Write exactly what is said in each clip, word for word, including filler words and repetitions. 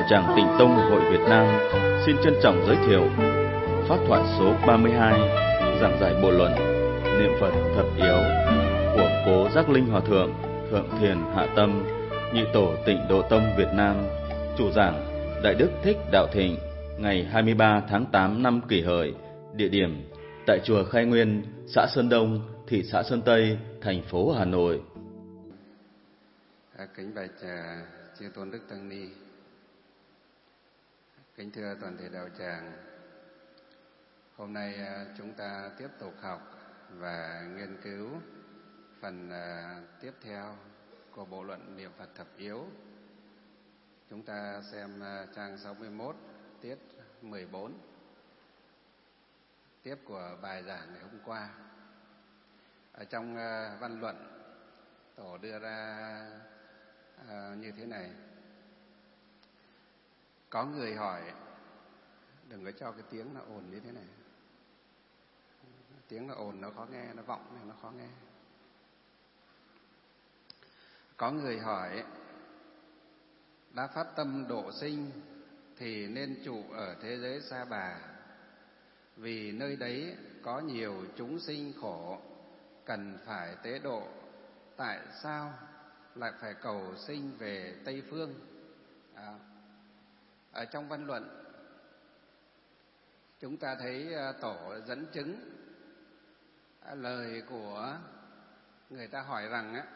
Tràng Tịnh Tông Hội Việt Nam xin trân trọng giới thiệu pháp thoại số ba mươi hai, giảng giải bộ luận Niệm Phật Thập Yếu của Cố Giác Linh Hòa Thượng, Thượng Thiền Hạ Tâm, Nhị Tổ Tịnh Độ Tông Việt Nam. Chủ giảng Đại Đức Thích Đạo Thịnh, ngày hai mươi ba tháng tám năm Kỷ Hợi. Địa điểm tại chùa Khai Nguyên, xã Sơn Đông, thị xã Sơn Tây, thành phố Hà Nội. À, kính bạch uh, chư tôn đức tăng ni, kính thưa toàn thể đạo tràng. Hôm nay uh, chúng ta tiếp tục học và nghiên cứu phần uh, tiếp theo của bộ luận Niệm Phật Thập Yếu. Chúng ta xem uh, trang sáu mươi mốt, tiết mười bốn, tiếp của bài giảng ngày hôm qua. Ở trong uh, văn luận, Tổ đưa ra uh, như thế này. Có người hỏi, đừng có cho cái tiếng nó ồn như thế này. Tiếng nó ồn, nó khó nghe, nó vọng này, nó khó nghe. Có người hỏi, đã phát tâm độ sinh thì nên trụ ở thế giới Sa Bà, vì nơi đấy có nhiều chúng sinh khổ, cần phải tế độ. Tại sao lại phải cầu sinh về Tây Phương? À, ở trong văn luận, chúng ta thấy Tổ dẫn chứng lời của người ta hỏi rằng á,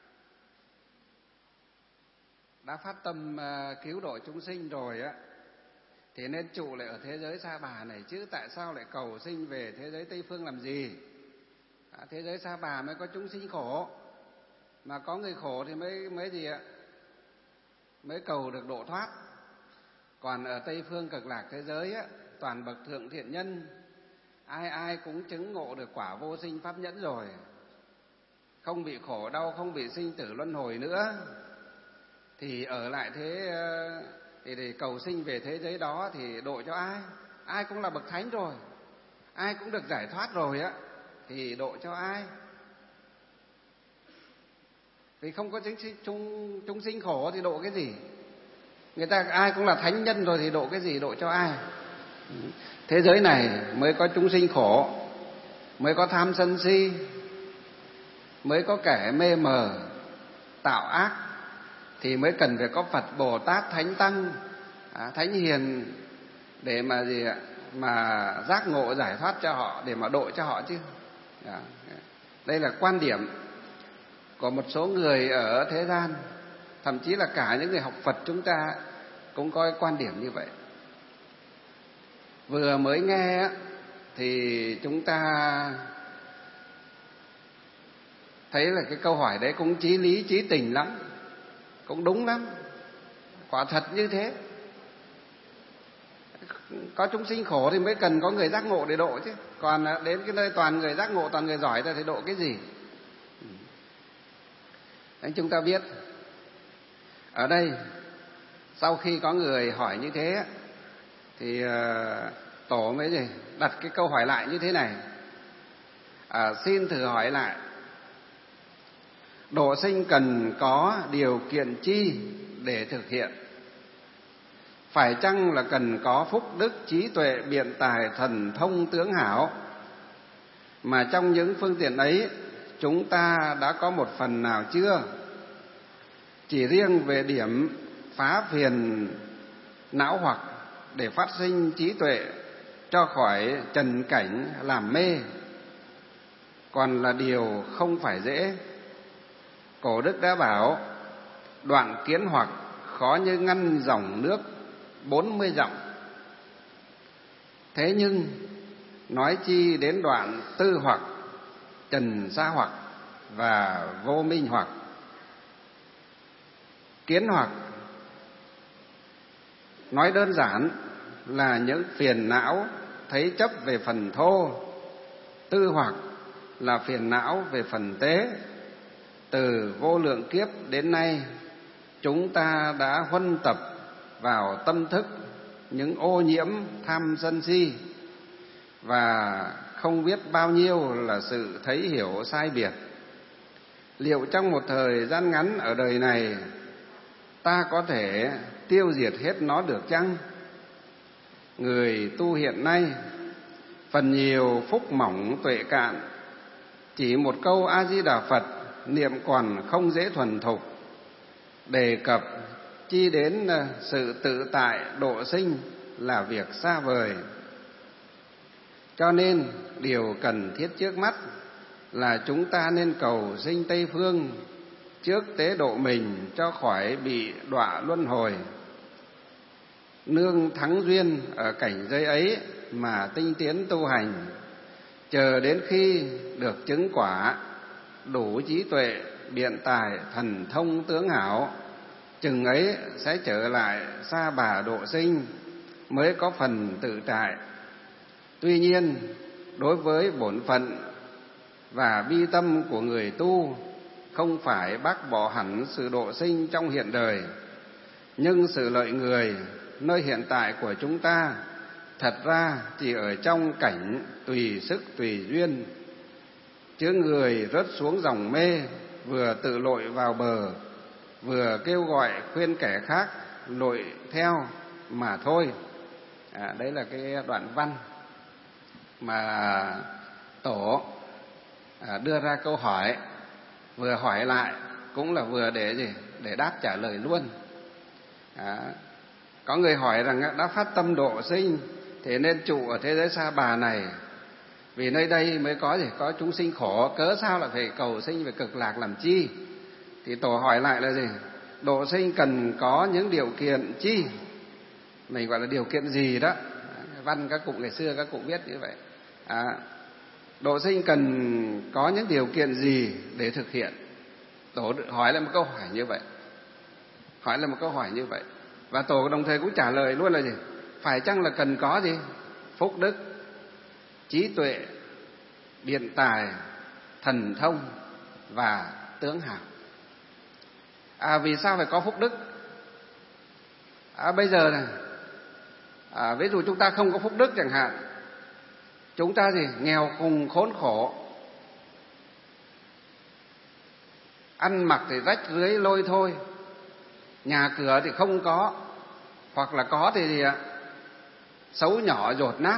đã phát tâm cứu độ chúng sinh rồi á, thì nên trụ lại ở thế giới Sa Bà này chứ, tại sao lại cầu sinh về thế giới Tây Phương làm gì? À, thế giới Sa Bà mới có chúng sinh khổ, mà có người khổ thì mới mới gì ạ? Mới cầu được độ thoát. Còn ở Tây Phương Cực Lạc thế giới á, toàn bậc thượng thiện nhân, ai ai cũng chứng ngộ được quả vô sinh pháp nhẫn rồi, không bị khổ đau, không bị sinh tử luân hồi nữa, thì ở lại thế thì để cầu sinh về thế giới đó thì độ cho ai? Ai cũng là bậc thánh rồi, ai cũng được giải thoát rồi á, thì độ cho ai? Vì không có chúng, chúng, chúng sinh khổ thì độ cái gì? Người ta ai cũng là thánh nhân rồi thì độ cái gì, độ cho ai? Thế giới này mới có chúng sinh khổ, mới có tham sân si, mới có kẻ mê mờ tạo ác, thì mới cần phải có Phật, Bồ Tát, Thánh Tăng, à, Thánh Hiền để mà gì ạ? Mà giác ngộ giải thoát cho họ, để mà độ cho họ chứ. À, đây là quan điểm của một số người ở thế gian, thậm chí là cả những người học Phật chúng ta cũng có cái quan điểm như vậy. Vừa mới nghe thì chúng ta thấy là cái câu hỏi đấy cũng chí lý chí tình lắm, cũng đúng lắm, quả thật như thế. Có chúng sinh khổ thì mới cần có người giác ngộ để độ chứ, còn đến cái nơi toàn người giác ngộ, toàn người giỏi ta thì độ cái gì? Đấy, chúng ta biết ở đây sau khi có người hỏi như thế thì uh, Tổ mới gì đặt cái câu hỏi lại như thế này. À, xin thử hỏi lại, độ sinh cần có điều kiện chi để thực hiện? Phải chăng là cần có phúc đức, trí tuệ, biện tài, thần thông, tướng hảo? Mà trong những phương tiện ấy chúng ta đã có một phần nào chưa? Chỉ riêng về điểm phá phiền não hoặc để phát sinh trí tuệ cho khỏi trần cảnh làm mê, còn là điều không phải dễ. Cổ đức đã bảo, đoạn kiến hoặc khó như ngăn dòng nước bốn mươi dặm. Thế nhưng nói chi đến đoạn tư hoặc, trần xa hoặc và vô minh hoặc. Kiến hoặc nói đơn giản là những phiền não thấy chấp về phần thô, tư hoặc là phiền não về phần tế. Từ vô lượng kiếp đến nay, chúng ta đã huân tập vào tâm thức những ô nhiễm tham sân si, và không biết bao nhiêu là sự thấy hiểu sai biệt. Liệu trong một thời gian ngắn ở đời này, ta có thể tiêu diệt hết nó được chăng? Người tu hiện nay phần nhiều phúc mỏng tuệ cạn, chỉ một câu A Di Đà Phật niệm còn không dễ thuần thục, đề cập chi đến sự tự tại độ sinh là việc xa vời. Cho nên điều cần thiết trước mắt là chúng ta nên cầu sinh Tây Phương trước tế độ mình cho khỏi bị đọa luân hồi. Nương thắng duyên ở cảnh giới ấy mà tinh tiến tu hành, chờ đến khi được chứng quả, đủ trí tuệ, biện tài, thần thông tướng hảo, chừng ấy sẽ trở lại Sa Bà độ sinh, mới có phần tự tại. Tuy nhiên, đối với bổn phận và bi tâm của người tu, không phải bác bỏ hẳn sự độ sinh trong hiện đời, nhưng sự lợi người nơi hiện tại của chúng ta thật ra chỉ ở trong cảnh tùy sức tùy duyên, chứ người rớt xuống dòng mê vừa tự lội vào bờ, vừa kêu gọi khuyên kẻ khác lội theo mà thôi. À, đấy là cái đoạn văn mà Tổ à, đưa ra câu hỏi, vừa hỏi lại cũng là vừa để gì để đáp trả lời luôn. À, có người hỏi rằng đã phát tâm độ sinh thì nên trụ ở thế giới Sa Bà này, vì nơi đây mới có gì có chúng sinh khổ, cớ sao lại phải cầu sinh về cực lạc làm chi? Thì Tổ hỏi lại là gì? Độ sinh cần có những điều kiện chi? Mình gọi là điều kiện gì đó, văn các cụ ngày xưa các cụ viết như vậy. À, độ sinh cần có những điều kiện gì để thực hiện? Tổ hỏi là một câu hỏi như vậy, hỏi là một câu hỏi như vậy, và Tổ đồng thời cũng trả lời luôn là gì? Phải chăng là cần có gì? Phúc đức, trí tuệ, biện tài, thần thông và tướng hảo. À, vì sao phải có phúc đức? À, bây giờ này, à, ví dụ chúng ta không có phúc đức chẳng hạn, chúng ta gì nghèo cùng khốn khổ, ăn mặc thì rách rưới lôi thôi, nhà cửa thì không có, hoặc là có thì gì ạ? Xấu nhỏ dột nát,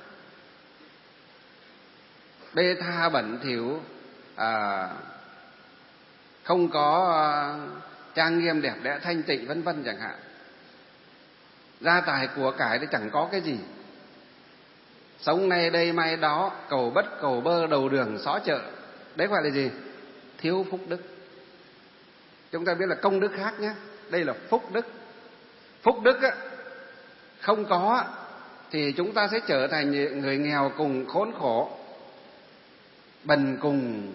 bê tha bẩn thỉu, à, không có à, trang nghiêm đẹp đẽ thanh tịnh vân vân chẳng hạn. Gia tài của cải thì chẳng có cái gì, sống nay đây mai đó, cầu bất cầu bơ, đầu đường xó chợ. Đấy gọi là gì? Thiếu phúc đức. Chúng ta biết là công đức khác nhé, đây là phúc đức. Phúc đức á, không có thì chúng ta sẽ trở thành người nghèo cùng khốn khổ, bần cùng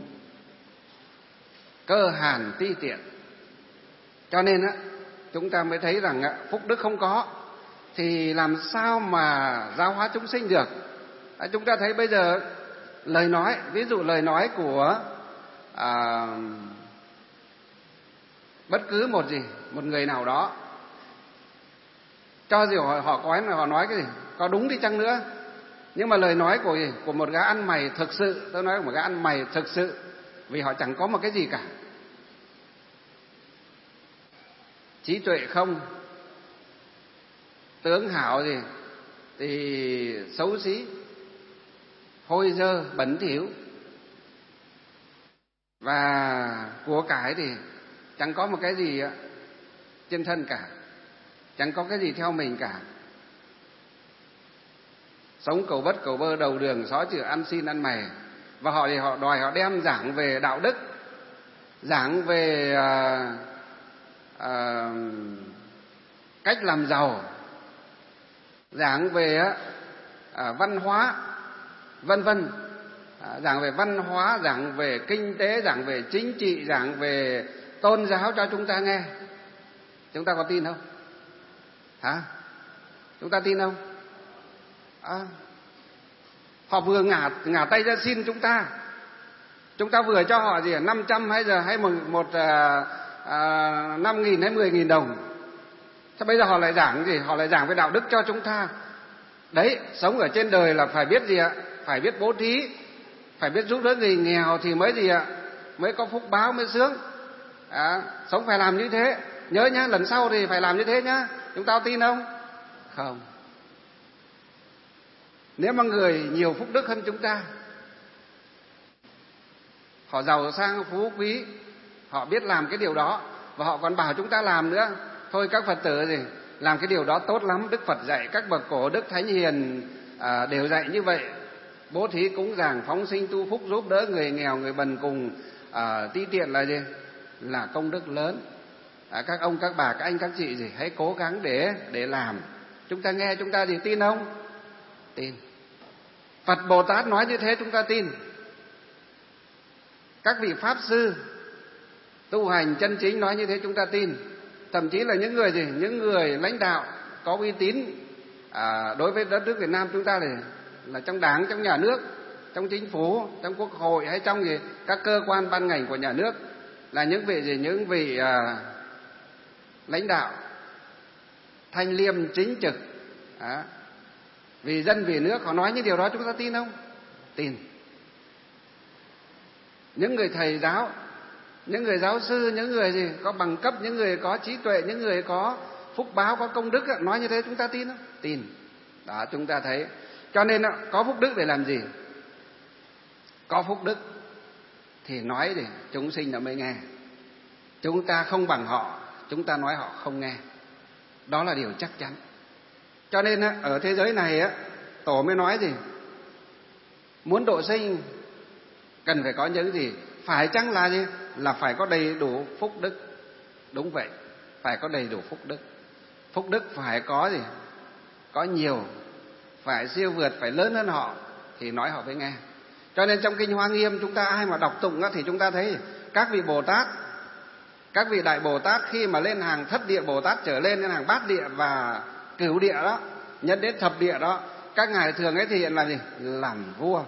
cơ hàn ti tiện. Cho nên á, chúng ta mới thấy rằng á, phúc đức không có thì làm sao mà giáo hóa chúng sinh được. À, chúng ta thấy bây giờ lời nói, ví dụ lời nói của à, bất cứ một gì một người nào đó, cho dù họ, họ có là họ nói cái gì có đúng đi chăng nữa, nhưng mà lời nói của gì của một gã ăn mày thực sự, tôi nói của một gã ăn mày thực sự, vì họ chẳng có một cái gì cả, trí tuệ không, tướng hảo gì thì xấu xí, hôi dơ, bẩn thỉu, và của cải thì chẳng có một cái gì trên thân cả, chẳng có cái gì theo mình cả. Sống cầu bất cầu bơ, đầu đường xó chợ, ăn xin ăn mày. Và họ thì họ đòi họ đem giảng về đạo đức, giảng về à, à, cách làm giàu, giảng về à, văn hóa vân vân, à, giảng về văn hóa, giảng về kinh tế, giảng về chính trị, giảng về tôn giáo cho chúng ta nghe. Chúng ta có tin không? Hả? Chúng ta tin không? À, họ vừa ngả ngả tay ra xin chúng ta, chúng ta vừa cho họ gì năm trăm hay giờ hay một, một à, à, năm nghìn hay mười nghìn đồng. Sao bây giờ họ lại giảng gì? Họ lại giảng về đạo đức cho chúng ta. Đấy, sống ở trên đời là phải biết gì ạ? Phải biết bố thí, phải biết giúp đỡ người nghèo thì mới gì ạ? Mới có phúc báo, mới sướng. À, sống phải làm như thế. nhớ nhá, lần sau thì phải làm như thế nhá. Chúng ta có tin không? Không. Nếu mà người nhiều phúc đức hơn chúng ta, họ giàu sang phú quý, họ biết làm cái điều đó, và họ còn bảo chúng ta làm nữa. Thôi các Phật tử gì làm cái điều đó tốt lắm, Đức Phật dạy, các bậc cổ đức thánh hiền à, đều dạy như vậy. Bố thí cúng dường phóng sinh tu phúc, giúp đỡ người nghèo người bần cùng à, ti tiện là gì? Là công đức lớn. À, các ông các bà các anh các chị gì hãy cố gắng để để làm. Chúng ta nghe chúng ta gì tin không? Tin. Phật Bồ Tát nói như thế chúng ta tin. Các vị pháp sư tu hành chân chính nói như thế chúng ta tin. Thậm chí là những người gì những người lãnh đạo có uy tín à, đối với đất nước Việt Nam chúng ta này, là trong đảng, trong nhà nước, trong chính phủ, trong quốc hội hay trong gì các cơ quan ban ngành của nhà nước, là những vị gì những vị à, lãnh đạo thanh liêm chính trực à, vì dân vì nước, họ nói những điều đó chúng ta tin không? Tin. Những người thầy giáo, những người giáo sư, những người gì có bằng cấp, những người có trí tuệ, những người có phúc báo, có công đức nói như thế chúng ta tin không? Tin. Đó, chúng ta thấy. Cho nên có phúc đức để làm gì? Có phúc đức thì nói thì chúng sinh nó mới nghe. Chúng ta không bằng họ, chúng ta nói họ không nghe. Đó là điều chắc chắn. Cho nên ở thế giới này Tổ mới nói gì? Muốn độ sinh cần phải có những gì? Phải chăng là gì? Là phải có đầy đủ phúc đức. Đúng vậy, phải có đầy đủ phúc đức. Phúc đức phải có gì? Có nhiều, phải siêu vượt, phải lớn hơn họ thì nói họ mới nghe. Cho nên trong Kinh Hoa Nghiêm chúng ta ai mà đọc tụng thì chúng ta thấy các vị Bồ Tát, các vị Đại Bồ Tát khi mà lên hàng thất địa Bồ Tát trở lên, lên hàng bát địa và cửu địa đó, nhân đến thập địa đó, các ngài thường ấy thể hiện là gì? Làm vua.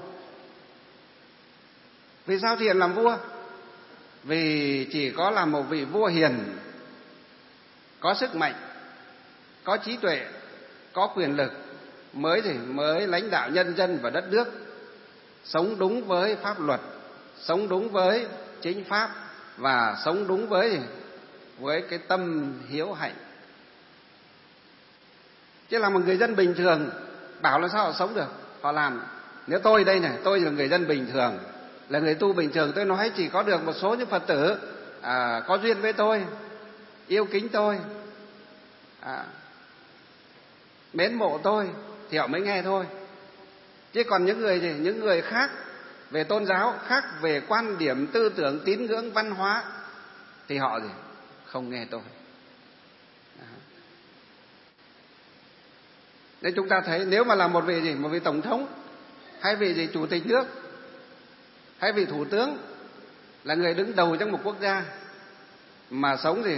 Vì sao thể hiện làm vua? Vì chỉ có là một vị vua hiền, có sức mạnh, có trí tuệ, có quyền lực mới thì mới lãnh đạo nhân dân và đất nước, sống đúng với pháp luật, sống đúng với chính pháp và sống đúng với với cái tâm hiếu hạnh. Chứ là một người dân bình thường bảo là sao họ sống được? Họ làm. Nếu tôi đây này, tôi là người dân bình thường, là người tu bình thường, tôi nói chỉ có được một số những Phật tử à, có duyên với tôi, yêu kính tôi, à, mến mộ tôi thì họ mới nghe thôi. Chứ còn những người gì, những người khác về tôn giáo, khác về quan điểm tư tưởng tín ngưỡng văn hóa thì họ gì không nghe tôi. Nên chúng ta thấy nếu mà là một vị gì, một vị tổng thống hay vị gì chủ tịch nước hay vị thủ tướng, là người đứng đầu trong một quốc gia mà sống gì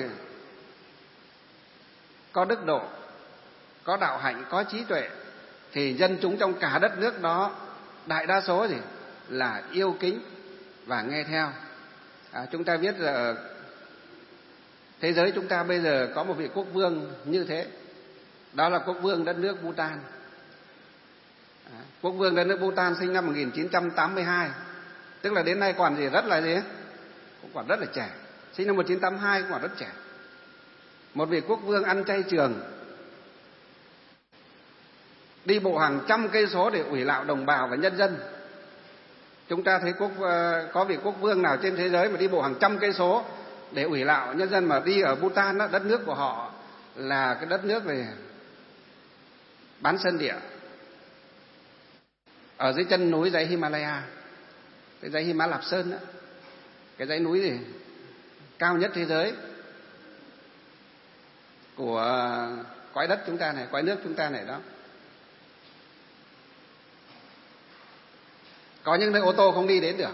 có đức độ, có đạo hạnh, có trí tuệ, thì dân chúng trong cả đất nước đó đại đa số gì là yêu kính và nghe theo. À, chúng ta biết là thế giới chúng ta bây giờ có một vị quốc vương như thế, đó là quốc vương đất nước Bhutan. À, quốc vương đất nước Bhutan sinh năm một nghìn chín trăm tám mươi hai, tức là đến nay còn gì rất là gì cũng còn rất là trẻ. Sinh năm một nghìn chín trăm tám mươi hai cũng còn rất trẻ. Một vị quốc vương ăn chay trường, đi bộ hàng trăm cây số để ủy lạo đồng bào và nhân dân. Chúng ta thấy quốc có vị quốc vương nào trên thế giới mà đi bộ hàng trăm cây số để ủy lạo nhân dân, mà đi ở Bhutan đó, đất nước của họ là cái đất nước về bán sơn địa, ở dưới chân núi dãy Himalaya, cái dãy Hima Lạp Sơn đó, cái dãy núi gì cao nhất thế giới của cõi đất chúng ta này, cõi nước chúng ta này đó. Có những nơi ô tô không đi đến được,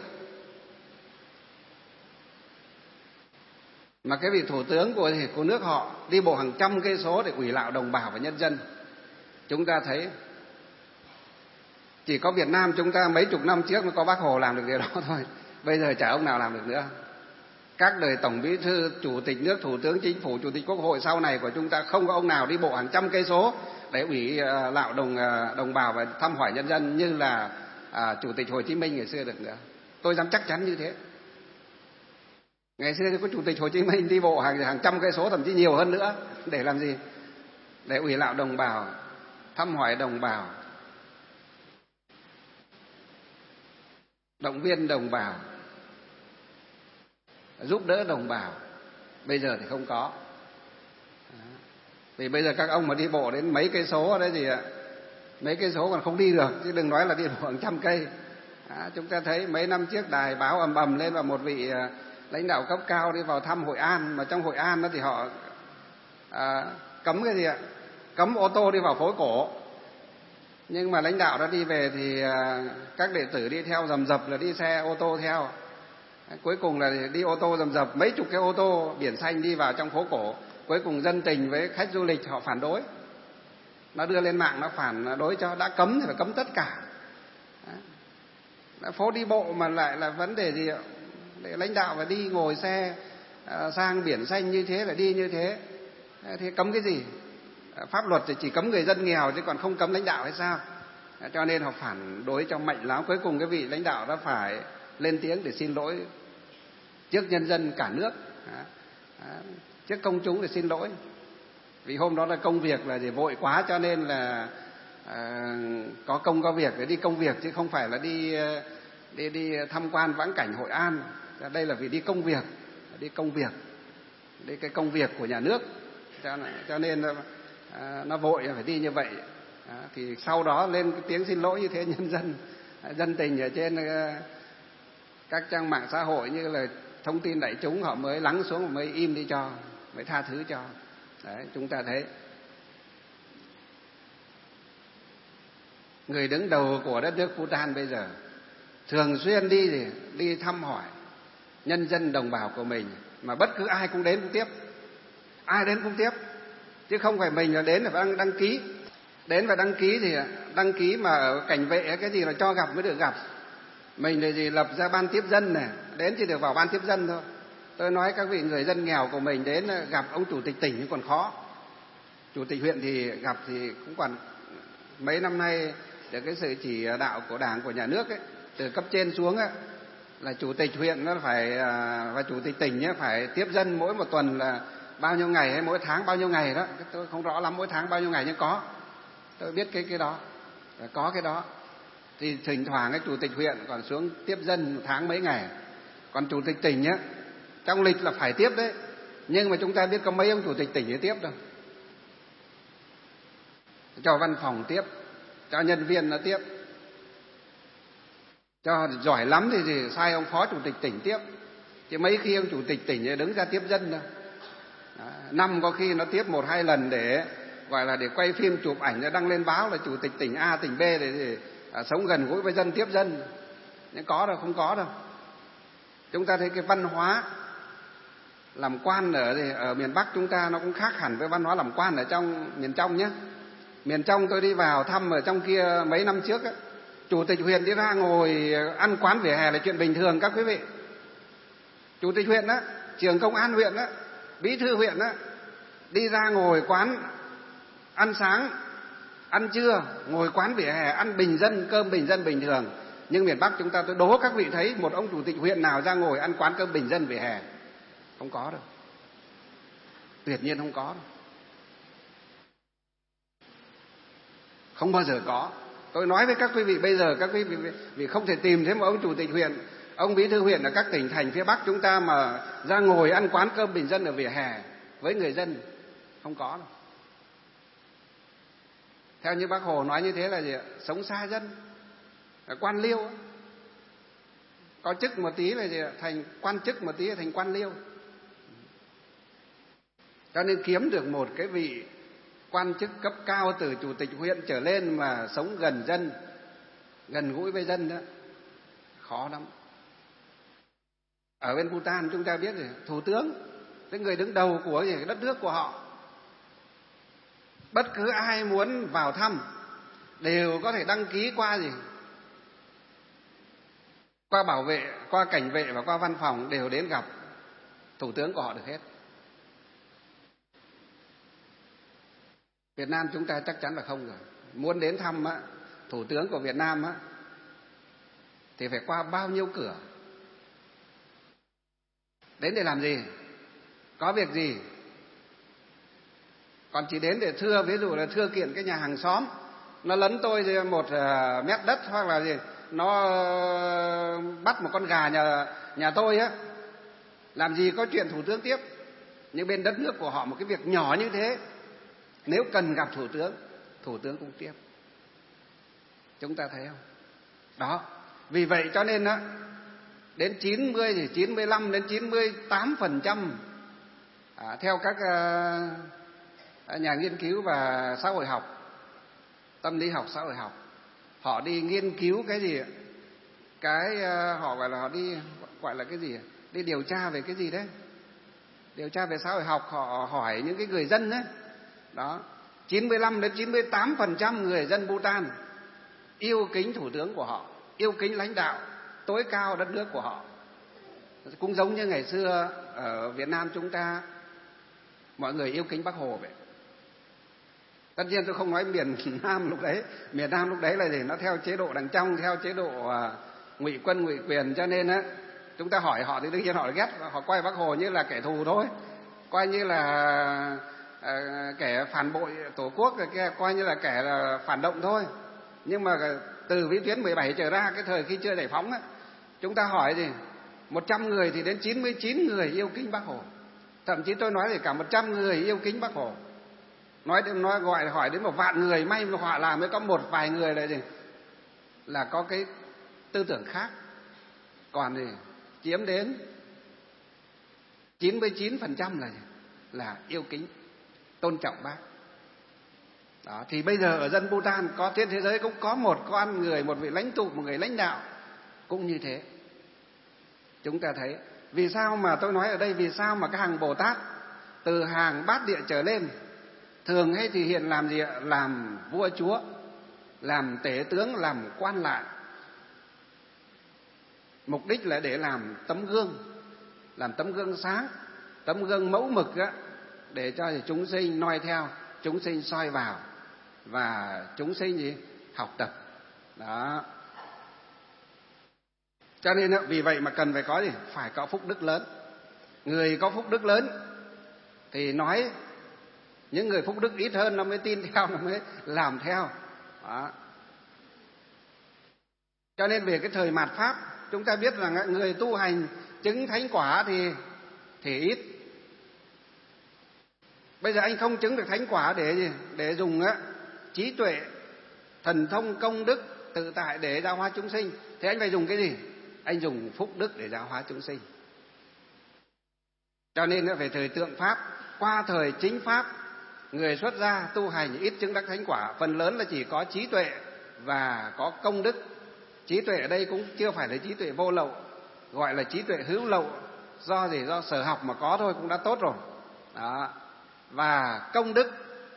mà cái vị thủ tướng của của nước họ đi bộ hàng trăm cây số để ủy lạo đồng bào và nhân dân. Chúng ta thấy chỉ có Việt Nam chúng ta mấy chục năm trước mới có Bác Hồ làm được điều đó thôi, bây giờ chả ông nào làm được nữa. Các đời tổng bí thư, chủ tịch nước, thủ tướng chính phủ, chủ tịch quốc hội sau này của chúng ta không có ông nào đi bộ hàng trăm cây số để ủy lạo đồng đồng bào và thăm hỏi nhân dân như là à, chủ tịch Hồ Chí Minh ngày xưa được nữa. Tôi dám chắc chắn như thế. Ngày xưa có Chủ tịch Hồ Chí Minh đi bộ hàng hàng trăm cây số, thậm chí nhiều hơn nữa, để làm gì? Để ủy lạo đồng bào, thăm hỏi đồng bào, động viên đồng bào, giúp đỡ đồng bào. Bây giờ thì không có. Vì bây giờ các ông mà đi bộ đến mấy cây số đấy thì mấy cây số còn không đi được, chứ đừng nói là đi bộ hàng trăm cây. À, chúng ta thấy mấy năm trước đài báo ầm ầm lên và một vị lãnh đạo cấp cao đi vào thăm Hội An, mà trong Hội An đó thì họ à, cấm cái gì ạ? Cấm ô tô đi vào phố cổ. Nhưng mà lãnh đạo đã đi về thì à, các đệ tử đi theo rầm rập là đi xe ô tô theo. À, cuối cùng là đi ô tô rầm rập, mấy chục cái ô tô biển xanh đi vào trong phố cổ. Cuối cùng dân tình với khách du lịch họ phản đối. Nó đưa lên mạng nó phản đối cho, đã cấm thì phải cấm tất cả. Đã phố đi bộ mà lại là vấn đề gì ạ? Để lãnh đạo phải đi ngồi xe à, sang biển xanh như thế là đi như thế. Thế cấm cái gì? Pháp luật thì chỉ cấm người dân nghèo chứ còn không cấm lãnh đạo hay sao? Cho nên họ phản đối cho mạnh lắm. Cuối cùng cái vị lãnh đạo đã phải lên tiếng để xin lỗi trước nhân dân cả nước, trước công chúng để xin lỗi. Vì hôm đó là công việc là gì vội quá, cho nên là à, có công có việc để đi công việc, chứ không phải là đi đi đi tham quan vãng cảnh Hội An. Đây là vì đi công việc, đi công việc, đi cái công việc của nhà nước. Cho, cho nên à, nó vội phải đi như vậy. À, thì sau đó lên cái tiếng xin lỗi như thế, nhân dân dân tình ở trên uh, các trang mạng xã hội như là thông tin đại chúng họ mới lắng xuống, mới im đi cho, mới tha thứ cho. Đấy, chúng ta thấy người đứng đầu của đất nước Bhutan bây giờ thường xuyên đi thì đi thăm hỏi nhân dân đồng bào của mình, mà bất cứ ai cũng đến cũng tiếp, ai đến cũng tiếp, chứ không phải mình là đến là phải đăng, đăng ký. Đến và đăng ký thì đăng ký mà ở cảnh vệ cái gì là cho gặp mới được gặp. Mình thì gì lập ra ban tiếp dân này, đến chỉ được vào ban tiếp dân thôi. Tôi nói các vị người dân nghèo của mình đến gặp ông chủ tịch tỉnh còn khó. Chủ tịch huyện thì gặp thì cũng còn mấy năm nay được cái sự chỉ đạo của Đảng, của nhà nước ấy, từ cấp trên xuống ấy, là chủ tịch huyện nó phải và chủ tịch tỉnh ấy, phải tiếp dân mỗi một tuần là bao nhiêu ngày hay mỗi tháng bao nhiêu ngày đó. Tôi không rõ lắm mỗi tháng bao nhiêu ngày nhưng có. Tôi biết cái cái đó, có cái đó. Thì thỉnh thoảng cái chủ tịch huyện còn xuống tiếp dân một tháng mấy ngày. Còn chủ tịch tỉnh nhá, trong lịch là phải tiếp đấy, nhưng mà chúng ta biết có mấy ông chủ tịch tỉnh để tiếp đâu. Cho văn phòng tiếp, cho nhân viên nó tiếp, cho giỏi lắm thì, thì sai ông phó chủ tịch tỉnh tiếp, chứ mấy khi ông chủ tịch tỉnh đứng ra tiếp dân đâu. Đó, năm có khi nó tiếp một hai lần để gọi là để quay phim chụp ảnh nó đăng lên báo là chủ tịch tỉnh A tỉnh B để, để à, sống gần gũi với dân, tiếp dân. Nhưng có đâu, không có đâu. Chúng ta thấy cái văn hóa làm quan ở ở miền Bắc chúng ta nó cũng khác hẳn với văn hóa làm quan ở trong miền trong nhé. Miền trong tôi đi vào thăm ở trong kia mấy năm trước ấy, chủ tịch huyện đi ra ngồi ăn quán vỉa hè là chuyện bình thường các quý vị. Chủ tịch huyện á, trưởng công an huyện á, bí thư huyện á, đi ra ngồi quán ăn sáng, ăn trưa, ngồi quán vỉa hè, ăn bình dân, cơm bình dân bình thường. Nhưng miền Bắc chúng ta, tôi đố các vị thấy một ông chủ tịch huyện nào ra ngồi ăn quán cơm bình dân vỉa hè? Không có đâu. Tuyệt nhiên không có đâu. Không bao giờ có. Tôi nói với các quý vị bây giờ, các quý vị vì không thể tìm thấy một ông chủ tịch huyện, ông bí thư huyện ở các tỉnh thành phía Bắc chúng ta mà ra ngồi ăn quán cơm bình dân ở vỉa hè với người dân. Không có đâu. Theo như Bác Hồ nói như thế là gì ạ? Sống xa dân, là quan liêu. Có chức một tí là gì ạ? Thành quan chức một tí là thành quan liêu. Cho nên kiếm được một cái vị quan chức cấp cao từ chủ tịch huyện trở lên mà sống gần dân, gần gũi với dân đó, khó lắm. Ở bên Bhutan chúng ta biết rồi, thủ tướng, cái người đứng đầu của gì, cái đất nước của họ, bất cứ ai muốn vào thăm đều có thể đăng ký qua gì, qua bảo vệ, qua cảnh vệ và qua văn phòng, đều đến gặp thủ tướng của họ được hết. Việt Nam chúng ta chắc chắn là không rồi. Muốn đến thăm á, thủ tướng của Việt Nam á, thì phải qua bao nhiêu cửa Đến để làm gì? Có việc gì? Còn chỉ đến để thưa, ví dụ là thưa kiện cái nhà hàng xóm, nó lấn tôi một mét đất, hoặc là gì, nó bắt một con gà nhà nhà tôi á, làm gì có chuyện thủ tướng tiếp. Nhưng bên đất nước của họ một cái việc nhỏ như thế, nếu cần gặp thủ tướng, thủ tướng cũng tiếp. Chúng ta thấy không? Đó, vì vậy cho nên á, đến chín mươi thì chín mươi lăm đến chín mươi tám phần trăm à, theo các uh, nhà nghiên cứu và xã hội học, tâm lý học, xã hội học, họ đi nghiên cứu cái gì? Cái uh, họ gọi là họ đi gọi là cái gì? Đi điều tra về cái gì đấy? Điều tra về xã hội học, họ hỏi những cái người dân đấy. Đó, chín mươi lăm đến chín mươi tám phần trăm người dân Bhutan yêu kính thủ tướng của họ, yêu kính lãnh đạo tối cao đất nước của họ. Cũng giống như ngày xưa ở Việt Nam chúng ta, mọi người yêu kính Bác Hồ vậy. Tất nhiên tôi không nói miền Nam lúc đấy, miền Nam lúc đấy là gì? Nó theo chế độ đằng trong, theo chế độ uh, ngụy quân ngụy quyền, cho nên á, chúng ta hỏi họ thì đương nhiên họ ghét, họ coi Bác Hồ như là kẻ thù thôi, coi như là uh, kẻ phản bội tổ quốc, coi như là kẻ là phản động thôi. Nhưng mà từ vĩ tuyến mười bảy trở ra, cái thời khi chưa giải phóng á, chúng ta hỏi gì? một trăm người thì đến chín mươi chín người yêu kính Bác Hồ. Thậm chí tôi nói thì cả một trăm người yêu kính Bác Hồ. Nói nói gọi hỏi đến một vạn người, may mà họ làm mới có một vài người là gì? Là có cái tư tưởng khác. Còn thì chiếm đến chín mươi chín phần trăm là là yêu kính, tôn trọng Bác. Đó, thì bây giờ ở dân Bhutan có trên thế giới cũng có một con người, một vị lãnh tụ, một người lãnh đạo cũng như thế. Chúng ta thấy vì sao mà tôi nói ở đây, vì sao mà cái hàng Bồ Tát từ hàng bát địa trở lên thường hay thì hiện làm gì ạ? Làm vua chúa, làm tể tướng, làm quan lại. Mục đích là để làm tấm gương, làm tấm gương sáng, tấm gương mẫu mực á, để cho chúng sinh noi theo, chúng sinh soi vào và chúng sinh gì? Học tập. Đó. Cho nên vì vậy mà cần phải có gì? Phải có phúc đức lớn. Người có phúc đức lớn thì nói, những người phúc đức ít hơn nó mới tin theo, nó mới làm theo. Đó. Cho nên về cái thời mạt Pháp, chúng ta biết rằng người tu hành chứng thánh quả thì thì ít. Bây giờ anh không chứng được thánh quả để gì? Để dùng á, trí tuệ, thần thông, công đức, tự tại để giáo hóa chúng sinh. Thế anh phải dùng cái gì? Anh dùng phúc đức để giáo hóa chúng sinh. Cho nên về thời tượng Pháp, qua thời chính Pháp, người xuất gia tu hành ít chứng đắc thánh quả, phần lớn là chỉ có trí tuệ và có công đức. Trí tuệ ở đây cũng chưa phải là trí tuệ vô lậu, gọi là trí tuệ hữu lậu, do gì? Do sở học mà có thôi cũng đã tốt rồi. Đó. Và công đức,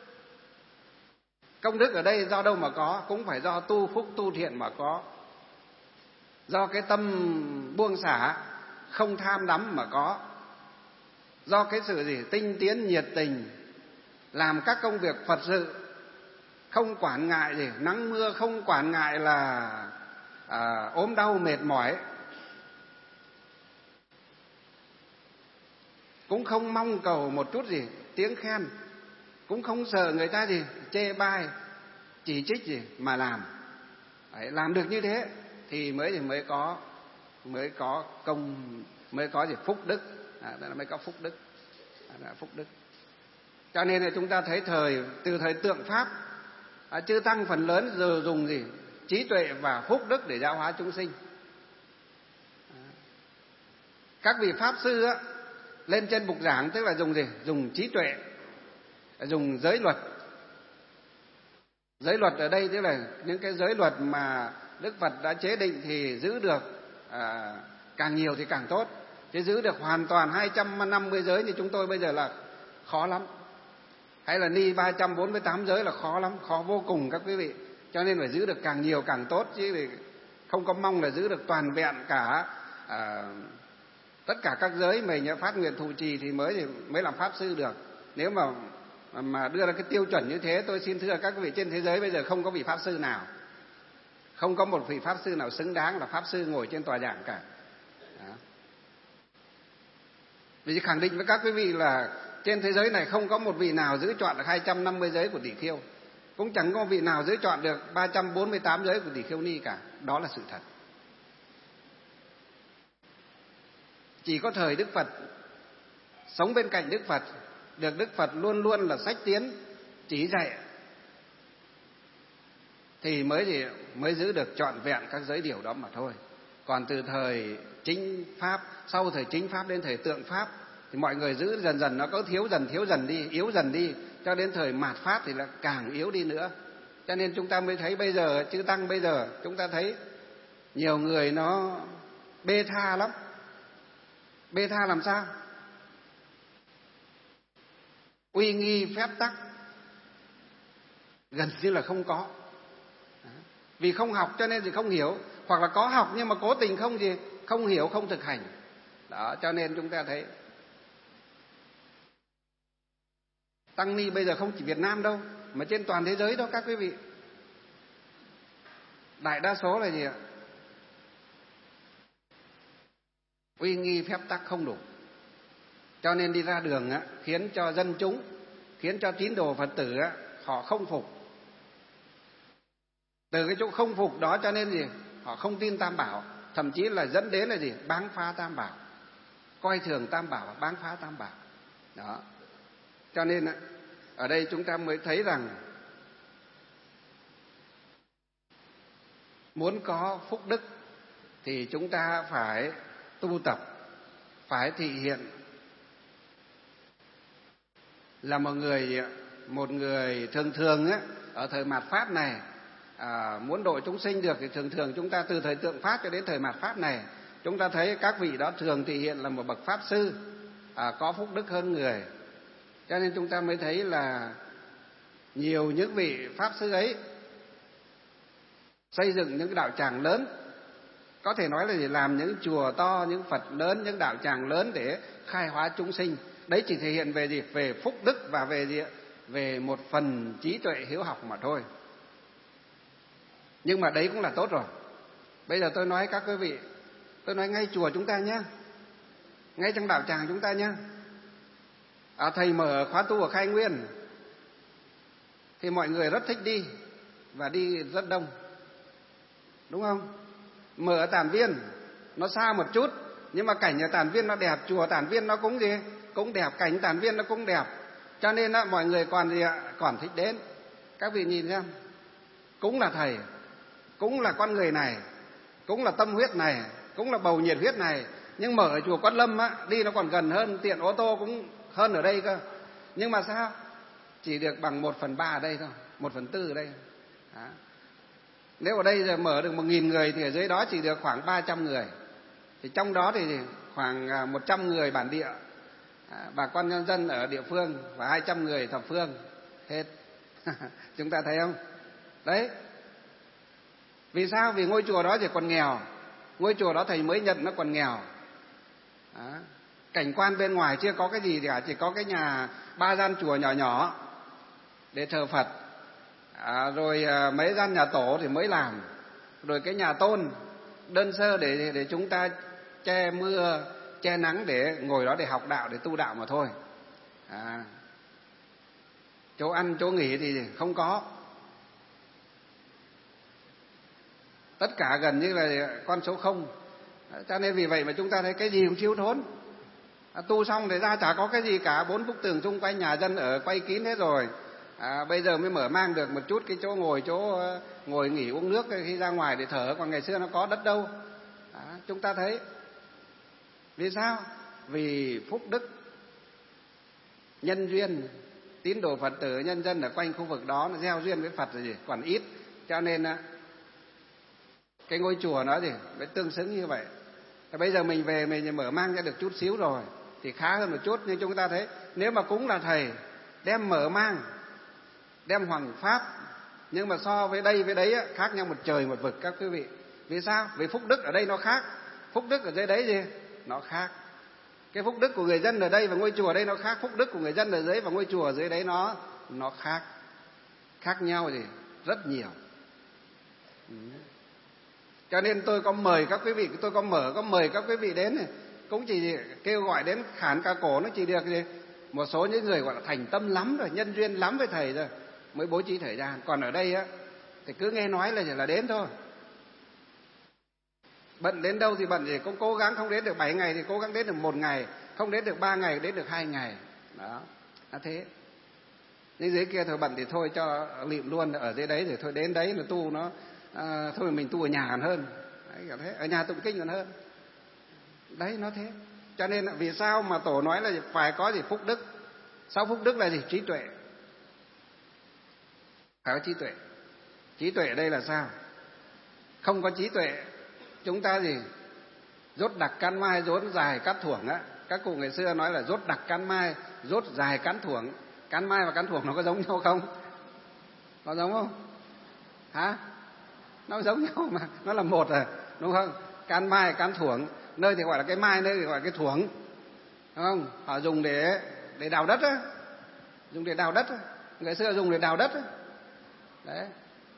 công đức ở đây do đâu mà có? Cũng phải do tu phúc tu thiện mà có, do cái tâm buông xả không tham đắm mà có, do cái sự gì? Tinh tiến nhiệt tình, làm các công việc Phật sự, không quản ngại gì nắng mưa, không quản ngại là à, ốm đau mệt mỏi, cũng không mong cầu một chút gì tiếng khen, cũng không sợ người ta gì chê bai chỉ trích gì mà làm. Đấy, làm được như thế thì mới thì mới có mới có công, mới có gì phúc đức, à, đó là mới có phúc đức, à, là phúc đức. Cho nên là chúng ta thấy thời từ thời tượng Pháp, à, chư tăng phần lớn giờ dùng gì? Trí tuệ và phúc đức để giáo hóa chúng sinh. À, các vị pháp sư á, lên trên bục giảng tức là dùng gì? Dùng trí tuệ, dùng giới luật. Giới luật ở đây tức là những cái giới luật mà Đức Phật đã chế định thì giữ được à, càng nhiều thì càng tốt. Chứ giữ được hoàn toàn hai trăm năm mươi giới như chúng tôi bây giờ là khó lắm. Hay là ni ba trăm bốn mươi tám giới là khó lắm, khó vô cùng các quý vị. Cho nên phải giữ được càng nhiều càng tốt, chứ thì không có mong là giữ được toàn vẹn cả à, tất cả các giới mình phát nguyện thụ trì thì mới mới làm pháp sư được. Nếu mà mà đưa ra cái tiêu chuẩn như thế, tôi xin thưa các quý vị, trên thế giới bây giờ không có vị pháp sư nào, không có một vị pháp sư nào xứng đáng là pháp sư ngồi trên tòa giảng cả. Đó. Vì khẳng định với các quý vị là trên thế giới này không có một vị nào giữ chọn được hai trăm năm mươi giới của Tỷ Khưu, cũng chẳng có vị nào giữ chọn được ba trăm bốn mươi tám giới của Tỷ Khưu Ni cả. Đó là sự thật. Chỉ có thời Đức Phật sống bên cạnh Đức Phật, được Đức Phật luôn luôn là sách tiến chỉ dạy, thì mới gì mới giữ được trọn vẹn các giới điều đó mà thôi. Còn từ thời chính pháp, sau thời chính pháp đến thời tượng pháp thì mọi người giữ dần dần, nó có thiếu dần thiếu dần đi, yếu dần đi, cho đến thời mạt pháp thì là càng yếu đi nữa. Cho nên chúng ta mới thấy bây giờ chư tăng bây giờ chúng ta thấy nhiều người nó bê tha lắm. Bê tha làm sao? Uy nghi phép tắc gần như là không có. Vì không học cho nên thì không hiểu, hoặc là có học nhưng mà cố tình không gì không hiểu, không thực hành. Đó, cho nên chúng ta thấy tăng ni bây giờ không chỉ Việt Nam đâu, mà trên toàn thế giới đó các quý vị. Đại đa số là gì ạ? Uy nghi phép tắc không đủ. Cho nên đi ra đường á, khiến cho dân chúng, khiến cho tín đồ Phật tử á, họ không phục. Từ cái chỗ không phục đó cho nên gì? Họ không tin Tam Bảo, thậm chí là dẫn đến là gì? Báng phá Tam Bảo, coi thường Tam Bảo, báng phá Tam Bảo. Đó. Cho nên ở đây chúng ta mới thấy rằng muốn có phúc đức thì chúng ta phải tu tập, phải thị hiện. Là một người một người thường thường á, ở thời mạt pháp này, à, muốn độ chúng sinh được thì thường thường chúng ta từ thời tượng pháp cho đến thời mạt pháp này, chúng ta thấy các vị đó thường thị hiện là một bậc pháp sư, à, có phúc đức hơn người. Cho nên chúng ta mới thấy là nhiều những vị pháp sư ấy xây dựng những đạo tràng lớn, có thể nói là để làm những chùa to, những Phật lớn, những đạo tràng lớn để khai hóa chúng sinh. Đấy chỉ thể hiện về gì? Về phúc đức và về gì? Về một phần trí tuệ hiếu học mà thôi. Nhưng mà đấy cũng là tốt rồi. Bây giờ tôi nói các quý vị, tôi nói ngay chùa chúng ta nhé, ngay trong đạo tràng chúng ta nhé. À, thầy mở khóa tu ở Khai Nguyên thì mọi người rất thích đi, và đi rất đông, đúng không? Mở ở Tản Viên nó xa một chút, nhưng mà cảnh ở Tản Viên nó đẹp, chùa Tản Viên nó cũng gì? Cũng đẹp, cảnh Tản Viên nó cũng đẹp. Cho nên á, mọi người còn gì ạ? Còn thích đến. Các vị nhìn xem, cũng là thầy, cũng là con người này, cũng là tâm huyết này, cũng là bầu nhiệt huyết này, nhưng mở ở chùa Quán Lâm á, đi nó còn gần hơn, tiện ô tô cũng hơn ở đây cơ. Nhưng mà sao? Chỉ được bằng một phần ba ở đây thôi, một phần tư ở đây. Đó. Nếu ở đây giờ mở được một nghìn người thì ở dưới đó chỉ được khoảng ba trăm người. Thì trong đó thì khoảng một trăm người bản địa, bà con nhân dân ở địa phương, và hai trăm người thập phương. Hết. Chúng ta thấy không? Đấy. Vì sao? Vì ngôi chùa đó chỉ còn nghèo. Ngôi chùa đó thầy mới nhận nó còn nghèo. Đó. Cảnh quan bên ngoài chưa có cái gì cả, chỉ có cái nhà ba gian chùa nhỏ nhỏ để thờ Phật, à, rồi à, mấy gian nhà tổ thì mới làm, rồi cái nhà tôn đơn sơ để để chúng ta che mưa che nắng để ngồi đó để học đạo, để tu đạo mà thôi. À, chỗ ăn chỗ nghỉ thì không có, tất cả gần như là con số không. Cho nên vì vậy mà chúng ta thấy cái gì cũng thiếu thốn. À, tu xong thì ra chả có cái gì cả, bốn bức tường xung quanh nhà dân ở quay kín hết rồi. À, bây giờ mới mở mang được một chút cái chỗ ngồi, chỗ ngồi nghỉ uống nước khi ra ngoài để thở, còn ngày xưa nó có đất đâu. À, chúng ta thấy vì sao? Vì phúc đức, nhân duyên, tín đồ Phật tử nhân dân ở quanh khu vực đó nó gieo duyên với Phật rồi gì còn ít, cho nên cái ngôi chùa nó gì mới tương xứng như vậy. Bây giờ mình về mình mở mang ra được chút xíu rồi thì khá hơn một chút. Nhưng chúng ta thấy nếu mà cúng là thầy đem mở mang, đem hoằng pháp, nhưng mà so với đây với đấy á, khác nhau một trời một vực các quý vị. Vì sao? Vì phúc đức ở đây nó khác, phúc đức ở dưới đấy gì nó khác. Cái phúc đức của người dân ở đây và ngôi chùa ở đây nó khác, phúc đức của người dân ở dưới và ngôi chùa ở dưới đấy nó nó khác, khác nhau gì rất nhiều. Ừ. Cho nên tôi có mời các quý vị, tôi có mở có mời các quý vị đến này, cũng chỉ kêu gọi đến khản ca cổ, nó chỉ được gì một số những người gọi là thành tâm lắm rồi, nhân duyên lắm với thầy rồi mới bố trí thời gian. Còn ở đây á thì cứ nghe nói là là đến thôi. Bận đến đâu thì bận, thì cũng cố gắng, không đến được bảy ngày thì cố gắng đến được một ngày, không đến được ba ngày đến được hai ngày. Đó, là thế. Nhưng dưới kia thôi bận thì thôi cho lịm luôn, ở dưới đấy thì thôi đến đấy là tu nó à, thôi mình tu ở nhà còn hơn. Đấy, kiểu thế, ở nhà tụng kinh còn hơn. Đấy, nó thế. Cho nên vì sao mà Tổ nói là phải có gì phúc đức. Sau phúc đức là gì? Trí tuệ. Phải có trí tuệ. Trí tuệ ở đây là sao? Không có trí tuệ chúng ta gì rốt đặc cán mai, rốt dài cán thuổng á. Các cụ ngày xưa nói là rốt đặc cán mai, rốt dài cán thuổng. Cán mai và cán thuổng nó có giống nhau không? Có giống không? Hả? Nó giống nhau mà, nó là một à, đúng không? Cán mai, cán thuổng, nơi thì gọi là cái mai, nơi thì gọi là cái thuổng, đúng không? Họ dùng để để đào đất á, dùng để đào đất á. Ngày xưa dùng để đào đất á. Đấy.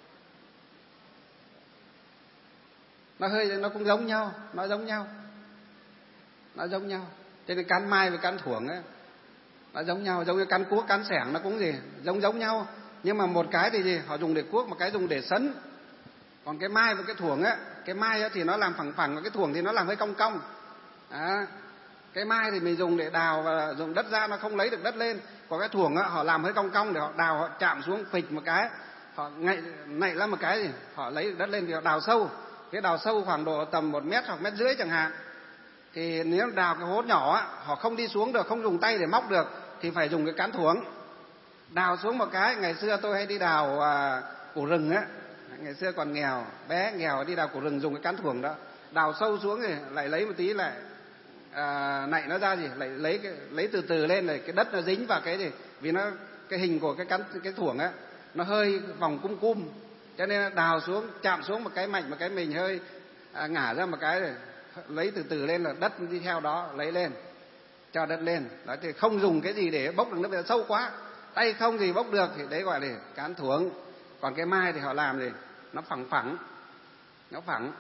Nó hơi nó cũng giống nhau, nó giống nhau. Nó giống nhau. Cho nên cán mai với cán thuổng á nó giống nhau, giống như cán cuốc, cán xẻng nó cũng gì, giống giống nhau. Nhưng mà một cái thì gì, họ dùng để cuốc, một cái dùng để sấn. Còn cái mai và cái thuổng á, cái mai á thì nó làm phẳng phẳng, và cái thuổng thì nó làm hơi cong cong. À, cái mai thì mình dùng để đào và dùng đất ra, nó không lấy được đất lên. Còn cái thuổng á, họ làm hơi cong cong để họ đào, họ chạm xuống phịch một cái, họ ngậy nảy ra một cái gì, họ lấy được đất lên thì họ đào sâu. Cái đào sâu khoảng độ tầm một mét hoặc mét rưỡi chẳng hạn. Thì nếu đào cái hố nhỏ á, họ không đi xuống được, không dùng tay để móc được, thì phải dùng cái cán thuổng. Đào xuống một cái, ngày xưa tôi hay đi đào à, củ rừng á, ngày xưa còn nghèo, bé nghèo đi đào củ rừng dùng cái cán thuổng đó, đào sâu xuống thì lại lấy một tí lại à, nạy nó ra gì, lại lấy cái, lấy từ từ lên, này cái đất nó dính vào cái gì, vì nó cái hình của cái cán cái thuổng á nó hơi vòng cung cung, cho nên đào xuống chạm xuống một cái mạnh, một cái mình hơi à, ngả ra một cái rồi lấy từ từ lên là đất đi theo đó lấy lên, cho đất lên. Đó thì không dùng cái gì để bốc được nước, sâu quá tay không gì bốc được, thì đấy gọi là cán thuổng. Còn cái mai thì họ làm gì, nó phẳng phẳng, nó phẳng,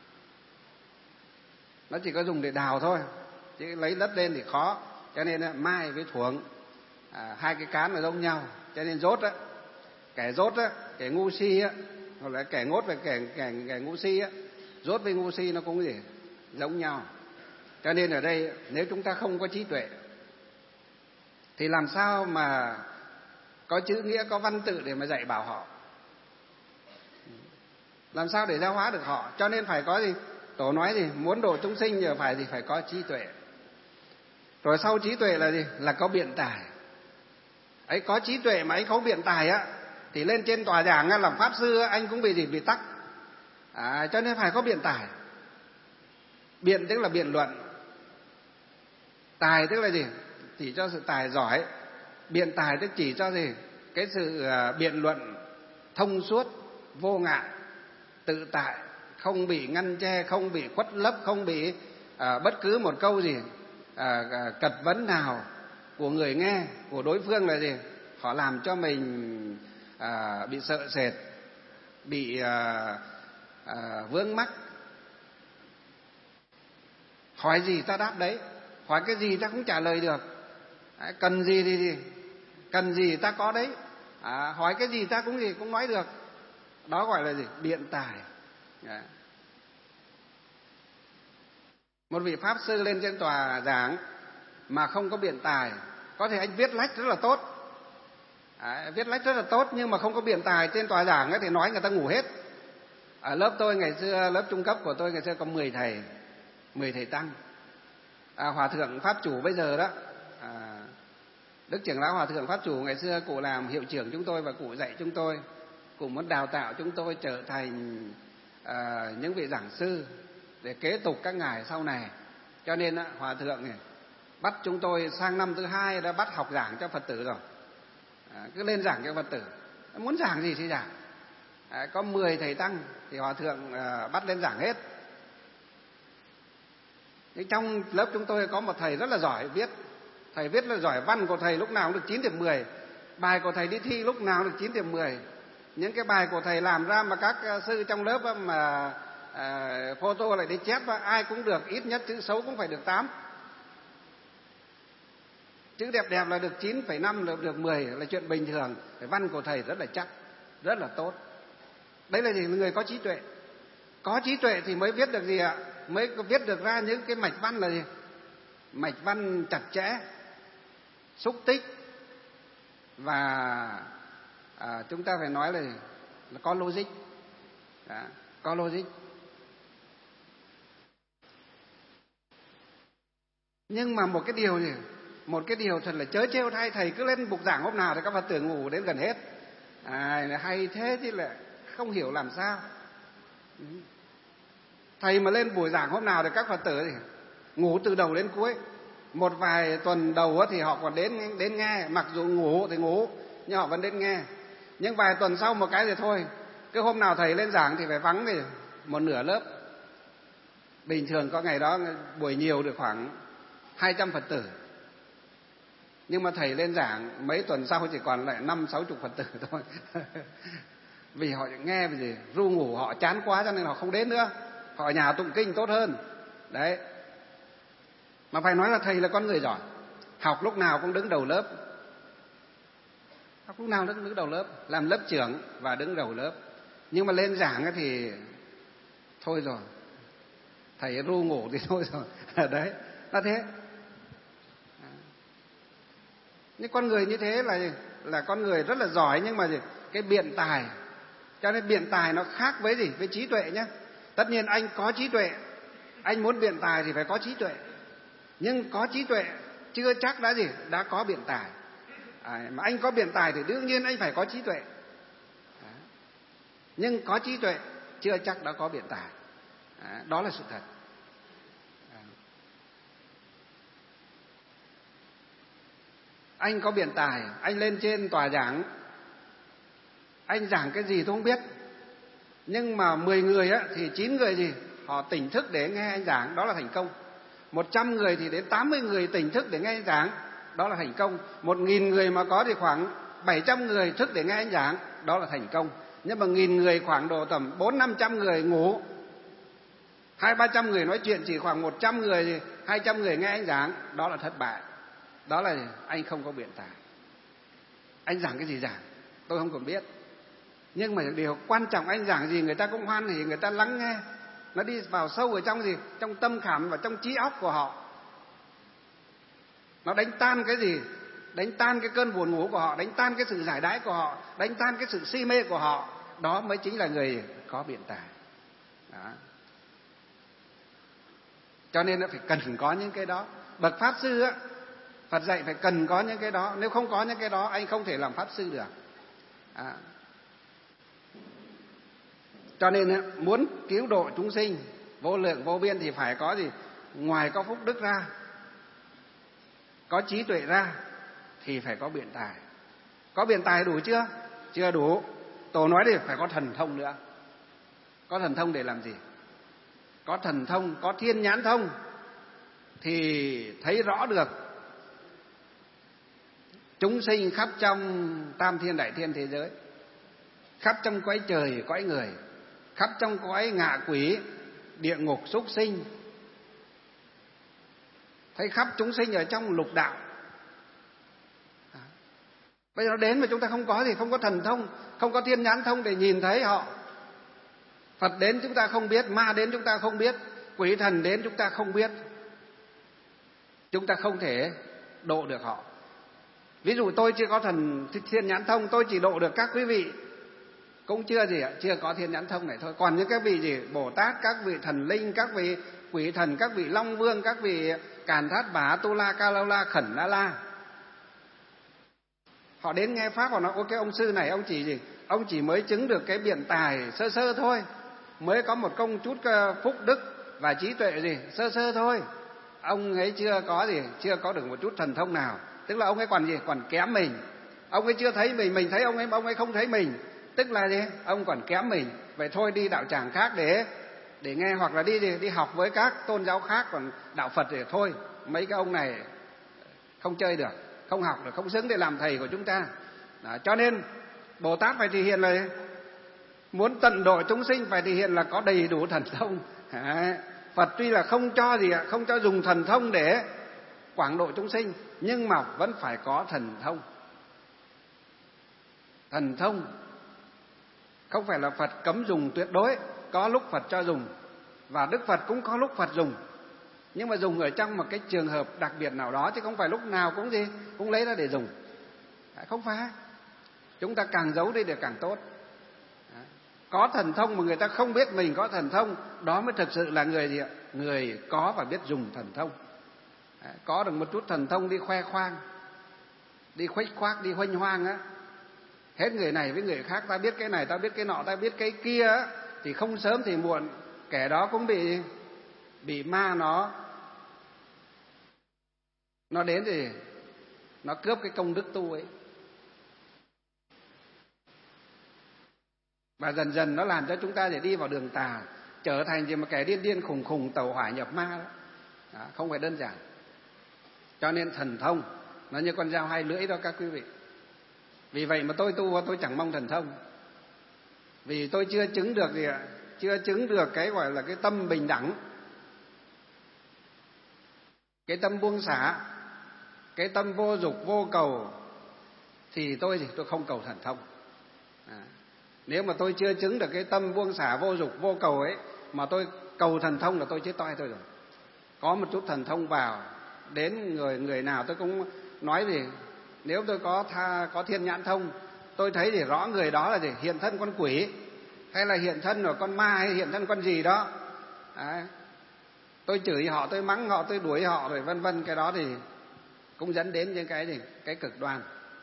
nó chỉ có dùng để đào thôi, chứ lấy đất lên thì khó. Cho nên mai với thuổng à, hai cái cán là giống nhau. Cho nên dốt á, kẻ dốt á, kẻ ngu si á, hoặc là kẻ ngốt và kẻ kẻ kẻ ngu si á, dốt với ngu si nó cũng gì giống nhau. Cho nên ở đây nếu chúng ta không có trí tuệ thì làm sao mà có chữ nghĩa, có văn tự để mà dạy bảo họ, làm sao để giáo hóa được họ. Cho nên phải có gì, Tổ nói gì, muốn độ chúng sinh giờ phải gì, phải có trí tuệ. Rồi sau trí tuệ là gì, là có biện tài. Ấy, có trí tuệ mà anh không biện tài á thì lên trên tòa giảng á, làm pháp sư á, anh cũng bị gì, bị tắc. À, cho nên phải có biện tài. Biện tức là biện luận, tài tức là gì, chỉ cho sự tài giỏi. Biện tài tức chỉ cho gì, cái sự biện luận thông suốt, vô ngại, tự tại, không bị ngăn che, không bị khuất lấp, không bị à, bất cứ một câu gì à, cật vấn nào của người nghe, của đối phương là gì, họ làm cho mình à, bị sợ sệt, bị à, à, vướng mắc. Hỏi gì ta đáp đấy, hỏi cái gì ta cũng trả lời được. À, cần gì thì gì, cần gì ta có đấy. À, hỏi cái gì ta cũng gì cũng nói được. Đó gọi là gì, biện tài. À. Một vị pháp sư lên trên tòa giảng mà không có biện tài, có thể anh viết lách rất là tốt, à, viết lách rất là tốt, nhưng mà không có biện tài, trên tòa giảng ấy thì nói người ta ngủ hết. Ở lớp tôi ngày xưa, lớp trung cấp của tôi ngày xưa có mười thầy, mười thầy tăng. À, Hòa thượng Pháp Chủ bây giờ đó, à, Đức trưởng lão Hòa thượng Pháp Chủ ngày xưa cụ làm hiệu trưởng chúng tôi và cụ dạy chúng tôi, cụ muốn đào tạo chúng tôi trở thành à, những vị giảng sư để kế tục các ngài sau này. Cho nên á, Hòa thượng này bắt chúng tôi sang năm thứ hai đã bắt học giảng cho Phật tử rồi. À, cứ lên giảng cho Phật tử, muốn giảng gì thì giảng. À, có mười thầy tăng thì Hòa thượng à, bắt lên giảng hết. Nhưng trong lớp chúng tôi có một thầy rất là giỏi viết, thầy viết là giỏi, văn của thầy lúc nào cũng được chín điểm mười, bài của thầy đi thi lúc nào cũng được chín điểm mười. Những cái bài của thầy làm ra mà các sư trong lớp mà à, photo lại đi chép và ai cũng được, ít nhất chữ xấu cũng phải được tám. Chữ đẹp đẹp là được chín phẩy năm, được, được mười là chuyện bình thường. Cái văn của thầy rất là chắc, rất là tốt. Đấy là gì? Người có trí tuệ. Có trí tuệ thì mới viết được gì ạ? Mới viết được ra những cái mạch văn là gì? Mạch văn chặt chẽ, xúc tích và à, chúng ta phải nói là, là có logic. Đó, có logic. Nhưng mà một cái điều gì? Một cái điều thật là chớ trêu thay, thầy cứ lên bục giảng hôm nào thì các Phật tử ngủ đến gần hết. À, hay thế chứ là không hiểu làm sao. Thầy mà lên buổi giảng hôm nào thì các Phật tử thì ngủ từ đầu đến cuối. Một vài tuần đầu thì họ còn đến đến nghe, mặc dù ngủ thì ngủ nhưng họ vẫn đến nghe. Nhưng vài tuần sau một cái thì thôi, cứ hôm nào thầy lên giảng thì phải vắng thì một nửa lớp. Bình thường có ngày đó buổi nhiều được khoảng hai trăm Phật tử. Nhưng mà thầy lên giảng mấy tuần sau chỉ còn lại năm sáu chục Phật tử thôi. Vì họ nghe về gì ru ngủ, họ chán quá cho nên họ không đến nữa. Họ ở nhà tụng kinh tốt hơn. Đấy. Mà phải nói là thầy là con người giỏi. Học lúc nào cũng đứng đầu lớp. Học lúc nào cũng đứng đầu lớp, làm lớp trưởng và đứng đầu lớp. Nhưng mà lên giảng thì thôi rồi. Thầy ru ngủ thì thôi rồi. Đấy, là thế. Những con người như thế là là con người rất là giỏi, nhưng mà gì? Cái biện tài. Cho nên biện tài nó khác với gì? Với trí tuệ nhé. Tất nhiên anh có trí tuệ, anh muốn biện tài thì phải có trí tuệ. Nhưng có trí tuệ chưa chắc đã gì? Đã có biện tài. À, mà anh có biện tài thì đương nhiên anh phải có trí tuệ. À, nhưng có trí tuệ chưa chắc đã có biện tài. À, đó là sự thật. À, anh có biện tài, anh lên trên tòa giảng, anh giảng cái gì tôi không biết. Nhưng mà mười người á, thì chín người gì? Họ tỉnh thức để nghe anh giảng, đó là thành công. Một trăm người thì đến tám mươi người tỉnh thức để nghe anh giảng, đó là thành công. Một nghìn người mà có thì khoảng bảy trăm người thức để nghe anh giảng, đó là thành công. Nhưng mà nghìn người khoảng độ tầm bốn năm trăm người ngủ, hai ba trăm người nói chuyện, chỉ khoảng một trăm người, hai trăm người nghe anh giảng, đó là thất bại. Đó là anh không có biện tài. Anh giảng cái gì giảng tôi không còn biết. Nhưng mà điều quan trọng anh giảng gì người ta cũng hoan hỉ, người ta lắng nghe. Nó đi vào sâu ở trong gì? Trong tâm khảm và trong trí óc của họ. Nó đánh tan cái gì? Đánh tan cái cơn buồn ngủ của họ, đánh tan cái sự giải đãi của họ, đánh tan cái sự si mê của họ. Đó mới chính là người có biện tài. Đó. Cho nên nó phải cần có những cái đó. Bậc Pháp Sư á, Phật dạy phải cần có những cái đó. Nếu không có những cái đó, anh không thể làm Pháp Sư được. À. Cho nên muốn cứu độ chúng sinh vô lượng vô biên thì phải có gì? Ngoài có phúc đức ra, có trí tuệ ra, thì phải có biện tài. Có biện tài đủ chưa? Chưa đủ. Tổ nói thì phải có thần thông nữa. Có thần thông để làm gì? Có thần thông, có thiên nhãn thông thì thấy rõ được chúng sinh khắp trong tam thiên đại thiên thế giới, khắp trong cõi trời cõi người, khắp trong cõi ngạ quỷ, địa ngục, súc sinh, thấy khắp chúng sinh ở trong lục đạo. Bây giờ nó đến mà chúng ta không có thì không có thần thông, không có thiên nhãn thông để nhìn thấy họ. Phật đến chúng ta không biết, ma đến chúng ta không biết, quỷ thần đến chúng ta không biết. Chúng ta không thể độ được họ. Ví dụ tôi chưa có thần thiên nhãn thông, tôi chỉ độ được các quý vị cũng chưa gì ạ, chưa có thiên nhãn thông này thôi. Còn những các vị gì Bồ Tát, các vị thần linh, các vị quỷ thần, các vị long vương, các vị Càn Thát Bá, Tu La, Ca Lâu La, Khẩn La La, họ đến nghe pháp, họ nói ôi cái ông sư này ông chỉ gì, ông chỉ mới chứng được cái biện tài sơ sơ thôi, mới có một công chút phúc đức và trí tuệ gì sơ sơ thôi, ông ấy chưa có gì, chưa có được một chút thần thông nào. Tức là ông ấy còn gì, còn kém mình. Ông ấy chưa thấy mình, mình thấy ông ấy, ông ấy không thấy mình. Tức là gì, ông còn kém mình. Vậy thôi đi đạo tràng khác để để nghe, hoặc là đi đi, đi học với các tôn giáo khác. Còn đạo Phật thì thôi, mấy cái ông này không chơi được, không học được, không xứng để làm thầy của chúng ta. Đó, cho nên Bồ Tát phải thể hiện là Muốn tận độ chúng sinh phải thể hiện là có đầy đủ thần thông. Đấy. Phật tuy là không cho gì ạ, không cho dùng thần thông để quảng độ chúng sinh, nhưng mà vẫn phải có thần thông. Thần thông không phải là Phật cấm dùng tuyệt đối, có lúc Phật cho dùng, và Đức Phật cũng có lúc Phật dùng, nhưng mà dùng ở trong một cái trường hợp đặc biệt nào đó, chứ không phải lúc nào cũng gì cũng lấy ra để dùng. Không phải. Chúng ta càng giấu đi thì càng tốt. Có thần thông mà người ta không biết mình có thần thông, đó mới thực sự là người gì ạ? Người có và biết dùng thần thông. Có được một chút thần thông đi khoe khoang, đi khuếch khoác, đi huênh hoang á, hết người này với người khác, ta biết cái này, ta biết cái nọ, ta biết cái kia á, thì không sớm thì muộn kẻ đó cũng bị bị ma nó nó đến thì nó cướp cái công đức tu ấy. Và dần dần nó làm cho chúng ta để đi vào đường tà, trở thành gì mà kẻ điên điên khùng khùng tẩu hỏa nhập ma đó. Đó, không phải đơn giản. Cho nên thần thông nó như con dao hai lưỡi đó các quý vị. Vì vậy mà tôi tu tôi chẳng mong thần thông, vì tôi chưa chứng được gì ạ, chưa chứng được cái gọi là cái tâm bình đẳng, cái tâm buông xả, cái tâm vô dục vô cầu, thì tôi thì tôi không cầu thần thông. À, nếu mà tôi chưa chứng được cái tâm buông xả vô dục vô cầu ấy mà tôi cầu thần thông là tôi chết toi tôi rồi. Có một chút thần thông vào đến người người nào tôi cũng nói gì, nếu tôi có tha, có thiên nhãn thông, tôi thấy thì rõ người đó là gì, hiện thân con quỷ, hay là hiện thân của con ma, hay hiện thân con gì đó. Đấy. Tôi chửi họ, tôi mắng họ, tôi đuổi họ rồi vân vân, cái đó thì cũng dẫn đến những cái gì, cái cực đoan.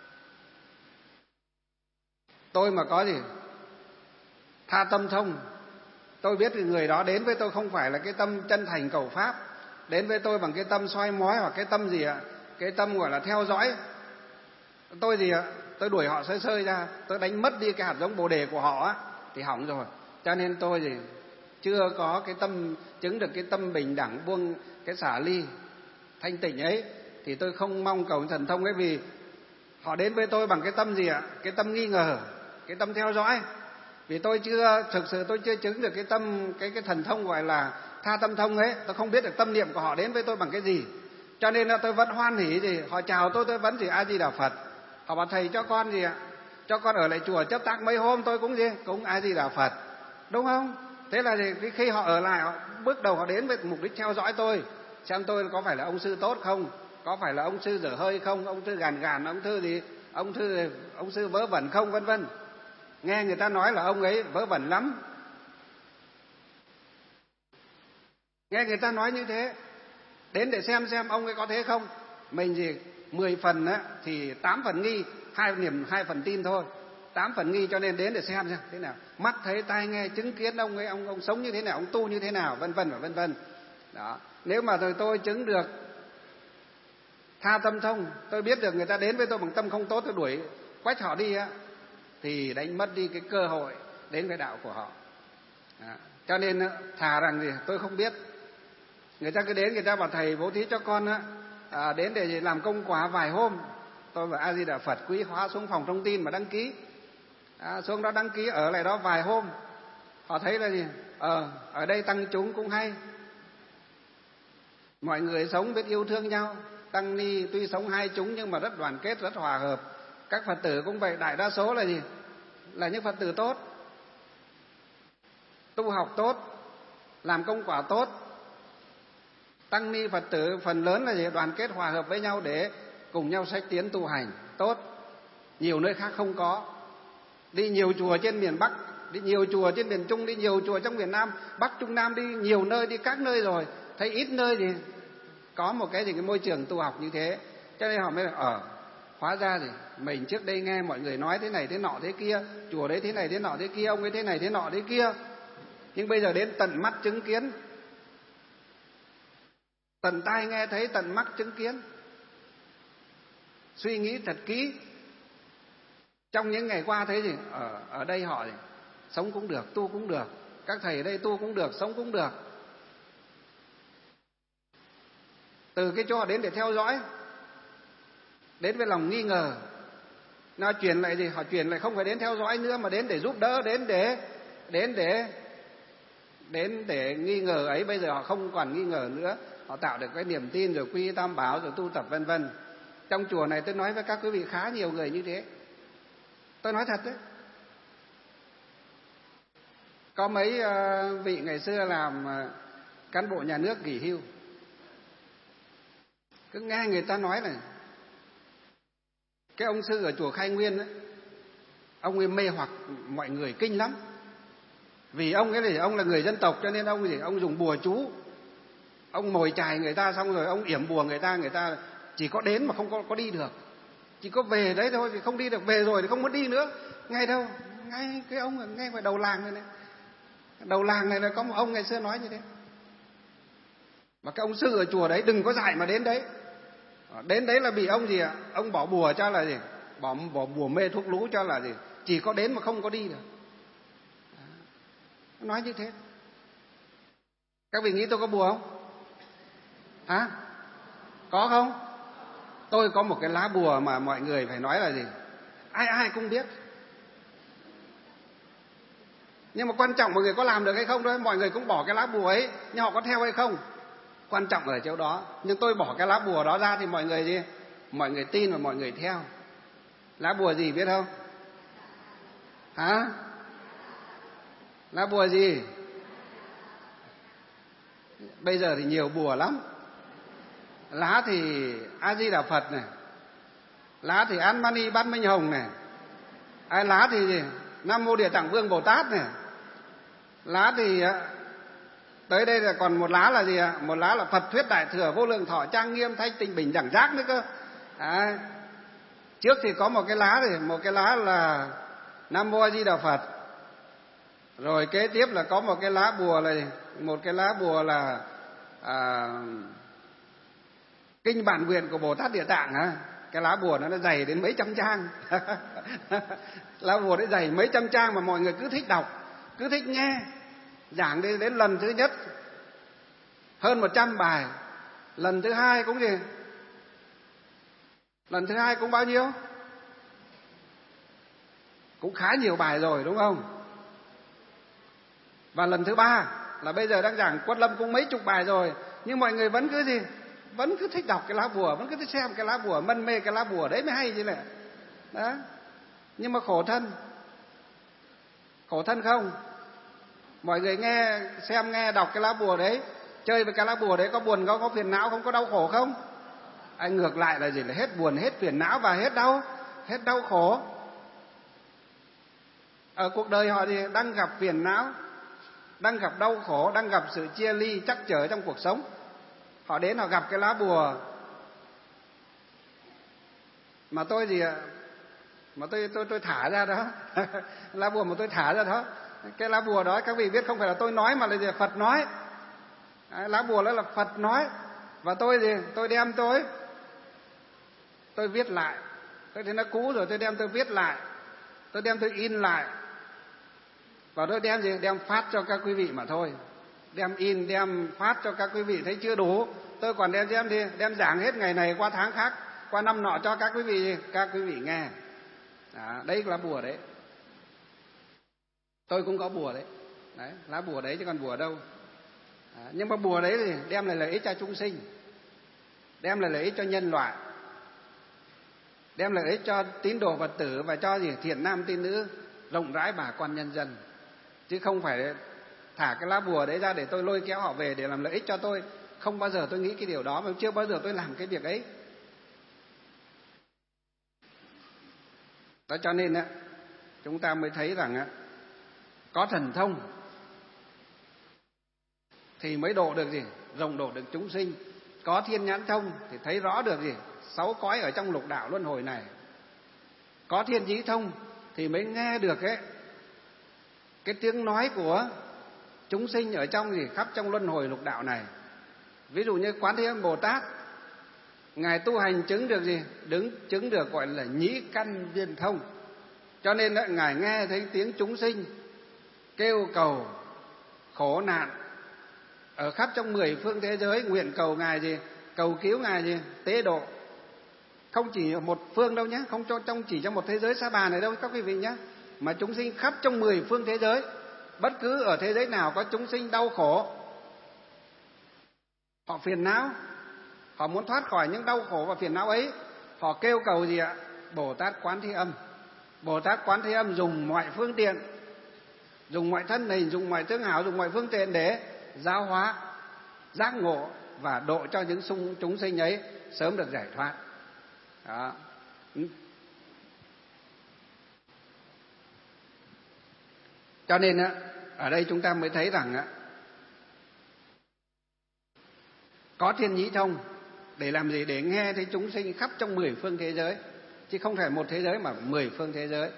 Tôi mà có gì tha tâm thông, tôi biết thì người đó đến với tôi không phải là cái tâm chân thành cầu pháp, đến với tôi bằng cái tâm soi mói hoặc cái tâm gì ạ, cái tâm gọi là theo dõi. Tôi gì ạ, tôi đuổi họ sơi sơi ra, tôi đánh mất đi cái hạt giống bồ đề của họ á, thì hỏng rồi. Cho nên tôi gì chưa có cái tâm chứng được cái tâm bình đẳng, buông cái xả ly thanh tịnh ấy, thì tôi không mong cầu thần thông ấy, vì họ đến với tôi bằng cái tâm gì ạ, cái tâm nghi ngờ, cái tâm theo dõi. Vì tôi chưa thực sự tôi chưa chứng được cái tâm cái cái thần thông gọi là tha tâm thông ấy, tôi không biết được tâm niệm của họ đến với tôi bằng cái gì. Cho nên là tôi vẫn hoan hỉ gì, họ chào tôi tôi vẫn gì A Di Đà Phật. Họ bảo thầy cho con gì ạ, cho con ở lại chùa chấp tác mấy hôm, tôi cũng gì cũng A Di Đà Phật, đúng không? Thế là gì, khi họ ở lại, họ bước đầu họ đến với mục đích theo dõi tôi, xem tôi có phải là ông sư tốt không, có phải là ông sư dở hơi không, ông sư gàn gàn, ông sư gì, ông sư ông sư vớ vẩn không, vân vân. Nghe người ta nói là ông ấy vớ vẩn lắm, nghe người ta nói như thế, đến để xem xem ông ấy có thế không. Mình gì mười phần á thì tám phần nghi, hai niềm hai phần tin thôi. Tám phần nghi cho nên đến để xem xem thế nào, mắt thấy tai nghe chứng kiến ông ấy ông ông sống như thế nào, ông tu như thế nào, vân vân và vân vân. Đó, nếu mà rồi tôi chứng được tha tâm thông, tôi biết được người ta đến với tôi bằng tâm không tốt, tôi đuổi quách họ đi á, thì đánh mất đi cái cơ hội đến với đạo của họ. Đó. Cho nên thà rằng gì tôi không biết, người ta cứ đến người ta bảo thầy bố thí cho con á, à, đến để làm công quả vài hôm, tôi bảo A Di Đà Phật, quý hóa xuống phòng thông tin mà đăng ký, à, xuống đó đăng ký ở lại đó vài hôm. Họ thấy là gì, ờ ở đây tăng chúng cũng hay, mọi người sống biết yêu thương nhau, tăng ni tuy sống hai chúng nhưng mà rất đoàn kết, rất hòa hợp. Các Phật tử cũng vậy, đại đa số là gì, là những Phật tử tốt, tu học tốt, làm công quả tốt. Tăng ni Phật tử phần lớn là gì, đoàn kết hòa hợp với nhau để cùng nhau sách tiến tu hành tốt. Nhiều nơi khác không có. Đi nhiều chùa trên miền Bắc, đi nhiều chùa trên miền Trung, đi nhiều chùa trong miền Nam, Bắc Trung Nam, đi nhiều nơi, đi các nơi rồi, thấy ít nơi thì có một cái gì cái môi trường tu học như thế. Cho nên họ mới ở ờ, hóa ra thì mình trước đây nghe mọi người nói thế này thế nọ thế kia, chùa đấy thế này thế nọ thế kia, ông ấy thế này thế nọ thế kia, nhưng bây giờ đến tận mắt chứng kiến, tận tai nghe thấy, tận mắt chứng kiến, suy nghĩ thật kỹ. Trong những ngày qua thấy gì, ở ở đây họ gì, sống cũng được, tu cũng được, các thầy ở đây tu cũng được, sống cũng được. Từ cái chỗ họ đến để theo dõi, đến với lòng nghi ngờ, nó truyền lại gì, họ truyền lại không phải đến theo dõi nữa mà đến để giúp đỡ, đến để đến để đến để nghi ngờ ấy. Bây giờ họ không còn nghi ngờ nữa, họ tạo được cái niềm tin rồi quy y tam bảo rồi tu tập vân vân. Trong chùa này tôi nói với các quý vị khá nhiều người như thế, tôi nói thật đấy. Có mấy vị ngày xưa làm cán bộ nhà nước nghỉ hưu, cứ nghe người ta nói này, cái ông sư ở chùa Khai Nguyên ấy, ông ấy mê hoặc mọi người kinh lắm. Vì ông ấy thì ông là người dân tộc, cho nên ông gì ông dùng bùa chú, ông mồi chài người ta, xong rồi ông yểm bùa người ta, người ta chỉ có đến mà không có, có đi được, chỉ có về đấy thôi, thì không đi được, về rồi thì không muốn đi nữa. Ngay đâu, ngay cái ông ngay ngoài đầu làng này này, đầu làng này là có một ông ngày xưa nói như thế. Mà cái ông sư ở chùa đấy đừng có dạy mà đến đấy, đến đấy là bị ông gì ạ, ông bỏ bùa cho là gì, bỏ bỏ bùa mê thuốc lú cho là gì, chỉ có đến mà không có đi được. Nói như thế. Các vị nghĩ tôi có bùa không? Hả? Có không? Tôi có một cái lá bùa mà mọi người phải nói là gì, ai ai cũng biết. Nhưng mà quan trọng mọi người có làm được hay không thôi. Mọi người cũng bỏ cái lá bùa ấy, nhưng họ có theo hay không, quan trọng ở chỗ đó. Nhưng tôi bỏ cái lá bùa đó ra thì mọi người gì, mọi người tin và mọi người theo. Lá bùa gì biết không? Hả? Lá bùa gì? Bây giờ thì nhiều bùa lắm. Lá thì A Di Đà Phật này, lá thì Án Mani Bát Minh Hồng này, ai lá thì gì? Nam Mô Địa Tạng Vương Bồ Tát này, lá thì tới đây là còn một lá là gì ạ? Một lá là Phật Thuyết Đại Thừa Vô Lượng Thọ Trang Nghiêm Thanh Tịnh Bình Đẳng Giác nữa cơ. À, trước thì có một cái lá thì một cái lá là Nam Mô A Di Đà Phật. Rồi kế tiếp là có một cái lá bùa là một cái lá bùa là à, Kinh Bản Nguyện của Bồ Tát Địa Tạng á. Cái lá bùa nó nó dày đến mấy trăm trang. Lá bùa nó dày mấy trăm trang mà mọi người cứ thích đọc, cứ thích nghe. Giảng đến, đến lần thứ nhất hơn một trăm bài, lần thứ hai cũng gì, lần thứ hai cũng bao nhiêu, cũng khá nhiều bài rồi đúng không? Và lần thứ ba là bây giờ đang giảng Quất Lâm cũng mấy chục bài rồi, nhưng mọi người vẫn cứ gì, vẫn cứ thích đọc cái lá bùa, vẫn cứ thích xem cái lá bùa, mân mê cái lá bùa đấy mới hay chứ này. Đó. Nhưng mà khổ thân, khổ thân không? Mọi người nghe, xem nghe, đọc cái lá bùa đấy, chơi với cái lá bùa đấy có buồn không, có phiền não không, có đau khổ không? Anh ngược lại là gì, là hết buồn, hết phiền não và hết đau, hết đau khổ. Ở cuộc đời họ thì đang gặp phiền não, đang gặp đau khổ, đang gặp sự chia ly trắc trở trong cuộc sống. Họ đến họ gặp cái lá bùa mà tôi gì ạ, mà tôi tôi tôi thả ra đó. Lá bùa mà tôi thả ra đó, cái lá bùa đó các vị biết không phải là tôi nói mà là gì, Phật nói. Đấy, lá bùa đó là Phật nói, và tôi gì, tôi đem tôi tôi viết lại. Tôi thấy nó cũ rồi, tôi đem tôi viết lại, tôi đem tôi in lại, và tôi đem gì, đem phát cho các quý vị mà thôi. Đem in, đem phát cho các quý vị thấy chưa đủ, tôi còn đem đem đi, đem giảng hết ngày này qua tháng khác, qua năm nọ cho các quý vị, các quý vị nghe. Đó, đấy là bùa đấy. Tôi cũng có bùa đấy, đấy lá bùa đấy chứ còn bùa đâu. Đó, nhưng mà bùa đấy thì đem lại lợi ích cho chúng sinh, đem lại lợi ích cho nhân loại, đem lại lợi ích cho tín đồ Phật tử và cho gì thiện nam tín nữ, rộng rãi bà con nhân dân, chứ không phải thả cái lá bùa đấy ra để tôi lôi kéo họ về để làm lợi ích cho tôi. Không bao giờ tôi nghĩ cái điều đó, mà chưa bao giờ tôi làm cái việc ấy. Đó cho nên á, chúng ta mới thấy rằng á, có thần thông thì mới độ được gì, rộng độ được chúng sinh. Có thiên nhãn thông thì thấy rõ được gì, sáu cõi ở trong lục đạo luân hồi này. Có thiên nhĩ thông thì mới nghe được ấy, cái tiếng nói của chúng sinh ở trong gì, khắp trong luân hồi lục đạo này. Ví dụ như Quán Thế Âm Bồ Tát, ngài tu hành chứng được gì, đứng chứng được gọi là nhĩ căn viên thông. Cho nên đó, ngài nghe thấy tiếng chúng sinh kêu cầu khổ nạn ở khắp trong mười phương thế giới, nguyện cầu ngài gì, cầu cứu ngài gì, tế độ. Không chỉ ở một phương đâu nhé, không cho trong chỉ trong một thế giới Sa Bà này đâu các quý vị nhé, mà chúng sinh khắp trong mười phương thế giới Bất cứ ở thế giới nào có chúng sinh đau khổ, họ phiền não, họ muốn thoát khỏi những đau khổ và phiền não ấy, họ kêu cầu gì ạ? Bồ Tát Quán Thế Âm. Bồ Tát Quán Thế Âm dùng mọi phương tiện, dùng mọi thân hình, dùng mọi tướng hảo, dùng mọi phương tiện để giáo hóa, giác ngộ và độ cho những chúng sinh ấy sớm được giải thoát. Đó. Cho nên á, ở đây chúng ta mới thấy rằng á, có thiên nhĩ thông để làm gì? Để nghe thấy chúng sinh khắp trong mười phương thế giới, chứ không phải một thế giới mà mười phương thế giới.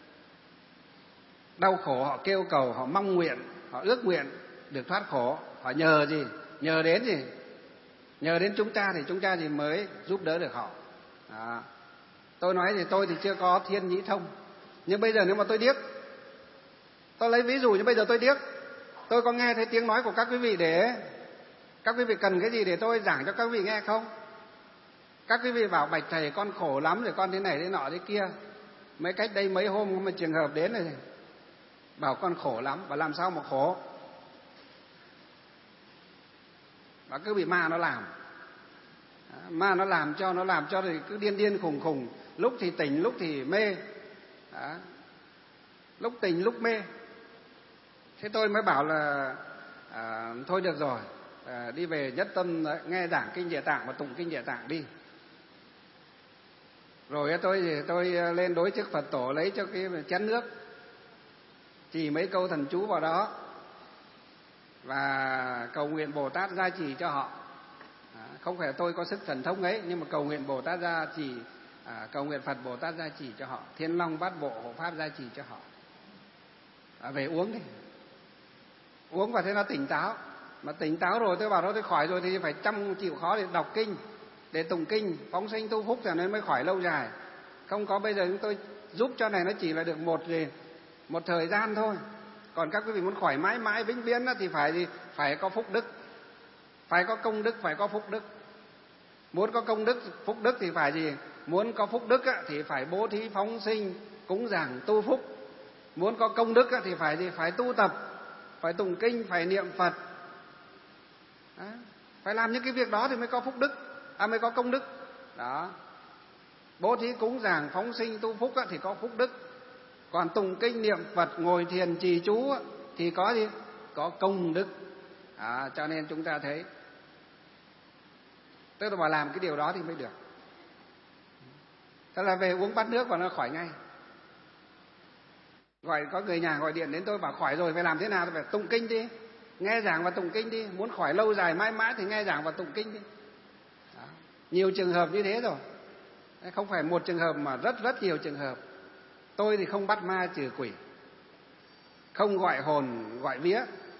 Đau khổ họ kêu cầu, họ mong nguyện, họ ước nguyện được thoát khổ. Họ nhờ gì? Nhờ đến gì? Nhờ đến chúng ta thì chúng ta thì mới giúp đỡ được họ. Đó. Tôi nói thì tôi thì chưa có thiên nhĩ thông, nhưng bây giờ nếu mà tôi điếc, tôi lấy ví dụ như bây giờ tôi điếc, tôi có nghe thấy tiếng nói của các quý vị để các quý vị cần cái gì để tôi giảng cho các quý vị nghe không? Các quý vị bảo bạch thầy con khổ lắm rồi, con thế này thế nọ thế kia. Mấy cách đây mấy hôm có một trường hợp đến rồi, bảo con khổ lắm, và làm sao mà khổ? Và cứ bị ma nó làm, ma nó làm cho, nó làm cho thì cứ điên điên khùng khùng, lúc thì tỉnh lúc thì mê. Đó. Lúc tỉnh lúc mê. Thế tôi mới bảo là à, thôi được rồi, à, đi về nhất tâm nghe giảng kinh Địa Tạng và tụng kinh Địa Tạng đi. Rồi tôi thì tôi lên đối trước Phật tổ, lấy cho cái chén nước, chỉ mấy câu thần chú vào đó và cầu nguyện Bồ Tát gia trì cho họ. À, không phải tôi có sức thần thông ấy, nhưng mà cầu nguyện Bồ Tát gia trì, à, cầu nguyện Phật Bồ Tát gia trì cho họ, Thiên Long Bát Bộ hộ pháp gia trì cho họ. À, về uống đi, uống và thế nó tỉnh táo. Mà tỉnh táo rồi tôi bảo đó tôi khỏi rồi thì phải chăm chịu khó để đọc kinh, để tụng kinh, phóng sinh tu phúc rồi nên mới khỏi lâu dài. Không có bây giờ chúng tôi giúp cho này nó chỉ là được một gì một thời gian thôi. Còn các quý vị muốn khỏi mãi mãi vĩnh viễn thì phải gì? Phải có phúc đức, phải có công đức, phải có phúc đức. Muốn có công đức, phúc đức thì phải gì? Muốn có phúc đức thì phải bố thí phóng sinh, cúng dường tu phúc. Muốn có công đức thì phải gì? Phải tu tập, phải tụng kinh, phải niệm Phật. Đó. Phải làm những cái việc đó thì mới có phúc đức, à mới có công đức. Đó. Bố thí cúng dường phóng sinh tu phúc thì có phúc đức. Còn tụng kinh niệm Phật, ngồi thiền trì chú thì có gì? Có công đức. À, cho nên chúng ta thấy, tức là mà làm cái điều đó thì mới được. Thế là về uống bát nước và nó khỏi ngay. Gọi có người nhà gọi điện đến tôi bảo khỏi rồi phải làm thế nào? Phải tụng kinh đi, nghe giảng và tụng kinh đi. Muốn khỏi lâu dài mãi mãi thì nghe giảng và tụng kinh đi. Đó. Nhiều trường hợp như thế rồi, không phải một trường hợp mà rất rất nhiều trường hợp. Tôi thì không bắt ma trừ quỷ, không gọi hồn gọi vía,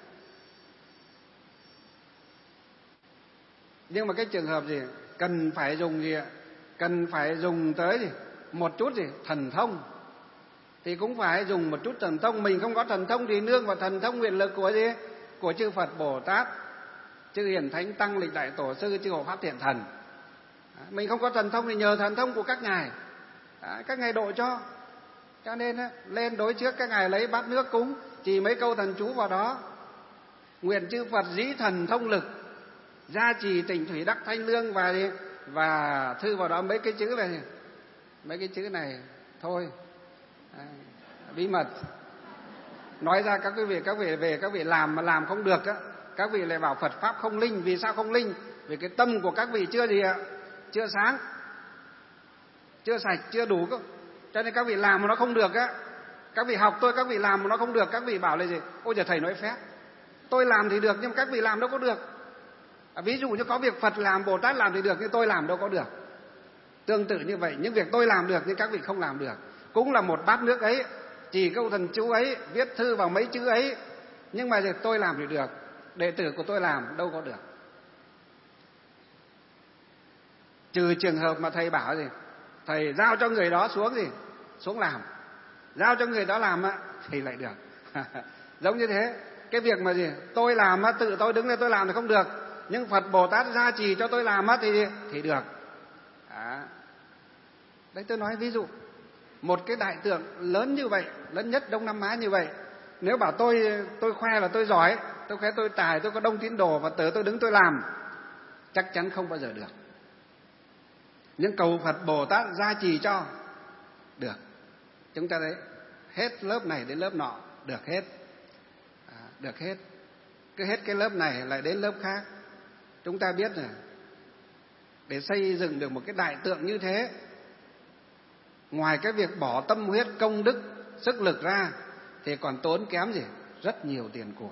nhưng mà cái trường hợp gì cần phải dùng gì ạ? Cần phải dùng tới gì một chút gì thần thông thì cũng phải dùng một chút thần thông. Mình không có thần thông thì nương vào thần thông nguyện lực của gì? Của chư Phật Bồ Tát, chư Hiền Thánh Tăng, lịch đại tổ sư, chư Hộ Pháp Thiện Thần. Mình không có thần thông thì nhờ thần thông của các ngài, các ngài độ cho. Cho nên lên đối trước các ngài lấy bát nước cúng, chỉ mấy câu thần chú vào đó, nguyện chư Phật dĩ thần thông lực, gia trì tịnh thủy đắc thanh lương, và và thư vào đó mấy cái chữ này, mấy cái chữ này thôi, à, bí mật. Nói ra các quý vị, các vị về các vị làm mà làm không được á, các vị lại bảo Phật pháp không linh. Vì sao không linh? Vì cái tâm của các vị chưa gì ạ? Chưa sáng, chưa sạch, chưa đủ. Cho nên các vị làm mà nó không được á, các vị học tôi, các vị làm mà nó không được, các vị bảo là gì? Ôi giờ thầy nói phép, tôi làm thì được nhưng các vị làm đâu có được. À, ví dụ như có việc Phật làm, Bồ Tát làm thì được, nhưng tôi làm đâu có được. Tương tự như vậy, những việc tôi làm được nhưng các vị không làm được. Cũng là một bát nước ấy, chỉ câu thần chú ấy, viết thư vào mấy chữ ấy, nhưng mà việc tôi làm thì được, đệ tử của tôi làm đâu có được. Trừ trường hợp mà thầy bảo gì, thầy giao cho người đó xuống gì, xuống làm, giao cho người đó làm á, thì lại được. Giống như thế, cái việc mà gì, tôi làm á, tự tôi đứng lên tôi làm thì không được, nhưng Phật Bồ Tát gia trì cho tôi làm á thì thì được. Đó. Đấy tôi nói ví dụ một cái đại tượng lớn như vậy, lớn nhất Đông Nam Á như vậy, nếu bảo tôi tôi khoe là tôi giỏi, tôi khoe tôi tài, tôi có đông tín đồ và tớ tôi đứng tôi làm, chắc chắn không bao giờ được. Nhưng cầu Phật Bồ Tát gia trì cho được. Chúng ta thấy hết lớp này đến lớp nọ được hết, à, được hết. Cứ hết cái lớp này lại đến lớp khác. Chúng ta biết rồi, để xây dựng được một cái đại tượng như thế, ngoài cái việc bỏ tâm huyết, công đức, sức lực ra thì còn tốn kém gì? Rất nhiều tiền của.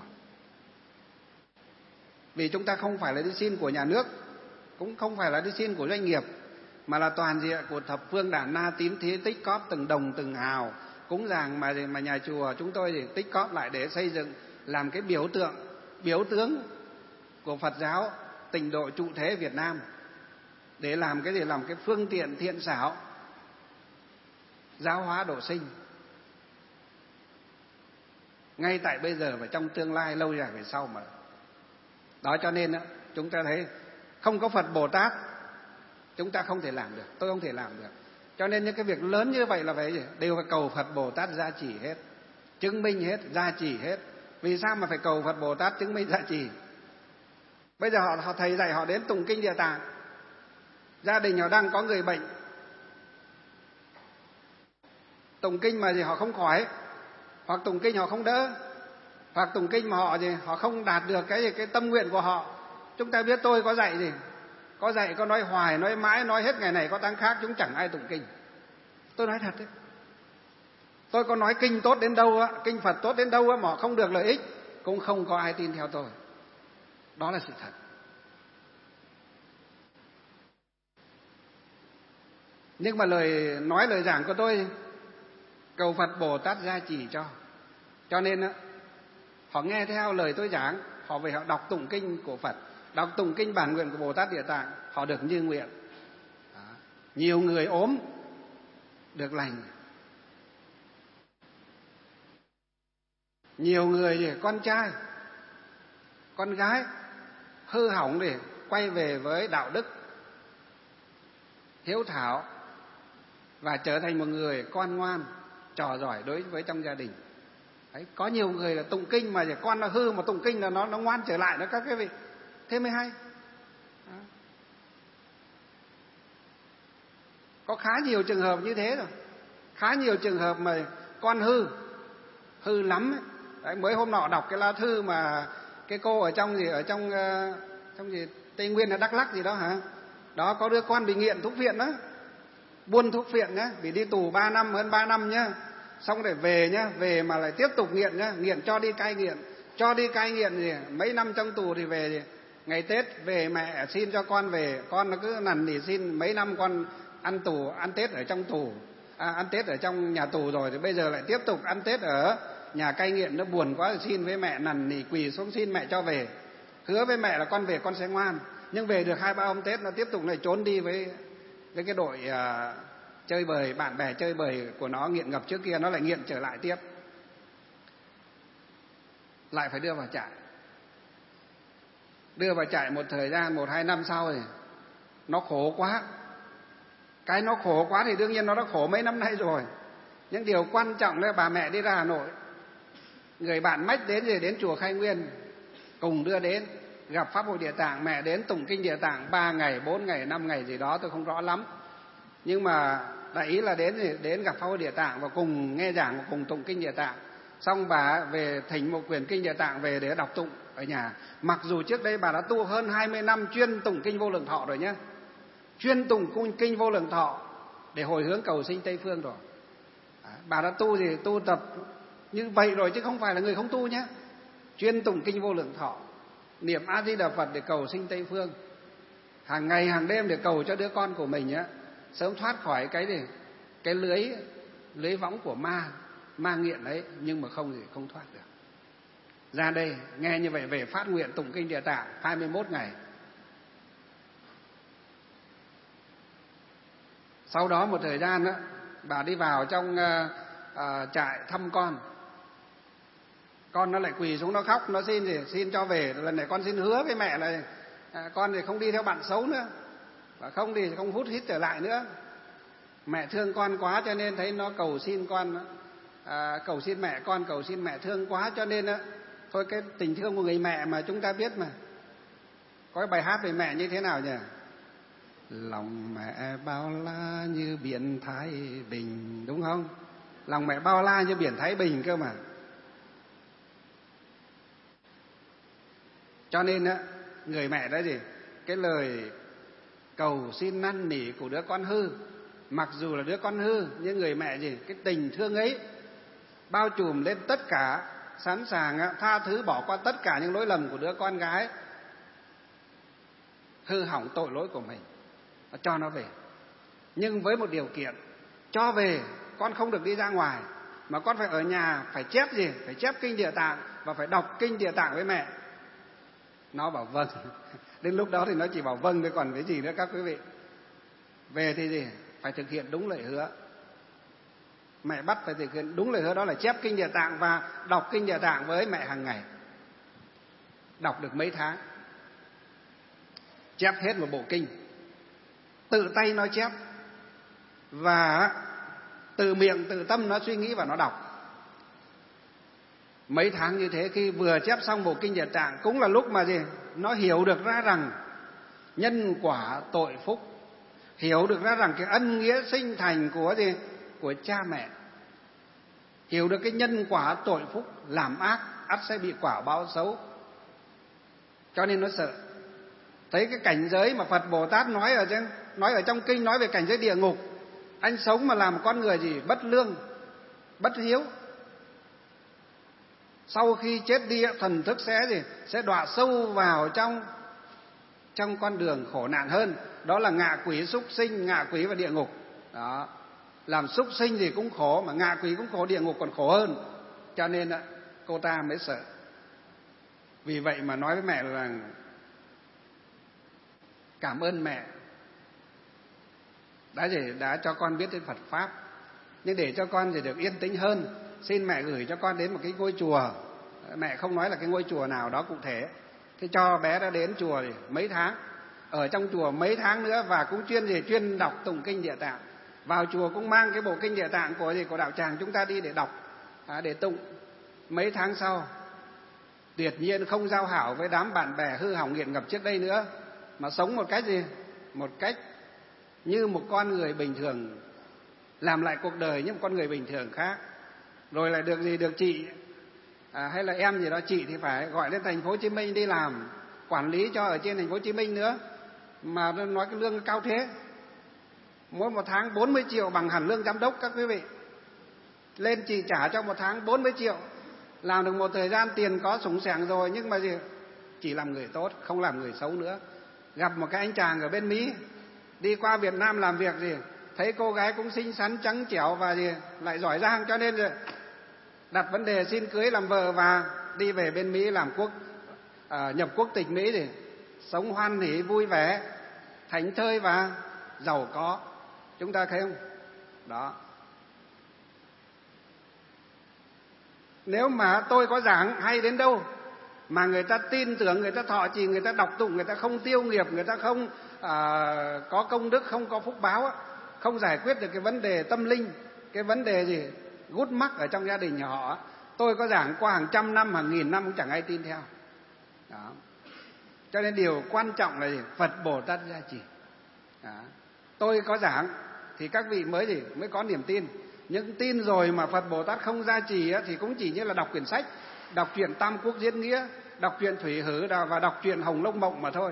Vì chúng ta không phải là đi xin của nhà nước, cũng không phải là đi xin của doanh nghiệp, mà là toàn diện của thập phương đản na tín thí tích cóp từng đồng từng hào cúng dường mà mà nhà chùa chúng tôi thì tích cóp lại để xây dựng làm cái biểu tượng, biểu tướng của Phật giáo Tịnh độ trụ thế Việt Nam, để làm cái gì? Làm cái phương tiện thiện xảo giáo hóa độ sinh, ngay tại bây giờ và trong tương lai lâu dài về sau mà. Đó cho nên chúng ta thấy không có Phật Bồ Tát chúng ta không thể làm được, tôi không thể làm được. Cho nên những cái việc lớn như vậy là phải gì? Đều phải cầu Phật Bồ Tát gia trì hết, chứng minh hết, gia trì hết. Vì sao mà phải cầu Phật Bồ Tát chứng minh gia trì? Bây giờ họ, họ thầy dạy họ đến tụng kinh Địa Tạng, gia đình họ đang có người bệnh, tụng kinh mà gì họ không khỏi, hoặc tụng kinh họ không đỡ, hoặc tụng kinh mà họ gì họ không đạt được cái cái tâm nguyện của họ. Chúng ta biết tôi có dạy gì, có dạy có nói hoài, nói mãi, nói hết ngày này có tháng khác, chúng chẳng ai tụng kinh. Tôi nói thật đấy, tôi có nói kinh tốt đến đâu á, kinh Phật tốt đến đâu á, mà họ không được lợi ích, cũng không có ai tin theo tôi. Đó là sự thật. Nhưng mà lời nói lời giảng của tôi cầu Phật Bồ Tát gia trì cho. Cho nên á, họ nghe theo lời tôi giảng, họ về họ đọc tụng kinh của Phật, đọc tụng kinh bản nguyện của Bồ Tát Địa Tạng, họ được như nguyện. Đó. Nhiều người ốm được lành, nhiều người con trai con gái hư hỏng để quay về với đạo đức hiếu thảo và trở thành một người con ngoan trò giỏi đối với trong gia đình. Đấy, có nhiều người là tụng kinh mà con nó hư mà tụng kinh là nó nó ngoan trở lại đó các cái vị, thế mới hay. Đó. Có khá nhiều trường hợp như thế rồi, khá nhiều trường hợp mà con hư hư lắm ấy. Đấy, mới hôm nọ đọc cái lá thư mà cái cô ở trong gì ở trong uh, trong gì Tây Nguyên là Đắk Lắk gì đó hả? Đó, có đứa con bị nghiện thuốc phiện đó, buôn thuốc phiện nhá, bị đi tù ba năm, hơn ba năm nhá, xong để về nhá, về mà lại tiếp tục nghiện nhá, nghiện cho đi cai nghiện, cho đi cai nghiện gì mấy năm trong tù thì về gì. Ngày Tết về mẹ xin cho con về, con nó cứ nằn nỉ xin mấy năm con ăn tù, ăn Tết ở trong tù, à, ăn Tết ở trong nhà tù rồi thì bây giờ lại tiếp tục ăn Tết ở nhà cai nghiện, nó buồn quá thì xin với mẹ, nằn nỉ quỳ xuống xin mẹ cho về, hứa với mẹ là con về con sẽ ngoan. Nhưng về được hai ba hôm Tết nó tiếp tục lại trốn đi với với cái đội uh, chơi bời, bạn bè chơi bời của nó nghiện ngập trước kia, nó lại nghiện trở lại tiếp, lại phải đưa vào trại. Đưa vào trại một thời gian một hai năm sau thì nó khổ quá. Cái nó khổ quá thì đương nhiên nó đã khổ mấy năm nay rồi. Nhưng điều quan trọng là bà mẹ đi ra Hà Nội, người bạn mách đến rồi đến chùa Khai Nguyên cùng đưa đến gặp Pháp hội Địa Tạng, mẹ đến tụng kinh Địa Tạng ba ngày, bốn ngày, năm ngày gì đó tôi không rõ lắm. Nhưng mà đại ý là đến đến gặp Pháp hội Địa Tạng và cùng nghe giảng và cùng tụng kinh Địa Tạng. Xong bà về thỉnh một quyển kinh Địa Tạng về để đọc tụng ở nhà. Mặc dù trước đây bà đã tu hơn hai mươi năm chuyên tụng kinh Vô Lượng Thọ rồi nhé. Chuyên tụng kinh Vô Lượng Thọ để hồi hướng cầu sinh Tây Phương rồi. Bà đã tu gì tu tập như vậy rồi chứ không phải là người không tu nhé. Chuyên tụng kinh Vô Lượng Thọ, niệm A Di Đà Phật để cầu sinh Tây Phương, hàng ngày hàng đêm để cầu cho đứa con của mình á sớm thoát khỏi cái gì cái lưới lưới võng của ma ma nghiện ấy, nhưng mà không gì không thoát được. Ra đây nghe như vậy về phát nguyện tụng kinh Địa Tạng hai mươi mốt ngày. Sau đó một thời gian đó, bà đi vào trong uh, uh, trại thăm con. Con nó lại quỳ xuống nó khóc, nó xin gì xin cho về. Lần này con xin hứa với mẹ là à, con thì không đi theo bạn xấu nữa, và không thì không hút hít trở lại nữa. Mẹ thương con quá cho nên thấy nó cầu xin con đó. à, cầu xin mẹ, con cầu xin mẹ thương quá, cho nên á thôi cái tình thương của người mẹ mà chúng ta biết mà. Có cái bài hát về mẹ như thế nào nhỉ? Lòng mẹ bao la như biển Thái Bình, đúng không? Lòng mẹ bao la như biển Thái Bình cơ mà. Cho nên á, người mẹ đó gì? Cái lời cầu xin năn nỉ của đứa con hư, mặc dù là đứa con hư, nhưng người mẹ gì? Cái tình thương ấy bao trùm lên tất cả, sẵn sàng á, tha thứ bỏ qua tất cả những lỗi lầm của đứa con gái hư hỏng tội lỗi của mình, cho nó về. Nhưng với một điều kiện, cho về con không được đi ra ngoài, mà con phải ở nhà, phải chép gì? Phải chép kinh Địa Tạng và phải đọc kinh Địa Tạng với mẹ. Nó bảo vâng. Đến lúc đó thì nó chỉ bảo vâng thôi, còn cái gì nữa các quý vị. Về thì gì? Phải thực hiện đúng lời hứa. Mẹ bắt phải thực hiện đúng lời hứa, đó là chép kinh Địa Tạng và đọc kinh Địa Tạng với mẹ hàng ngày. Đọc được mấy tháng, chép hết một bộ kinh, tự tay nó chép và từ miệng từ tâm nó suy nghĩ và nó đọc. Mấy tháng như thế, khi vừa chép xong bộ kinh Địa Tạng cũng là lúc mà gì? Nó hiểu được ra rằng nhân quả tội phúc, hiểu được ra rằng cái ân nghĩa sinh thành của gì? Của cha mẹ, hiểu được cái nhân quả tội phúc, làm ác ắt sẽ bị quả báo xấu. Cho nên nó sợ. Thấy cái cảnh giới mà Phật Bồ Tát nói ở trên, nói ở trong kinh, nói về cảnh giới địa ngục. Anh sống mà làm con người gì? Bất lương, bất hiếu. Sau khi chết đi, thần thức sẽ gì? Sẽ đọa sâu vào trong trong con đường khổ nạn hơn. Đó là ngạ quỷ, súc sinh, ngạ quỷ và địa ngục. Đó. Làm súc sinh thì cũng khổ, mà ngạ quỷ cũng khổ, địa ngục còn khổ hơn. Cho nên cô ta mới sợ. Vì vậy mà nói với mẹ là cảm ơn mẹ đã gì? Đã cho con biết đến Phật Pháp. Nhưng để cho con thì được yên tĩnh hơn, xin mẹ gửi cho con đến một cái ngôi chùa. Mẹ không nói là cái ngôi chùa nào đó cụ thể. Thế cho bé đã đến chùa thì mấy tháng, ở trong chùa mấy tháng nữa, và cũng chuyên gì? Chuyên đọc tụng kinh Địa Tạng. Vào chùa cũng mang cái bộ kinh Địa Tạng của gì? Của đạo tràng chúng ta đi để đọc, à, để tụng. Mấy tháng sau, tuyệt nhiên không giao hảo với đám bạn bè hư hỏng nghiện ngập trước đây nữa, mà sống một cách gì? Một cách như một con người bình thường, làm lại cuộc đời như một con người bình thường khác. Rồi lại được gì? Được chị à, hay là em gì đó, chị thì phải gọi lên thành phố Hồ Chí Minh đi làm quản lý cho ở trên thành phố Hồ Chí Minh nữa, mà nói cái lương cao thế, mỗi một tháng bốn mươi triệu, bằng hẳn lương giám đốc các quý vị. Lên chị trả cho một tháng bốn mươi triệu, làm được một thời gian tiền có sủng sẻng rồi, nhưng mà gì? Chỉ làm người tốt, không làm người xấu nữa. Gặp một cái anh chàng ở bên Mỹ đi qua Việt Nam làm việc gì, thấy cô gái cũng xinh xắn trắng trẻo và gì lại giỏi giang, cho nên rồi đặt vấn đề xin cưới làm vợ và đi về bên Mỹ làm quốc à, nhập quốc tịch Mỹ thì sống hoan hỉ vui vẻ, thảnh thơi và giàu có. Chúng ta thấy không? Đó. Nếu mà tôi có giảng hay đến đâu mà người ta tin tưởng, người ta thọ trì, người ta đọc tụng, người ta không tiêu nghiệp, người ta không à, có công đức, không có phúc báo, không giải quyết được cái vấn đề tâm linh, cái vấn đề gì gút mắc ở trong gia đình nhà họ, tôi có giảng qua hàng trăm năm, hàng nghìn năm cũng chẳng ai tin theo. Đó. Cho nên điều quan trọng là gì? Phật Bồ Tát gia trì. Đó. Tôi có giảng thì các vị mới gì mới có niềm tin. Nhưng tin rồi mà Phật Bồ Tát không gia trì á, thì cũng chỉ như là đọc quyển sách, đọc truyện Tam Quốc Diễn Nghĩa, đọc truyện Thủy Hử và đọc truyện Hồng Lông Mộng mà thôi.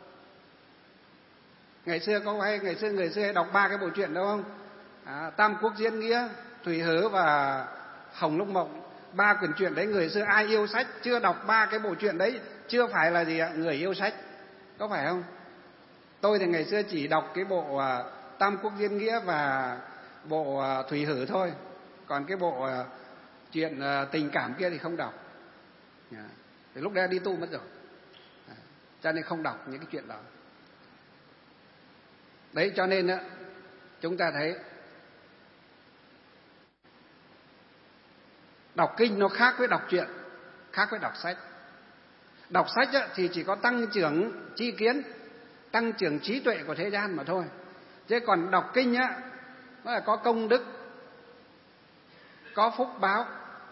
Ngày xưa có hay ngày xưa người xưa hay đọc ba cái bộ truyện đâu không? À, Tam Quốc Diễn Nghĩa, Thủy Hử và Hồng Lông Mộng. Ba quyển truyện đấy, người xưa ai yêu sách chưa đọc ba cái bộ truyện đấy chưa phải là gì ạ? Người yêu sách, có phải không? Tôi thì ngày xưa chỉ đọc cái bộ uh, Tam Quốc Diễn Nghĩa và bộ uh, Thủy Hử thôi, còn cái bộ uh, chuyện uh, tình cảm kia thì không đọc. Yeah. Thì lúc đó đi tu mất rồi, à, cho nên không đọc những cái chuyện đó. Đấy, cho nên á, chúng ta thấy đọc kinh nó khác với đọc truyện, khác với đọc sách. Đọc sách á, thì chỉ có tăng trưởng tri kiến, tăng trưởng trí tuệ của thế gian mà thôi. Chứ còn đọc kinh á, nó là có công đức, có phúc báo.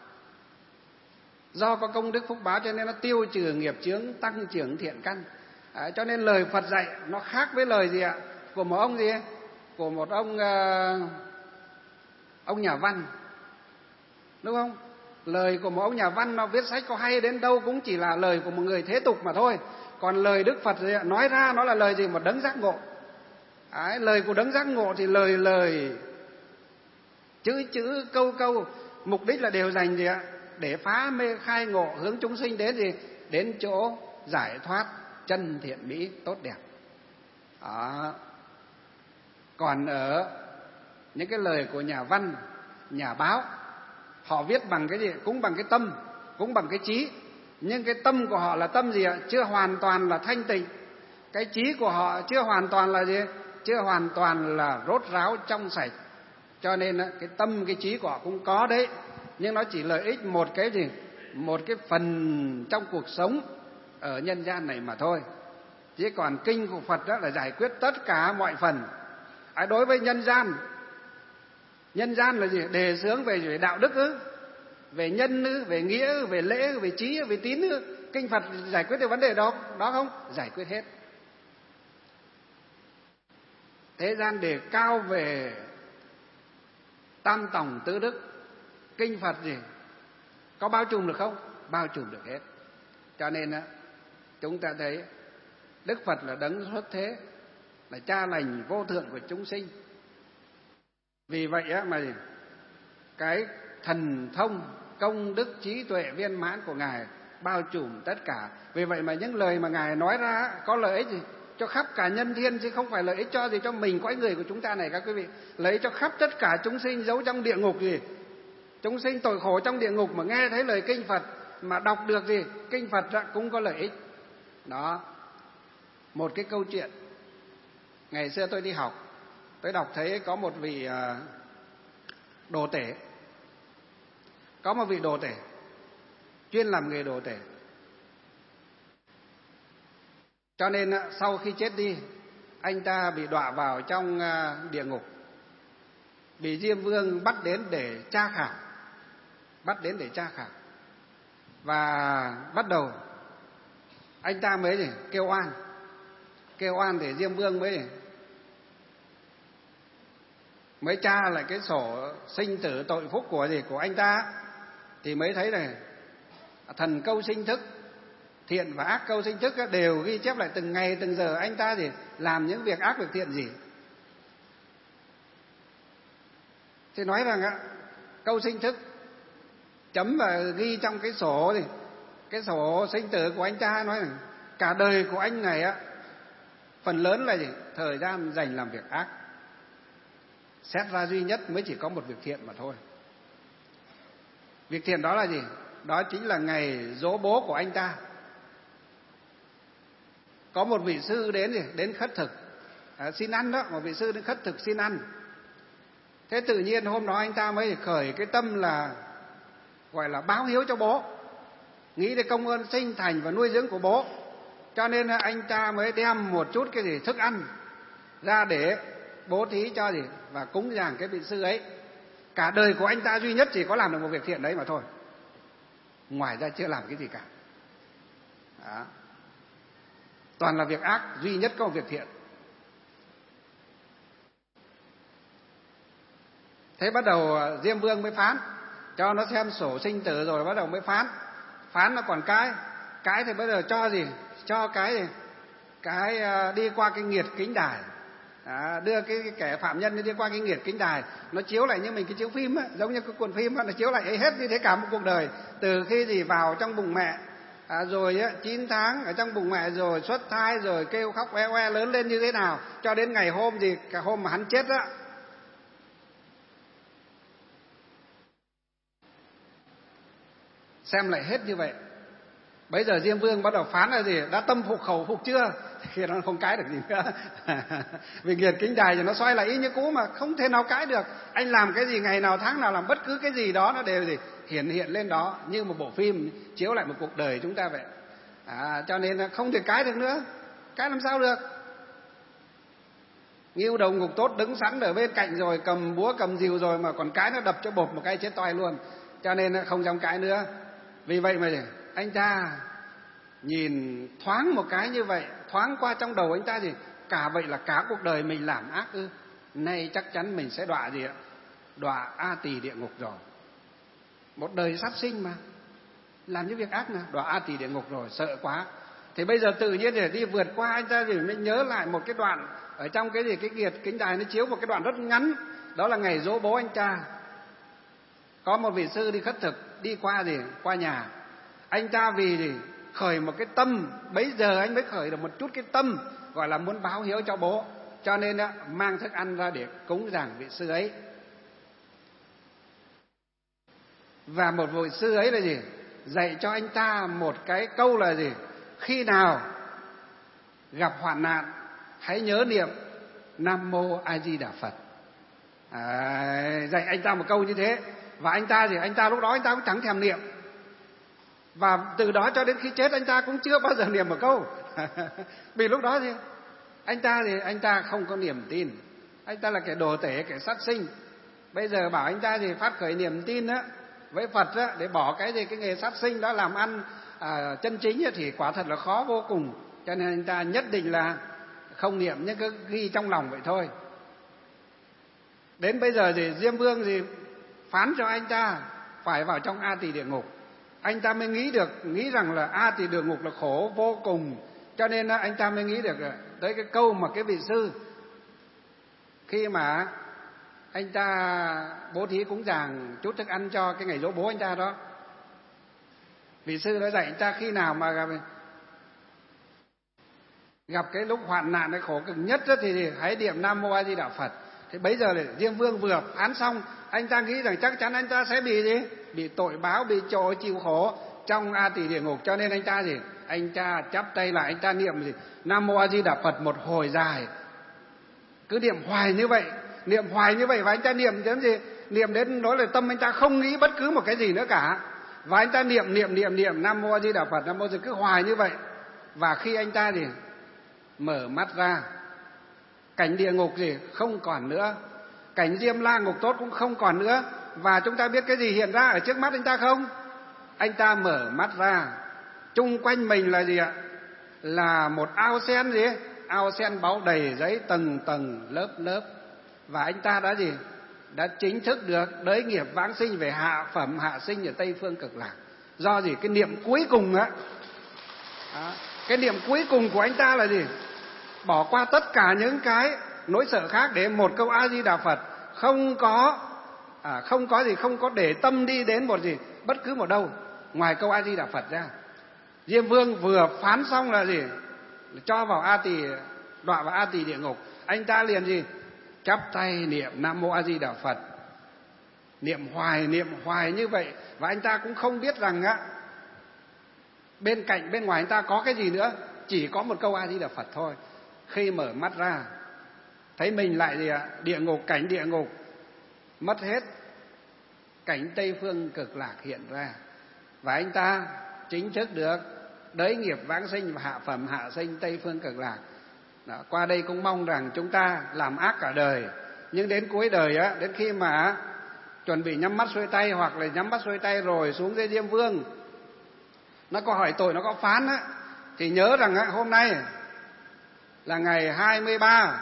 Do có công đức phúc báo cho nên nó tiêu trừ nghiệp chướng, tăng trưởng thiện căn. À, cho nên lời Phật dạy nó khác với lời gì ạ? Của một ông gì? Của một ông uh, ông nhà văn, đúng không? Lời của một ông nhà văn nó viết sách có hay đến đâu cũng chỉ là lời của một người thế tục mà thôi. Còn lời Đức Phật gì ạ? Nói ra nó là lời gì? Một đấng giác ngộ. À, lời của đấng giác ngộ thì lời lời chữ chữ câu câu mục đích là đều dành gì ạ? Để phá mê khai ngộ, hướng chúng sinh đến gì? Đến chỗ giải thoát chân thiện mỹ tốt đẹp. Đó. Còn ở những cái lời của nhà văn, nhà báo, họ viết bằng cái gì? Cũng bằng cái tâm, cũng bằng cái trí. Nhưng cái tâm của họ là tâm gì ạ? Chưa hoàn toàn là thanh tịnh. Cái trí của họ chưa hoàn toàn là gì? Chưa hoàn toàn là rốt ráo trong sạch. Cho nên cái tâm, cái trí của họ cũng có đấy, nhưng nó chỉ lợi ích một cái gì? Một cái phần trong cuộc sống ở nhân gian này mà thôi. Chứ còn kinh của Phật đó là giải quyết tất cả mọi phần. À, đối với nhân gian, nhân gian là gì? Đề xướng về, về đạo đức ư, về nhân ư, về nghĩa ư, về lễ ư, về trí ư, về tín ư. Kinh Phật giải quyết được vấn đề đó, đó không? Giải quyết hết. Thế gian đề cao về tam tòng tứ đức, kinh Phật gì? Có bao trùm được không? Bao trùm được hết. Cho nên á, chúng ta thấy Đức Phật là đấng xuất thế, là cha lành vô thượng của chúng sinh. Vì vậy á mà cái thần thông, công đức, trí tuệ viên mãn của Ngài bao trùm tất cả. Vì vậy mà những lời mà Ngài nói ra có lợi ích gì? Cho khắp cả nhân thiên, chứ không phải lợi ích cho gì cho mình cõi người của chúng ta này các quý vị. Lợi ích cho khắp tất cả chúng sinh giấu trong địa ngục gì? Chúng sinh tội khổ trong địa ngục mà nghe thấy lời kinh Phật, mà đọc được gì? Kinh Phật cũng có lợi ích. Đó. Một cái câu chuyện. Ngày xưa tôi đi học, tôi đọc thấy có một vị đồ tể. Có một vị đồ tể chuyên làm nghề đồ tể. Cho nên sau khi chết đi, anh ta bị đọa vào trong địa ngục, bị Diêm Vương bắt đến để tra khảo, bắt đến để tra khảo. Và bắt đầu anh ta mới gì? Kêu oan, kêu oan để Diêm Vương mới gì? mới tra lại cái sổ sinh tử tội phúc của gì của anh ta, thì mới thấy này, thần câu sinh thức, thiện và ác câu sinh thức đều ghi chép lại từng ngày từng giờ anh ta gì làm những việc ác việc thiện gì. Thì nói rằng câu sinh thức chấm và ghi trong cái sổ gì, cái sổ sinh tử của anh ta, nói rằng cả đời của anh này á, phần lớn là gì? Thời gian dành làm việc ác. Xét ra duy nhất mới chỉ có một việc thiện mà thôi. Việc thiện đó là gì? Đó chính là ngày giỗ bố của anh ta. Có một vị sư đến gì? Đến khất thực, à, xin ăn đó, một vị sư đến khất thực xin ăn. Thế tự nhiên hôm đó anh ta mới khởi cái tâm là gọi là báo hiếu cho bố, nghĩ đến công ơn sinh thành và nuôi dưỡng của bố. Cho nên anh ta mới đem một chút cái gì thức ăn ra để bố thí cho gì và cúng dường cái vị sư ấy. Cả đời của anh ta duy nhất chỉ có làm được một việc thiện đấy mà thôi, ngoài ra chưa làm cái gì cả. Đó. Toàn là việc ác, duy nhất có một việc thiện. Thế bắt đầu Diêm Vương mới phán, cho nó xem sổ sinh tử rồi bắt đầu mới phán. Phán nó còn cái cái thì bây giờ cho gì? Cho cái gì? Cái đi qua cái nghiệt kính đài. À, đưa cái, cái kẻ phạm nhân đi qua cái nghiệt kính đài, nó chiếu lại như mình cái chiếu phim á, giống như cái cuộn phim á, nó chiếu lại hết như thế cả một cuộc đời, từ khi gì vào trong bụng mẹ, à, rồi á, chín tháng ở trong bụng mẹ, rồi xuất thai, rồi kêu khóc oe oe lớn lên như thế nào, cho đến ngày hôm gì cả hôm mà hắn chết á. Xem lại hết như vậy. Bây giờ Diêm Vương bắt đầu phán là gì? Đã tâm phục khẩu phục chưa? Thì nó không cãi được gì nữa. Vì nghiệt kính đài thì nó xoay lại y như cũ mà không thể nào cãi được. Anh làm cái gì, ngày nào tháng nào làm bất cứ cái gì đó, nó đều gì hiển hiện lên đó như một bộ phim chiếu lại một cuộc đời chúng ta vậy. À, cho nên là không thể cãi được nữa. Cãi làm sao được? Ngưu Đầu Ngục Tốt đứng sẵn ở bên cạnh rồi, cầm búa cầm rìu rồi mà còn cái nó đập cho bột một cái chết toài luôn, cho nên không dám cãi nữa. Vì vậy mà anh ta nhìn thoáng một cái như vậy, thoáng qua trong đầu anh ta gì cả vậy là cả cuộc đời mình làm ác ư? Nay chắc chắn mình sẽ đọa gì ạ? Đọa A Tỳ địa ngục rồi. Một đời sát sinh mà làm những việc ác nào, đọa A Tỳ địa ngục rồi, sợ quá. Thì bây giờ tự nhiên để đi vượt qua, anh ta thì mới nhớ lại một cái đoạn ở trong cái gì cái kiệt kính đài nó chiếu một cái đoạn rất ngắn, đó là ngày giỗ bố anh ta. Có một vị sư đi khất thực đi qua gì qua nhà anh ta, vì gì khởi một cái tâm, bấy giờ anh mới khởi được một chút cái tâm gọi là muốn báo hiếu cho bố, cho nên á, mang thức ăn ra để cúng dường vị sư ấy. Và một vị sư ấy là gì dạy cho anh ta một cái câu là gì: khi nào gặp hoạn nạn hãy nhớ niệm Nam Mô A Di Đà Phật. À, dạy anh ta một câu như thế. Và anh ta thì anh ta lúc đó anh ta cũng chẳng thèm niệm, và từ đó cho đến khi chết anh ta cũng chưa bao giờ niệm một câu. Vì lúc đó thì anh ta thì anh ta không có niềm tin, anh ta là kẻ đồ tể, kẻ sát sinh. Bây giờ bảo anh ta thì phát khởi niềm tin á với Phật á, để bỏ cái gì cái nghề sát sinh đó làm ăn à, chân chính á, thì quả thật là khó vô cùng. Cho nên anh ta nhất định là không niệm, nhưng cứ ghi trong lòng vậy thôi. Đến bây giờ thì Diêm Vương thì phán cho anh ta phải vào trong A Tỳ địa ngục. Anh ta mới nghĩ được, nghĩ rằng là A Tỳ địa ngục là khổ vô cùng, cho nên anh ta mới nghĩ được tới cái câu mà cái vị sư khi mà anh ta bố thí cúng dường chút thức ăn cho cái ngày giỗ bố anh ta đó, vị sư đã dạy anh ta khi nào mà gặp, gặp cái lúc hoạn nạn cái khổ cực nhất đó, thì, thì hãy niệm Nam Mô A Di Đà Phật. Thì bấy giờ thì Diêm Vương vừa phán xong, anh ta nghĩ rằng chắc chắn anh ta sẽ bị gì bị tội báo, bị trổ chịu khổ trong A Tỳ địa ngục, cho nên anh ta gì anh ta chắp tay lại, anh ta niệm gì Nam Mô A Di Đà Phật một hồi dài, cứ niệm hoài như vậy, niệm hoài như vậy. Và anh ta niệm đến gì niệm đến nỗi là tâm anh ta không nghĩ bất cứ một cái gì nữa cả, và anh ta niệm niệm niệm niệm Nam Mô A Di Đà Phật, Nam Mô, cứ hoài như vậy. Và khi anh ta thì mở mắt ra, cảnh địa ngục gì không còn nữa, cảnh Diêm La Ngục Tốt cũng không còn nữa. Và chúng ta biết cái gì hiện ra ở trước mắt anh ta không? Anh ta mở mắt ra, chung quanh mình là gì ạ? Là một ao sen gì? Ao sen báu đầy giấy tầng tầng lớp lớp. Và anh ta đã gì? Đã chính thức được đới nghiệp vãng sinh về hạ phẩm hạ sinh ở Tây Phương Cực Lạc. Do gì? Cái niệm cuối cùng á, cái niệm cuối cùng của anh ta là gì? Bỏ qua tất cả những cái nỗi sợ khác để một câu A Di Đà Phật, không có à, không có gì, không có để tâm đi đến một gì bất cứ một đâu ngoài câu A Di Đà Phật ra. Diêm Vương vừa phán xong là gì cho vào A Tỳ, đọa vào A Tỳ địa ngục. Anh ta liền gì chắp tay niệm Nam Mô A Di Đà Phật, niệm hoài niệm hoài như vậy. Và anh ta cũng không biết rằng á bên cạnh bên ngoài anh ta có cái gì nữa, chỉ có một câu A Di Đà Phật thôi. Khi mở mắt ra thấy mình lại gì ạ? Địa ngục, cảnh địa ngục mất hết, cảnh Tây Phương Cực Lạc hiện ra. Và anh ta chính thức được đới nghiệp vãng sinh và hạ phẩm hạ sinh Tây Phương Cực Lạc. Đó, qua đây cũng mong rằng chúng ta làm ác cả đời, nhưng đến cuối đời á, đến khi mà chuẩn bị nhắm mắt xuôi tay, hoặc là nhắm mắt xuôi tay rồi xuống dưới Diêm Vương nó có hỏi tội, nó có phán á, thì nhớ rằng á, hôm nay là ngày hai mươi ba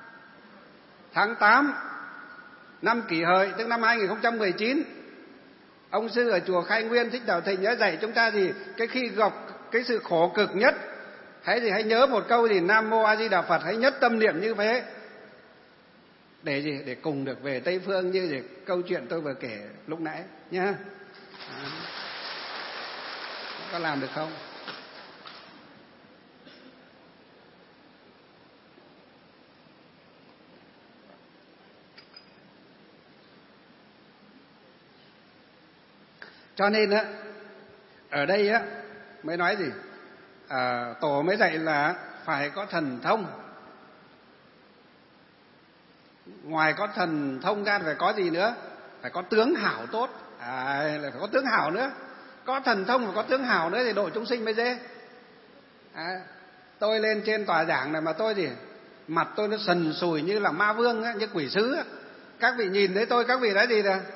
tháng tám năm Kỷ Hợi, tức năm hai nghìn không trăm mười chín. Ông sư ở chùa Khai Nguyên Thích Đạo Thịnh đã dạy chúng ta gì cái khi gặp cái sự khổ cực nhất, hãy gì hãy nhớ một câu gì Nam Mô A Di Đà Phật, hãy nhất tâm niệm như thế để gì để cùng được về Tây Phương, như gì câu chuyện tôi vừa kể lúc nãy nhá. À, có làm được không? Cho nên á, ở đây á mới nói gì à, tổ mới dạy là phải có thần thông. Ngoài có thần thông ra phải có gì nữa? Phải có tướng hảo tốt, à, là phải có tướng hảo nữa. Có thần thông và có tướng hảo nữa thì độ chúng sinh mới dễ. À, tôi lên trên tòa giảng này mà tôi gì mặt tôi nó sần sùi như là ma vương ấy, như quỷ sứ ấy. Các vị nhìn thấy tôi, các vị đã gì nè?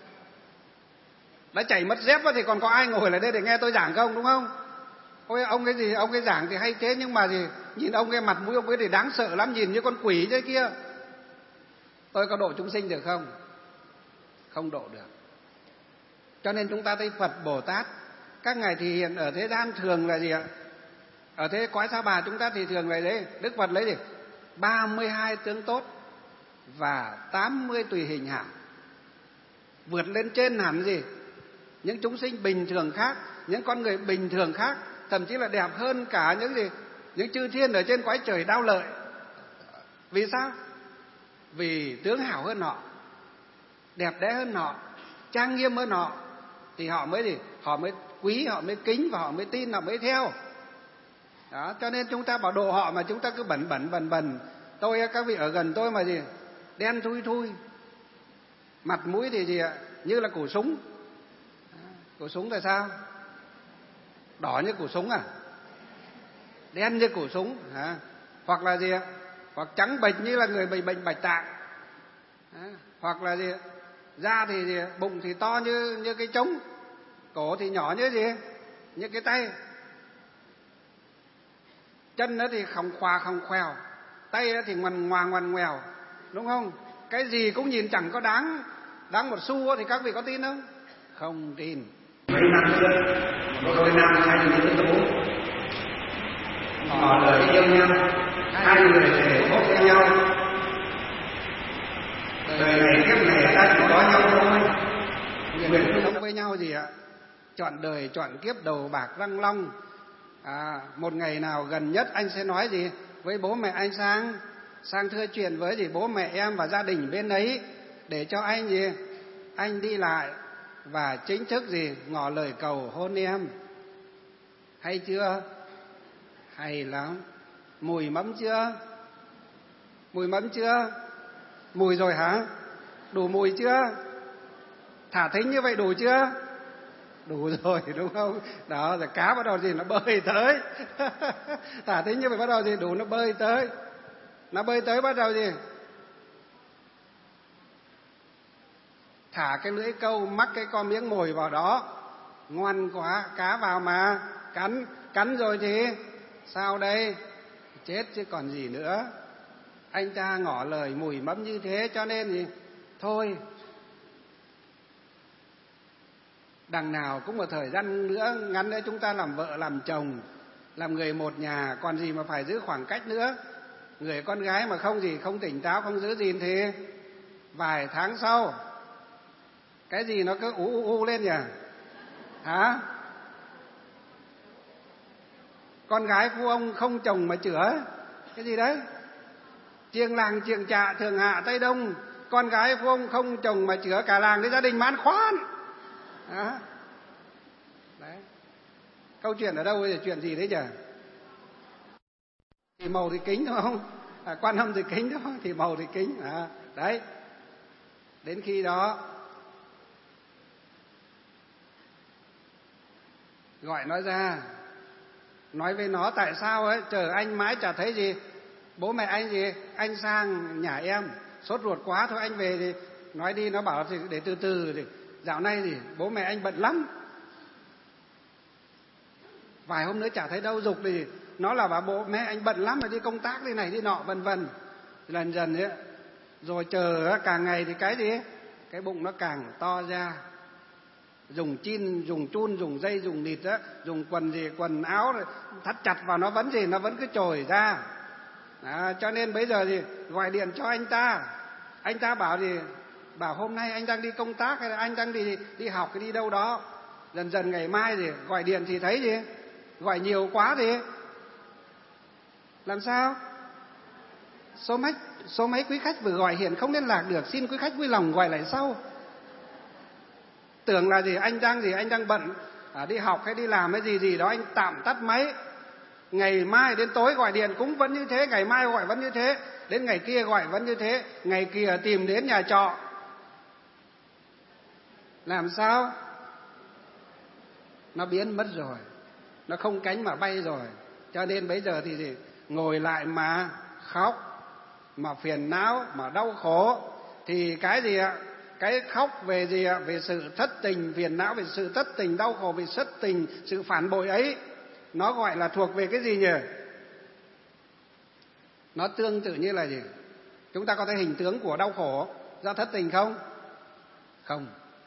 Đã chảy mất dép thì còn có ai ngồi lại đây để nghe tôi giảng không, đúng không? Ôi ông cái gì, ông cái giảng thì hay thế, nhưng mà gì, nhìn ông cái mặt mũi ông ấy thì đáng sợ lắm, nhìn như con quỷ thế kia. Tôi có độ chúng sinh được không? Không độ được. Cho nên chúng ta thấy Phật Bồ Tát các ngài thì hiện ở thế gian thường là gì ạ? Ở thế cõi Sa Bà chúng ta thì thường là đấy, Đức Phật lấy gì? ba mươi hai tướng tốt và tám mươi tùy hình hảo, vượt lên trên hẳn gì? Những chúng sinh bình thường khác, những con người bình thường khác, thậm chí là đẹp hơn cả những gì? Những chư thiên ở trên cõi trời đau lợi. Vì sao? Vì tướng hảo hơn họ, đẹp đẽ hơn họ, trang nghiêm hơn họ, thì họ mới gì? Họ mới quý, họ mới kính và họ mới tin, họ mới theo. Đó, cho nên chúng ta bảo độ họ mà chúng ta cứ bẩn bẩn bẩn bẩn. Tôi, các vị ở gần tôi mà gì? Đen thui thui, mặt mũi thì gì ạ? Như là củ súng. Củ súng là sao? Đỏ như củ súng à? Đen như củ súng hả? Hoặc là gì ạ? Hoặc trắng bệch như là người bị bệnh bạch tạng. À, hoặc là gì? Da thì gì? Bụng thì to như như cái trống, cổ thì nhỏ như gì? Như cái tay. Chân nó thì khòng khòa khòng khoèo, tay nó thì ngoằn ngoà ngoằn ngoèo, đúng không? Cái gì cũng nhìn chẳng có đáng đáng một xu thì các vị có tin không? Không tin. Mấy năm trước, một đôi nam thanh nữ tú ngỏ lời yêu nhau, hai người thề thốt với nhau, đời này kiếp này ta chỉ có nhau thôi, nguyện sống với nhau gì ạ? Chọn đời chọn kiếp đầu bạc răng long. À, một ngày nào gần nhất anh sẽ nói gì với bố mẹ anh sang sang thưa chuyện với gì bố mẹ em và gia đình bên ấy, để cho anh gì anh đi lại và chính thức gì ngỏ lời cầu hôn em. Hay chưa? Hay lắm. Mùi mắm chưa? Mùi mắm chưa? Mùi rồi hả? Đủ mùi chưa? Thả thính như vậy đủ chưa? Đủ rồi, đúng không? Đó, rồi cá bắt đầu gì nó bơi tới. Thả thính như vậy bắt đầu gì? Đủ nó bơi tới. Nó bơi tới bắt đầu gì? Thả cái lưỡi câu, mắc cái con miếng mồi vào đó. Ngoan quá, cá vào mà. Cắn, cắn rồi thì sao đây? Chết chứ còn gì nữa. Anh ta ngỏ lời mùi mắm như thế, cho nên gì? Thôi, đằng nào cũng một thời gian nữa, ngắn nữa chúng ta làm vợ làm chồng, làm người một nhà, còn gì mà phải giữ khoảng cách nữa. Người con gái mà không gì, không tỉnh táo, không giữ gìn thì vài tháng sau cái gì nó cứ ú u u lên nhỉ? Hả? Con gái phu ông không chồng mà chữa. Cái gì đấy? Chiêng làng chiêng trạ thường hạ Tây Đông. Con gái phu ông không chồng mà chữa, cả làng cái gia đình mãn khoan. Đó. Đấy. Câu chuyện ở đâu, chuyện gì đấy nhỉ? Thì màu thì kính đúng không? À, Quan Âm thì kính đúng không? Thì màu thì kính. À, đấy. Đến khi đó gọi nó ra, nói với nó tại sao ấy chờ anh mãi chả thấy gì. Bố mẹ anh gì? Anh sang nhà em sốt ruột quá thôi anh về thì nói đi. Nó bảo thì để từ từ thì dạo này thì bố mẹ anh bận lắm, vài hôm nữa chả thấy đâu. Dục thì nó là bảo bố mẹ anh bận lắm, rồi đi công tác đi này đi nọ vân vân. Dần dần ấy, rồi chờ càng ngày thì cái gì? Cái bụng nó càng to ra. Dùng chin, dùng chun, dùng dây, dùng nịt á, dùng quần gì, quần áo thắt chặt vào nó vẫn gì, nó vẫn cứ trồi ra. Đó, cho nên bây giờ thì gọi điện cho anh ta, anh ta bảo gì? Bảo hôm nay anh đang đi công tác hay là anh đang đi đi học hay đi đâu đó. Dần dần ngày mai thì gọi điện thì thấy gì? Gọi nhiều quá thì làm sao? Số mấy số mấy quý khách vừa gọi hiện không liên lạc được, xin quý khách vui lòng gọi lại sau. Tưởng là gì? Anh đang gì? Anh đang bận à, đi học hay đi làm hay gì gì đó, anh tạm tắt máy. Ngày mai đến tối gọi điện cũng vẫn như thế, ngày mai gọi vẫn như thế, đến ngày kia gọi vẫn như thế, ngày kia tìm đến nhà trọ. Làm sao? Nó biến mất rồi, nó không cánh mà bay rồi. Cho nên bây giờ thì gì? Ngồi lại mà khóc. mà phiền não, mà đau khổ, thì cái gì ạ? Cái khóc về gì ạ? Về sự thất tình, phiền não về sự thất tình, đau khổ về thất tình, sự phản bội ấy, nó gọi là thuộc về cái gì nhỉ? Nó tương tự như là gì? Chúng ta có thấy hình tướng của đau khổ do thất tình không? Không.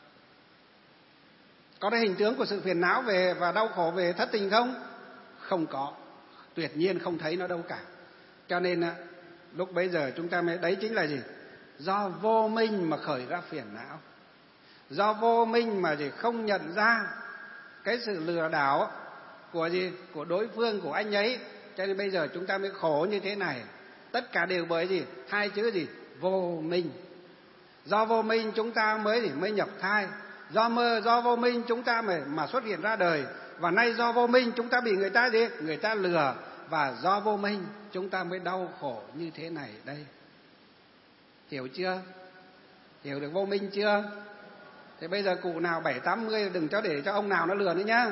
Có thấy hình tướng của sự phiền não về và đau khổ về thất tình không? Không có. Tuyệt nhiên không thấy nó đâu cả. Cho nên lúc bấy giờ chúng ta mới, đấy chính là gì? Do vô minh mà khởi ra phiền não. Do vô minh mà gì? Không nhận ra cái sự lừa đảo của gì? Của đối phương, của anh ấy. Cho nên bây giờ chúng ta mới khổ như thế này. Tất cả đều bởi gì? Hai chữ gì? Vô minh. Do vô minh chúng ta mới gì? Mới nhập thai. Do mơ, do vô minh chúng ta mà, mà xuất hiện ra đời. Và nay do vô minh chúng ta bị người ta gì? Người ta lừa. Và do vô minh chúng ta mới đau khổ như thế này đây. Hiểu chưa? Hiểu được vô minh chưa? Thế bây giờ cụ nào bảy tám mươi đừng cho để cho ông nào nó lừa nữa nhá.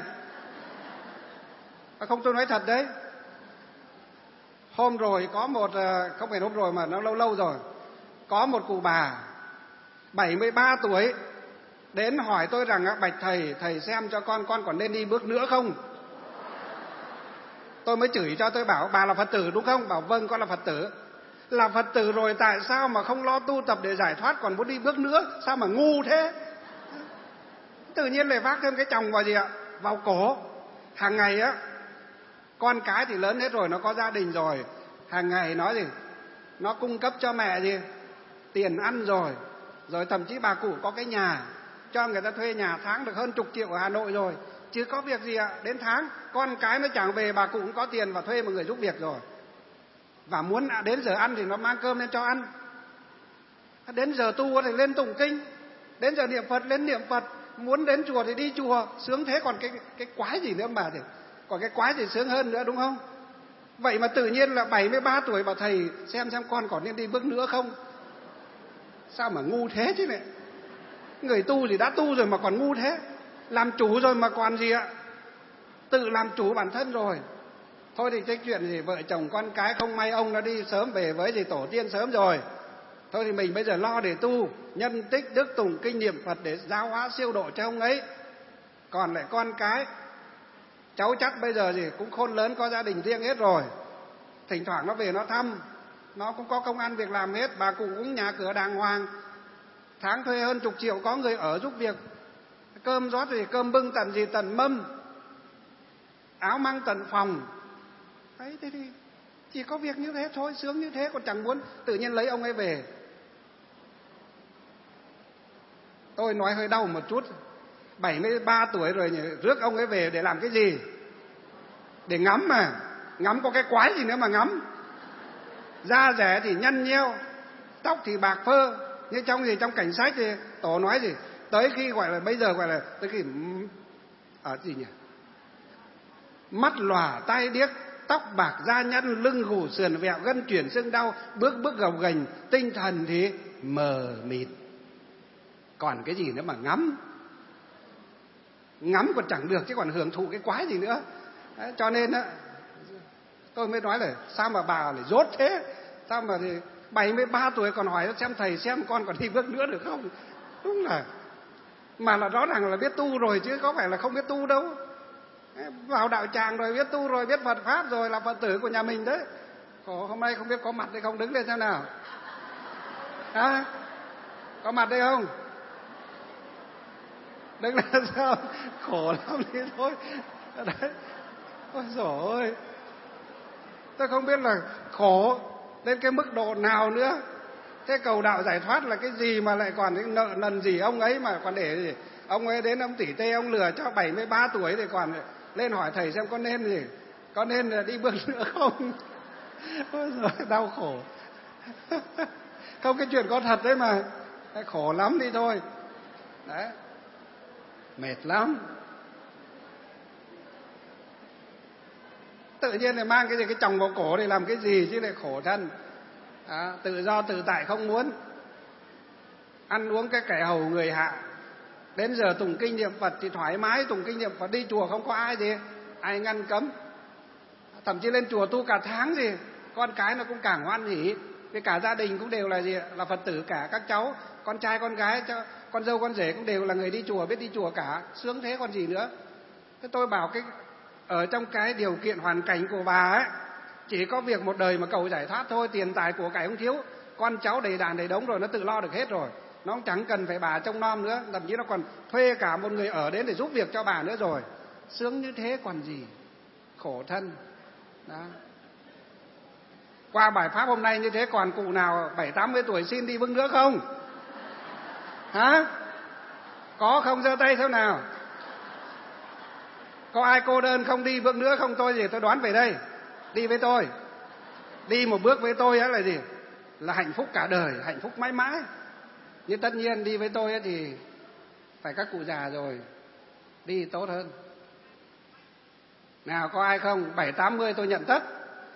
Không, tôi nói thật đấy. Hôm rồi có một, không phải hôm rồi mà nó lâu lâu rồi, có một cụ bà bảy mươi ba tuổi đến hỏi tôi rằng: bạch thầy, thầy xem cho con, con còn nên đi bước nữa không? Tôi mới chửi cho, tôi bảo: bà là Phật tử đúng không? Bảo vâng, con là Phật tử. Là Phật tử rồi tại sao mà không lo tu tập để giải thoát, còn muốn đi bước nữa? Sao mà ngu thế? Tự nhiên lại vác thêm cái chồng vào gì ạ? Vào cổ. Hàng ngày á, con cái thì lớn hết rồi, nó có gia đình rồi. Hàng ngày nó gì? Nó cung cấp cho mẹ gì? Tiền ăn rồi. Rồi thậm chí bà cụ có cái nhà, cho người ta thuê nhà tháng được hơn chục triệu ở Hà Nội rồi. Chứ có việc gì ạ? Đến tháng con cái nó chẳng về, bà cụ cũng có tiền và thuê một người giúp việc rồi. Và muốn đến giờ ăn thì nó mang cơm lên cho ăn. Đến giờ tu thì lên tụng kinh, đến giờ niệm Phật lên niệm Phật, muốn đến chùa thì đi chùa. Sướng thế, còn cái cái quái gì nữa mà thì còn cái quái gì sướng hơn nữa, đúng không? Vậy mà tự nhiên là bảy mươi ba tuổi bảo thầy xem xem con còn nên đi bước nữa không? Sao mà ngu thế chứ này? Người tu thì đã tu rồi mà còn ngu thế. Làm chủ rồi mà còn gì ạ? Tự làm chủ bản thân rồi. Thôi thì cái chuyện gì vợ chồng con cái, không may ông nó đi sớm về với gì tổ tiên sớm rồi. Thôi thì mình bây giờ lo để tu, nhân tích đức tùng kinh niệm Phật để giáo hóa siêu độ cho ông ấy. Còn lại con cái, cháu chắc bây giờ gì cũng khôn lớn, có gia đình riêng hết rồi. Thỉnh thoảng nó về nó thăm, nó cũng có công ăn việc làm hết. Bà cụ cũng nhà cửa đàng hoàng, tháng thuê hơn chục triệu, có người ở giúp việc. Cơm rót thì cơm bưng tận gì tận mâm, áo măng tận phòng. Đấy, thế thì chỉ có việc như thế thôi, sướng như thế, còn chẳng muốn tự nhiên lấy ông ấy về. Tôi nói hơi đau một chút, bảy mươi ba tuổi rồi rước ông ấy về để làm cái gì? Để ngắm mà. Ngắm có cái quái gì nữa mà ngắm? Da rẻ thì nhăn nheo, tóc thì bạc phơ. Nhưng trong gì, trong cảnh sách thì tổ nói gì? Tới khi gọi là, bây giờ gọi là tới khi ở gì nhỉ? Mắt lòa tai điếc, tóc bạc da nhăn, lưng gù sườn vẹo, gân chuyển xương đau, bước bước gồng ghềnh, tinh thần thì mờ mịt. Còn cái gì nữa mà ngắm? Ngắm còn chẳng được chứ còn hưởng thụ cái quái gì nữa. Đấy, cho nên á, tôi mới nói là sao mà bà lại dốt thế? Sao mà thì bảy mươi ba tuổi còn hỏi xem thầy xem con còn đi bước nữa được không? Đúng là, mà là rõ ràng là biết tu rồi chứ có phải là không biết tu đâu. Vào đạo tràng rồi, biết tu rồi, biết Phật Pháp rồi, là Phật tử của nhà mình đấy. Khổ hôm nay không biết có mặt hay không, đứng lên xem nào. À, có mặt đây không? Đứng lên sao? Khổ lắm đi thôi. Đấy. Ôi dồi ôi, tôi không biết là khổ đến cái mức độ nào nữa. Thế cầu đạo giải thoát là cái gì mà lại còn cái nợ nần gì ông ấy mà còn để gì? Ông ấy đến ông tỉ tê, ông lừa cho bảy mươi ba tuổi thì còn lên hỏi thầy xem có nên gì? Có nên đi bước nữa không? Ôi giời, đau khổ. Không, cái chuyện có thật đấy mà. Khổ lắm đi thôi. Đấy. Mệt lắm. Tự nhiên lại mang cái gì, cái chồng vào cổ để làm cái gì chứ lại khổ thân. À, tự do tự tại không muốn. Ăn uống cái kẻ hầu người hạ. Đến giờ tụng kinh niệm Phật thì thoải mái tụng kinh niệm Phật, đi chùa không có ai gì, ai ngăn cấm. Thậm chí lên chùa tu cả tháng gì, con cái nó cũng càng hoan hỉ. Với cả gia đình cũng đều là gì ạ? Là Phật tử cả, các cháu, con trai con gái, con dâu con rể cũng đều là người đi chùa, biết đi chùa cả, sướng thế còn gì nữa. Thế tôi bảo cái ở trong cái điều kiện hoàn cảnh của bà ấy, chỉ có việc một đời mà cầu giải thoát thôi, tiền tài của cải không thiếu, con cháu đầy đàn đầy đống rồi, nó tự lo được hết rồi, nó cũng chẳng cần phải bà trông nom nữa, thậm chí nó còn thuê cả một người ở đến để giúp việc cho bà nữa rồi. Sướng như thế còn gì, khổ thân. Đó. Qua bài pháp hôm nay như thế còn cụ nào bảy tám mươi tuổi xin đi vững nữa không? Hả? Có không, giơ tay xem nào. Có ai cô đơn không đi vững nữa không? Tôi gì tôi đoán về đây, đi với tôi, đi một bước với tôi á là gì? Là hạnh phúc cả đời, hạnh phúc mãi mãi. Nhưng tất nhiên đi với tôi ấy thì phải các cụ già rồi, đi tốt hơn. Nào có ai không? Bảy tám mươi tôi nhận tất.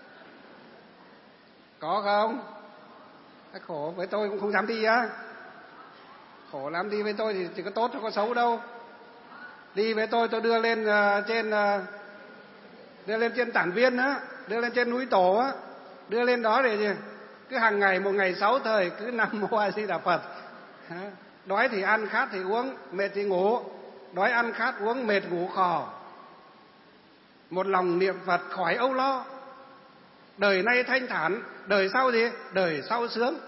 Có không? Cái khổ, với tôi cũng không dám đi á. Khổ lắm, đi với tôi thì chỉ có tốt chứ có xấu đâu. Đi với tôi tôi đưa lên uh, trên uh, đưa lên trên Tản Viên á, đưa lên trên núi Tổ á, đưa lên đó để gì? Cứ hàng ngày một ngày sáu thời cứ Nam Mô A Di Đà Phật. Đói thì ăn, khát thì uống, mệt thì ngủ. Đói ăn khát uống mệt ngủ khò. Một lòng niệm Phật khỏi âu lo. Đời nay thanh thản, đời sau gì? Đời sau sướng.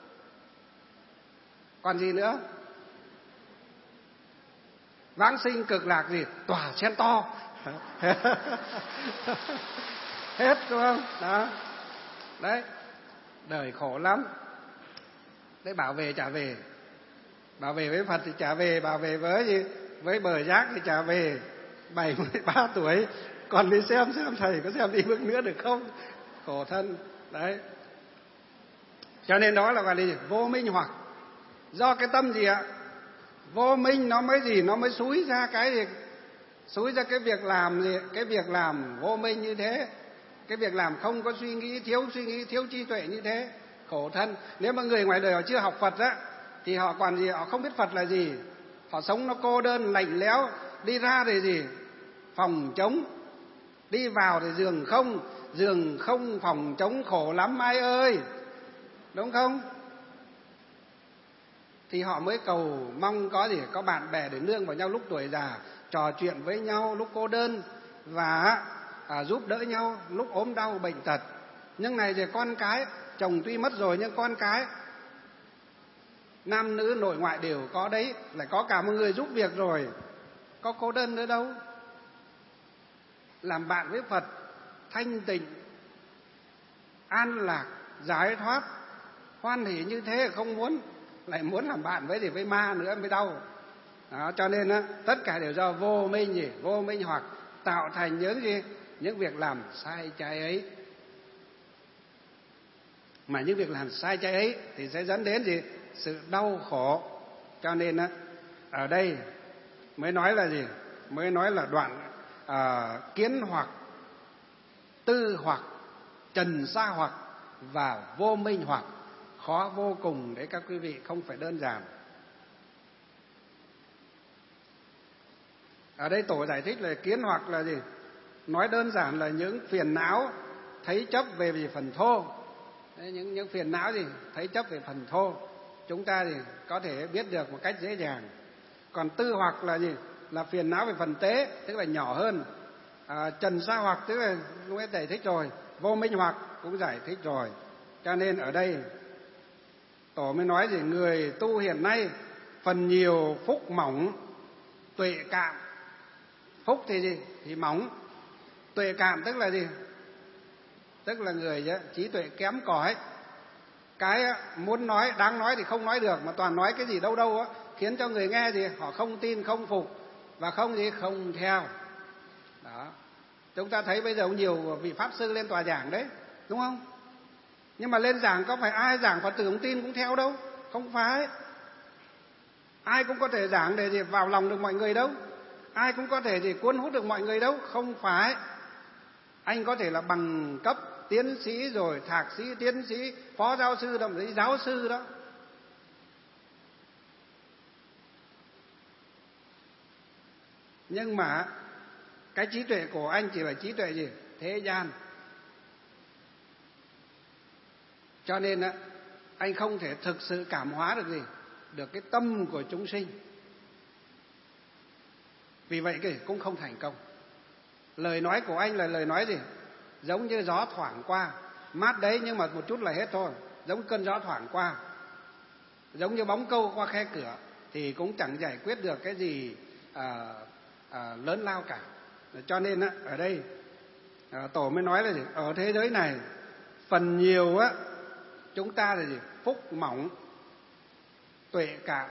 Còn gì nữa? Vãng sinh cực lạc gì? Tòa sen to. Hết đúng không? Đó. Đấy. Đời khổ lắm. Đấy, bảo về trả về. Bảo về với Phật thì trả về, bảo về với gì? Với bờ giác thì trả về. bảy mươi ba tuổi còn đi xem xem thầy có xem đi bước nữa được không? Khổ thân. Đấy. Cho nên đó là gọi là gì? Vô minh hoặc. Do cái tâm gì ạ? Vô minh nó mới gì? Nó mới xúi ra cái gì? Xúi ra cái việc làm gì? Cái việc làm vô minh như thế. Cái việc làm không có suy nghĩ, thiếu suy nghĩ, thiếu trí tuệ như thế. Khổ thân. Nếu mà người ngoài đời họ chưa học Phật á, thì họ còn gì? Họ không biết Phật là gì. Họ sống nó cô đơn, lạnh lẽo. Đi ra để gì? Phòng chống. Đi vào thì giường không. Giường không phòng chống khổ lắm ai ơi. Đúng không? Thì họ mới cầu mong có gì? Có bạn bè để nương vào nhau lúc tuổi già, trò chuyện với nhau lúc cô đơn, và à, giúp đỡ nhau lúc ốm đau bệnh tật. Nhưng này thì con cái, chồng tuy mất rồi nhưng con cái nam nữ nội ngoại đều có đấy, lại có cả một người giúp việc rồi, có cô đơn nữa đâu. Làm bạn với Phật thanh tịnh, an lạc, giải thoát, hoan hỷ như thế không muốn, lại muốn làm bạn với gì? Với ma nữa mới đau. Đó, cho nên á, tất cả đều do vô minh gì? Vô minh hoặc tạo thành những gì? Những việc làm sai trái ấy. Mà những việc làm sai trái ấy thì sẽ dẫn đến gì? Sự đau khổ. Cho nên á, ở đây mới nói là gì? Mới nói là đoạn à, kiến hoặc, tư hoặc, trần sa hoặc và vô minh hoặc. Khó vô cùng đấy các quý vị, không phải đơn giản. Ở đây Tổ giải thích là kiến hoặc là gì? Nói đơn giản là những phiền não thấy chấp về vì phần thô. Đấy, những, những phiền não gì? Thấy chấp về phần thô. Chúng ta thì có thể biết được một cách dễ dàng. Còn tư hoặc là gì? Là phiền não về phần tế, tức là nhỏ hơn. À, trần sa hoặc tức là lúc ấy giải thích rồi. Vô minh hoặc cũng giải thích rồi. Cho nên ở đây Tổ mới nói gì? Người tu hiện nay phần nhiều phúc mỏng, tuệ cạn. Phúc thì gì? Thì mỏng. Tuệ cạn tức là gì? Tức là người ấy, trí tuệ kém cỏi. Cái muốn nói, đáng nói thì không nói được, mà toàn nói cái gì đâu đâu á, khiến cho người nghe gì? Họ không tin, không phục và không gì? Không theo. Đó. Chúng ta thấy bây giờ nhiều vị pháp sư lên tòa giảng đấy, đúng không? Nhưng mà lên giảng có phải ai giảng Phật tử không tin cũng theo đâu, không phải. Ai cũng có thể giảng để gì? Vào lòng được mọi người đâu. Ai cũng có thể gì? Cuốn hút được mọi người đâu, không phải. Anh có thể là bằng cấp tiến sĩ rồi, thạc sĩ, tiến sĩ, phó giáo sư, thậm chí giáo sư đó. Nhưng mà cái trí tuệ của anh chỉ là trí tuệ gì? Thế gian. Cho nên á, anh không thể thực sự cảm hóa được gì, được cái tâm của chúng sinh. Vì vậy cái cũng không thành công. Lời nói của anh là lời nói gì? Giống như gió thoảng qua, mát đấy nhưng mà một chút là hết thôi. Giống cơn gió thoảng qua, giống như bóng câu qua khe cửa, thì cũng chẳng giải quyết được cái gì à, à, lớn lao cả. Cho nên á, ở đây à, Tổ mới nói là gì? Ở thế giới này phần nhiều á, chúng ta là gì? Phúc mỏng, tuệ cạn.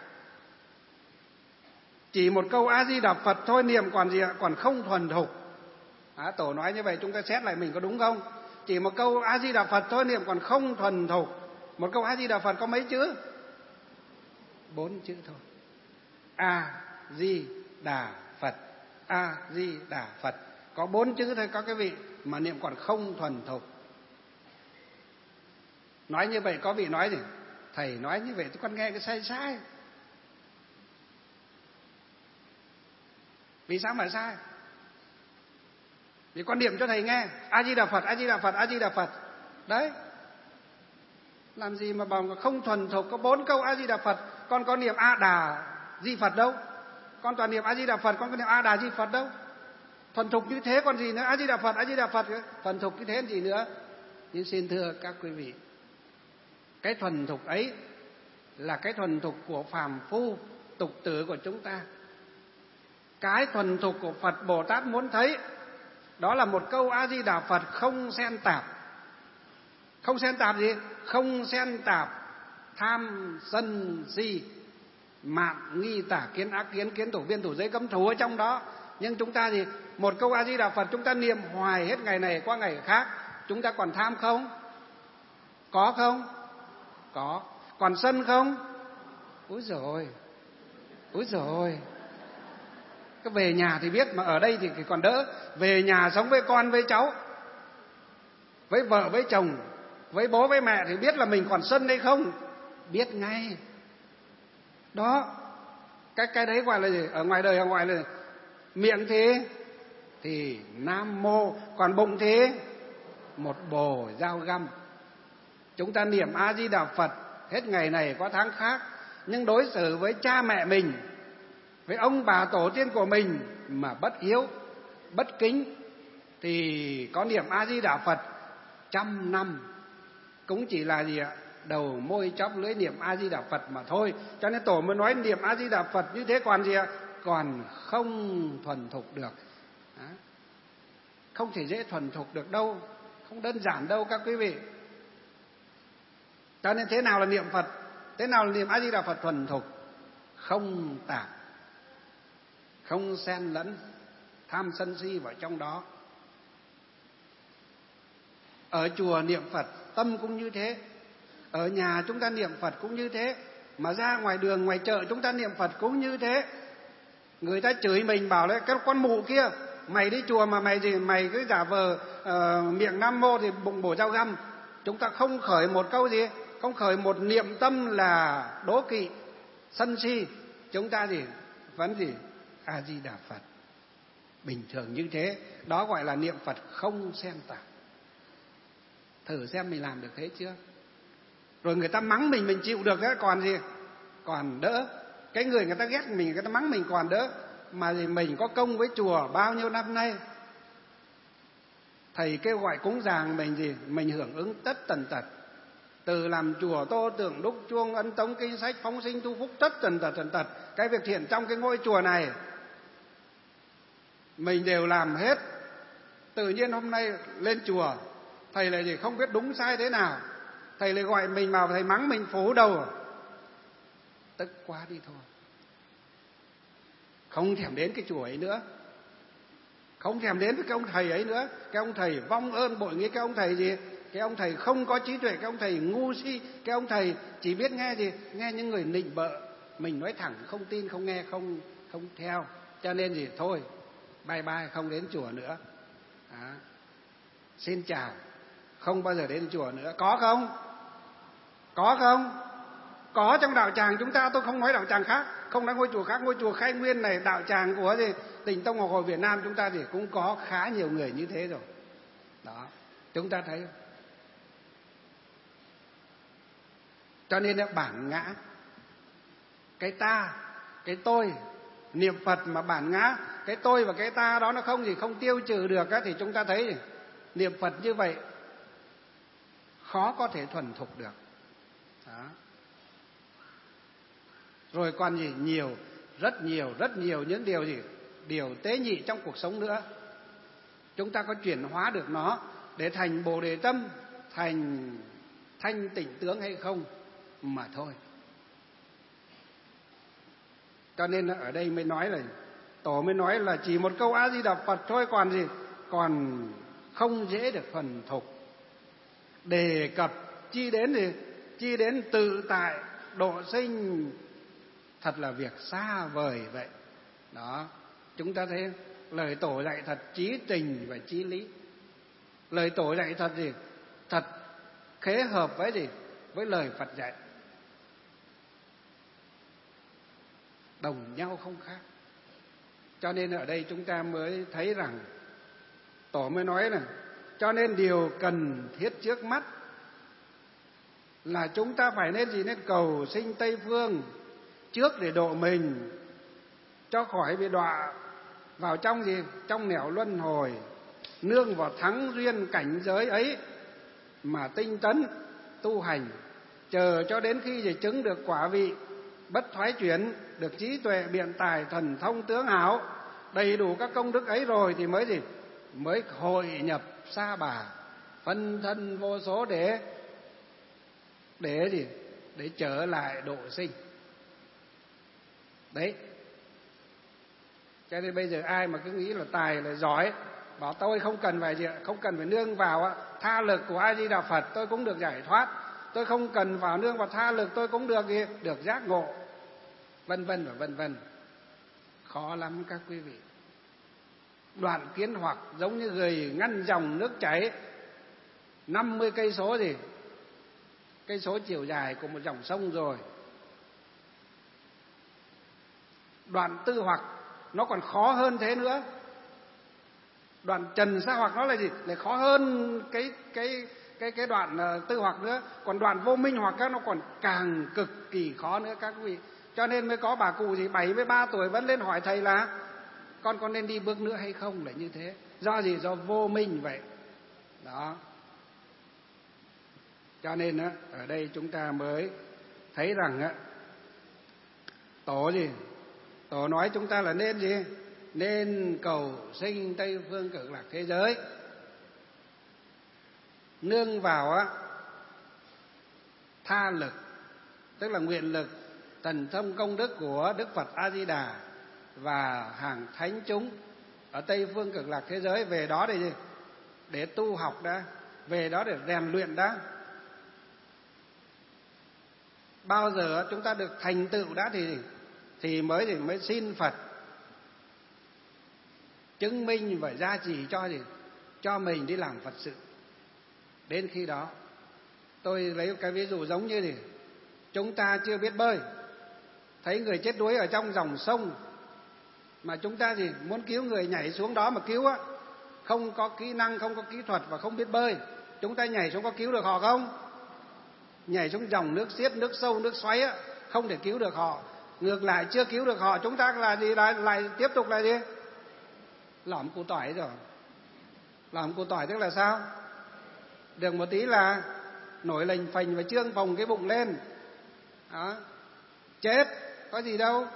Chỉ một câu A Di Đà Phật thôi niệm còn gì ạ? Còn không thuần thục. À, Tổ nói như vậy chúng ta xét lại mình có đúng không? Chỉ một câu A Di Đà Phật thôi niệm còn không thuần thục. Một câu A Di Đà Phật có mấy chữ? Bốn chữ thôi. A Di Đà Phật, A Di Đà Phật, có bốn chữ thôi các cái vị, mà niệm còn không thuần thục. Nói như vậy có vị nói gì? Thầy nói như vậy tôi con nghe cái sai sai. Vì sao mà sai? Vì con niệm cho thầy nghe A Di Đà Phật, A Di Đà Phật, A Di Đà Phật. Đấy. Làm gì mà bảo không thuần thục, có bốn câu A Di Đà Phật, con có niệm A Đà Di Phật đâu. Con toàn niệm A Di Đà Phật, con có niệm A Đà Di Phật đâu. Thuần thục như thế còn gì nữa? A Di Đà Phật, A Di Đà Phật, thuần thục như thế gì nữa? Nhưng xin thưa các quý vị, cái thuần thục ấy là cái thuần thục của phàm phu tục tử của chúng ta. Cái thuần thục của Phật Bồ Tát muốn thấy đó là một câu A Di Đà Phật không xen tạp. Không xen tạp gì? Không xen tạp tham sân si, mạn nghi tà kiến ác kiến, kiến thủ viên thủ giới cấm thủ ở trong đó. Nhưng chúng ta thì một câu A Di Đà Phật chúng ta niệm hoài hết ngày này qua ngày khác. Chúng ta còn tham không? Có không? Có. Còn sân không? Úi rồi, úi rồi. Cái về nhà thì biết, mà ở đây thì còn đỡ. Về nhà sống với con với cháu, với vợ với chồng, với bố với mẹ thì biết là mình còn sân hay không, biết ngay. Đó, cái cái đấy gọi là gì? Ở ngoài đời ở ngoài là miệng thế thì Nam Mô, còn bụng thế một bồ dao găm. Chúng ta niệm A Di Đà Phật hết ngày này qua tháng khác, nhưng đối xử với cha mẹ mình, với ông bà tổ tiên của mình mà bất hiếu, bất kính, thì có niệm A Di Đà Phật trăm năm cũng chỉ là gì ạ? Đầu môi chóp lưỡi niệm A Di Đà Phật mà thôi. Cho nên Tổ mới nói niệm A Di Đà Phật như thế còn gì ạ? Còn không thuần thục được. Đó. Không thể dễ thuần thục được đâu, không đơn giản đâu các quý vị. Cho nên thế nào là niệm Phật? Thế nào là niệm A Di Đà Phật thuần thục? Không tạp, không xen lẫn tham sân si vào trong đó. Ở chùa niệm Phật tâm cũng như thế, ở nhà chúng ta niệm Phật cũng như thế, mà ra ngoài đường ngoài chợ chúng ta niệm Phật cũng như thế. Người ta chửi mình bảo đấy, cái con mụ kia, mày đi chùa mà mày gì mày cứ giả vờ uh, miệng Nam Mô thì bụng bổ dao găm. Chúng ta không khởi một câu gì, không khởi một niệm tâm là đố kỵ sân si, chúng ta gì vẫn gì A Di Đà Phật bình thường như thế. Đó gọi là niệm Phật không xen tạp. Thử xem mình làm được thế chưa? Rồi người ta mắng mình mình chịu được đấy, còn gì? Còn đỡ. Cái người người ta ghét mình, người ta mắng mình còn đỡ. Mà gì mình có công với chùa bao nhiêu năm nay, thầy kêu gọi cúng dường mình gì mình hưởng ứng tất tần tật. Từ làm chùa tô tượng đúc chuông ấn tống kinh sách phóng sinh tu phúc tất tần tật tần tật. Cái việc thiện trong cái ngôi chùa này mình đều làm hết. Tự nhiên hôm nay lên chùa thầy lại gì không biết đúng sai thế nào, thầy lại gọi mình vào, thầy mắng mình phủ đầu, tức quá đi thôi. Không thèm đến cái chùa ấy nữa, không thèm đến với cái ông thầy ấy nữa. Cái ông thầy vong ơn bội nghĩa, cái ông thầy gì, cái ông thầy không có trí tuệ, cái ông thầy ngu si, cái ông thầy chỉ biết nghe gì, nghe những người nịnh bợ. Mình nói thẳng không tin, không nghe, không không theo. Cho nên gì thôi, bye bye, không đến chùa nữa. Đó. Xin chào, không bao giờ đến chùa nữa. Có không? Có không? Có trong đạo tràng chúng ta, tôi không nói đạo tràng khác, không nói ngôi chùa khác, ngôi chùa Khai Nguyên này, đạo tràng của gì Tỉnh Tông Ngọc Hồi Việt Nam chúng ta thì cũng có khá nhiều người như thế rồi. Đó, chúng ta thấy không? Cho nên là bản ngã, cái ta, cái tôi, niệm Phật mà bản ngã, cái tôi và cái ta đó nó không gì không tiêu trừ được á, thì chúng ta thấy gì? Niệm Phật như vậy khó có thể thuần thục được. Đó. Rồi còn gì? Nhiều, rất nhiều, rất nhiều những điều gì? Điều tế nhị trong cuộc sống nữa. Chúng ta có chuyển hóa được nó để thành Bồ Đề tâm, thành thanh tịnh tướng hay không mà thôi. Cho nên ở đây mới nói là Tổ mới nói là chỉ một câu A Di Đà Phật thôi, còn gì? Còn không dễ được thuần thục. Đề cập chi đến gì? Chi đến tự tại độ sinh, thật là việc xa vời vậy. Đó, chúng ta thấy lời Tổ dạy thật chí tình và chí lý. Lời Tổ dạy thật gì? Thật khế hợp với gì? Với lời Phật dạy. Đồng nhau không khác. Cho nên ở đây chúng ta mới thấy rằng Tổ mới nói là cho nên điều cần thiết trước mắt là chúng ta phải nên gì? Nên cầu sinh Tây Phương trước để độ mình cho khỏi bị đọa vào trong gì? Trong nẻo luân hồi, nương vào thắng duyên cảnh giới ấy mà tinh tấn tu hành, chờ cho đến khi gì? Chứng được quả vị bất thoái chuyển, được trí tuệ biện tài thần thông tướng hảo, đầy đủ các công đức ấy rồi thì mới gì? Mới hội nhập sa bà, phân thân vô số để để gì? Để trở lại độ sinh. Đấy. Cho nên bây giờ ai mà cứ nghĩ là tài là giỏi, bảo tôi không cần phải gì, không cần phải nương vào tha lực của A Di Đà Phật tôi cũng được giải thoát, tôi không cần vào nương vào tha lực tôi cũng được gì? Được giác ngộ, vân vân và vân vân. Khó lắm các quý vị. Đoạn kiến hoặc giống như người ngăn dòng nước chảy năm mươi cây số gì? Cây số chiều dài của một dòng sông rồi. Đoạn tư hoặc nó còn khó hơn thế nữa. Đoạn trần sa hoặc nó là gì? Lại khó hơn cái cái cái cái đoạn tư hoặc nữa. Còn đoạn vô minh hoặc nó còn càng cực kỳ khó nữa các quý vị. Cho nên mới có bà cụ gì bảy mươi ba tuổi vẫn lên hỏi thầy là con con nên đi bước nữa hay không, là như thế. Do gì? Do vô minh vậy. Đó. Cho nên á, ở đây chúng ta mới thấy rằng á, Tổ gì? Tổ nói chúng ta là nên gì? Nên cầu sinh Tây Phương Cực Lạc thế giới, nương vào á tha lực, tức là nguyện lực, thần thông công đức của Đức Phật A Di Đà và hàng thánh chúng ở Tây Phương Cực Lạc thế giới, về đó để gì? Để tu học đã, về đó để rèn luyện đã. Bao giờ chúng ta được thành tựu đã thì thì mới thì mới xin Phật chứng minh và gia trì cho gì? Cho mình đi làm Phật sự. Đến khi đó, tôi lấy cái ví dụ giống như gì? Chúng ta chưa biết bơi, thấy người chết đuối ở trong dòng sông mà chúng ta gì? Muốn cứu người nhảy xuống đó mà cứu á, không có kỹ năng, không có kỹ thuật và không biết bơi, chúng ta nhảy xuống có cứu được họ không? Nhảy xuống dòng nước xiết, nước sâu, nước xoáy á, không thể cứu được họ. Ngược lại chưa cứu được họ, chúng ta là gì? Lại, lại tiếp tục là gì? Lõm củ tỏi rồi. Lõm củ tỏi tức là sao? Được một tí là nổi lềnh phềnh và trương phồng cái bụng lên. Đó. Chết, có gì đâu.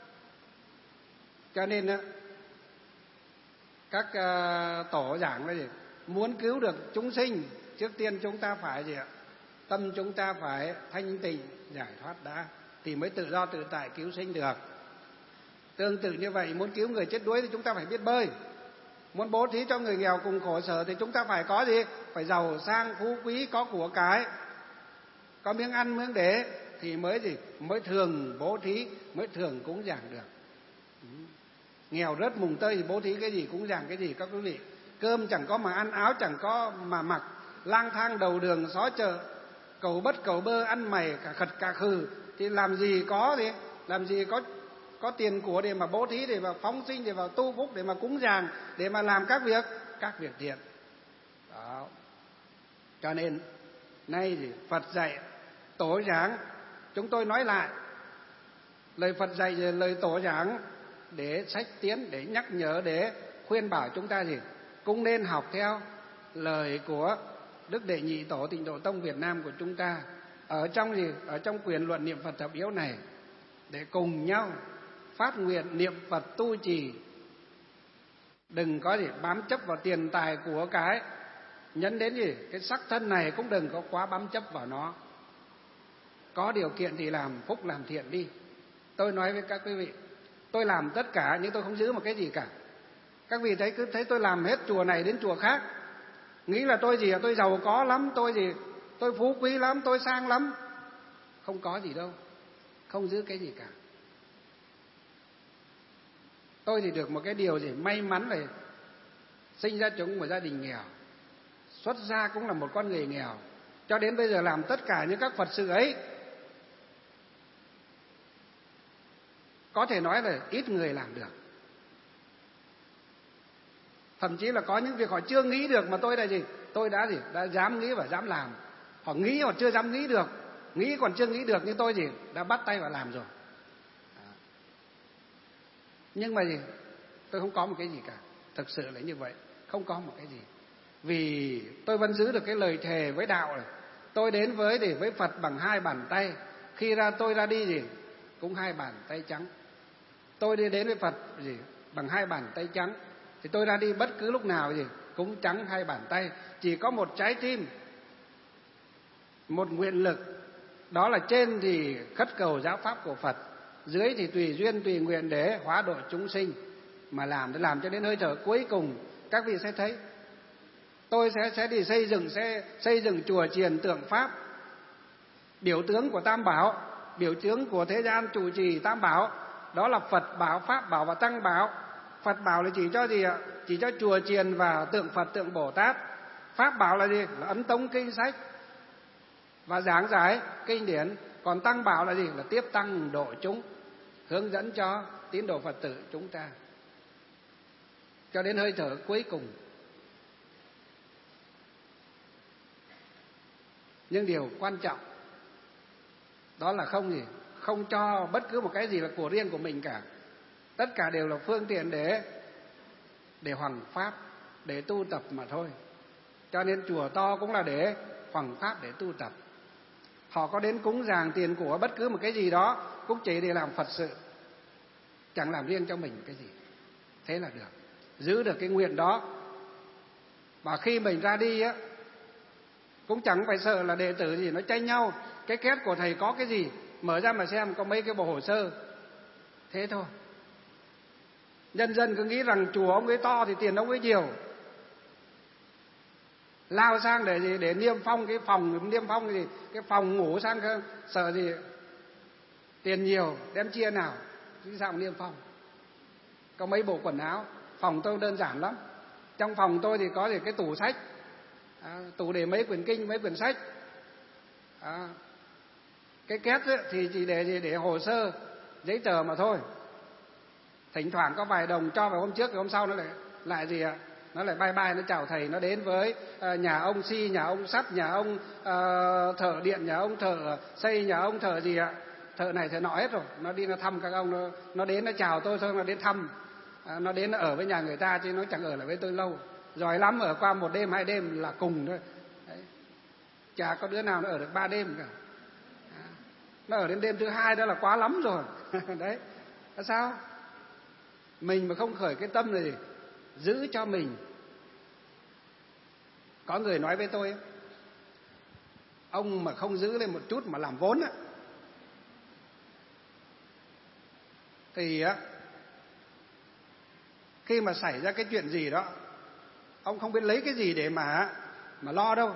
Cho nên á, các uh, tổ giảng là gì? Muốn cứu được chúng sinh, trước tiên chúng ta phải gì ạ? Tâm chúng ta phải thanh tịnh, giải thoát đã, thì mới tự do tự tại cứu sinh được. Tương tự như vậy, muốn cứu người chết đuối thì chúng ta phải biết bơi. Muốn bố thí cho người nghèo cùng khổ sở thì chúng ta phải có gì? Phải giàu sang phú quý, có của cái, có miếng ăn miếng để, thì mới gì? Mới thường bố thí, mới thường cúng dường được. Nghèo rớt mùng tơi thì bố thí cái gì, cúng dường cái gì các quý vị? Cơm chẳng có mà ăn, áo chẳng có mà mặc, lang thang đầu đường xó chợ, cầu bất cầu bơ, ăn mày cả khật cả khừ, thì làm gì có gì? Làm gì có có tiền của để mà bố thí, để mà phóng sinh, để mà tu phúc, để mà cúng dường, để mà làm các việc các việc thiện. Đó. Cho nên nay thì Phật dạy tổ giảng chúng tôi nói lại lời Phật dạy, lời tổ giảng để sách tiến, để nhắc nhở, để khuyên bảo chúng ta gì cũng nên học theo lời của Đức Đệ Nhị Tổ Tịnh Độ Tông Việt Nam của chúng ta ở trong gì ở trong quyền luận niệm Phật thập yếu này, để cùng nhau phát nguyện niệm Phật tu trì, đừng có gì bám chấp vào tiền tài của cái, nhấn đến gì cái sắc thân này cũng đừng có quá bám chấp vào nó. Có điều kiện thì làm phúc làm thiện đi. Tôi nói với các quý vị, tôi làm tất cả nhưng tôi không giữ một cái gì cả. Các vị thấy cứ thấy tôi làm hết chùa này đến chùa khác, nghĩ là tôi gì tôi giàu có lắm, tôi gì tôi phú quý lắm, tôi sang lắm. Không có gì đâu, không giữ cái gì cả. Tôi thì được một cái điều gì may mắn là sinh ra trong một gia đình nghèo, xuất gia cũng là một con người nghèo, cho đến bây giờ làm tất cả những các Phật sự ấy, có thể nói là ít người làm được. Thậm chí là có những việc họ chưa nghĩ được mà tôi là gì tôi đã gì đã dám nghĩ và dám làm. Họ nghĩ họ chưa dám nghĩ được, nghĩ còn chưa nghĩ được, nhưng tôi gì đã bắt tay vào làm rồi. Nhưng mà gì tôi không có một cái gì cả, thực sự là như vậy, không có một cái gì. Vì tôi vẫn giữ được cái lời thề với đạo này. Tôi đến với để với Phật bằng hai bàn tay, khi ra tôi ra đi gì cũng hai bàn tay trắng. Tôi đi đến với Phật gì bằng hai bàn tay trắng, thì tôi ra đi bất cứ lúc nào gì cũng trắng hai bàn tay. Chỉ có một trái tim, một nguyện lực, đó là trên thì khất cầu giáo pháp của Phật, dưới thì tùy duyên tùy nguyện để hóa độ chúng sinh mà làm, để làm cho đến hơi thở cuối cùng. Các vị sẽ thấy tôi sẽ sẽ đi xây dựng sẽ xây dựng chùa chiền tượng pháp, biểu tướng của Tam Bảo, biểu tướng của thế gian trụ trì Tam Bảo, đó là Phật bảo, Pháp bảo và Tăng bảo. Phật bảo là chỉ cho gì ạ? Chỉ cho chùa chiền và tượng Phật, tượng Bồ Tát. Pháp bảo là gì? Là ấn tống kinh sách và giảng giải kinh điển. Còn Tăng bảo là gì? Là tiếp tăng độ chúng, hướng dẫn cho tín đồ Phật tử chúng ta cho đến hơi thở cuối cùng. Nhưng điều quan trọng đó là không gì không cho bất cứ một cái gì là của riêng của mình cả. Tất cả đều là phương tiện để để hoằng pháp, để tu tập mà thôi. Cho nên chùa to cũng là để hoằng pháp, để tu tập. Họ có đến cúng dường tiền của bất cứ một cái gì đó cũng chỉ để làm Phật sự, chẳng làm riêng cho mình cái gì. Thế là được, giữ được cái nguyện đó. Và khi mình ra đi á, cũng chẳng phải sợ là đệ tử gì nó tranh nhau, cái két của thầy có cái gì, mở ra mà xem có mấy cái bộ hồ sơ, thế thôi. Nhân dân cứ nghĩ rằng chùa ông ấy to thì tiền ông ấy nhiều, lao sang để gì để niêm phong cái phòng, niêm phong cái gì cái phòng ngủ sang cơ, sợ gì tiền nhiều đem chia nào, chứ sao niêm phong. Có mấy bộ quần áo, phòng tôi đơn giản lắm. Trong phòng tôi thì có gì cái tủ sách, à, tủ để mấy quyển kinh, mấy quyển sách. À, cái két ấy, thì chỉ để gì để hồ sơ, giấy tờ mà thôi. Thỉnh thoảng có vài đồng cho vào hôm trước, rồi hôm sau nó lại lại gì ạ? Nó lại bye bye, nó chào thầy, nó đến với uh, nhà ông Si, nhà ông Sắt, nhà ông uh, thợ điện, nhà ông thợ xây, nhà ông thợ gì ạ? Thợ này thợ nọ hết rồi. Nó đi nó thăm các ông, nó, nó đến nó chào tôi thôi, nó đến thăm. À, nó đến nó ở với nhà người ta chứ nó chẳng ở lại với tôi lâu. Giỏi lắm ở qua một đêm hai đêm là cùng thôi. Đấy. Chả có đứa nào nó ở được ba đêm cả. À, nó ở đến đêm thứ hai đó là quá lắm rồi. Đấy. Là sao? Mình mà không khởi cái tâm này, giữ cho mình. Có người nói với tôi, ông mà không giữ lên một chút mà làm vốn á, thì á, khi mà xảy ra cái chuyện gì đó, ông không biết lấy cái gì để mà mà lo đâu.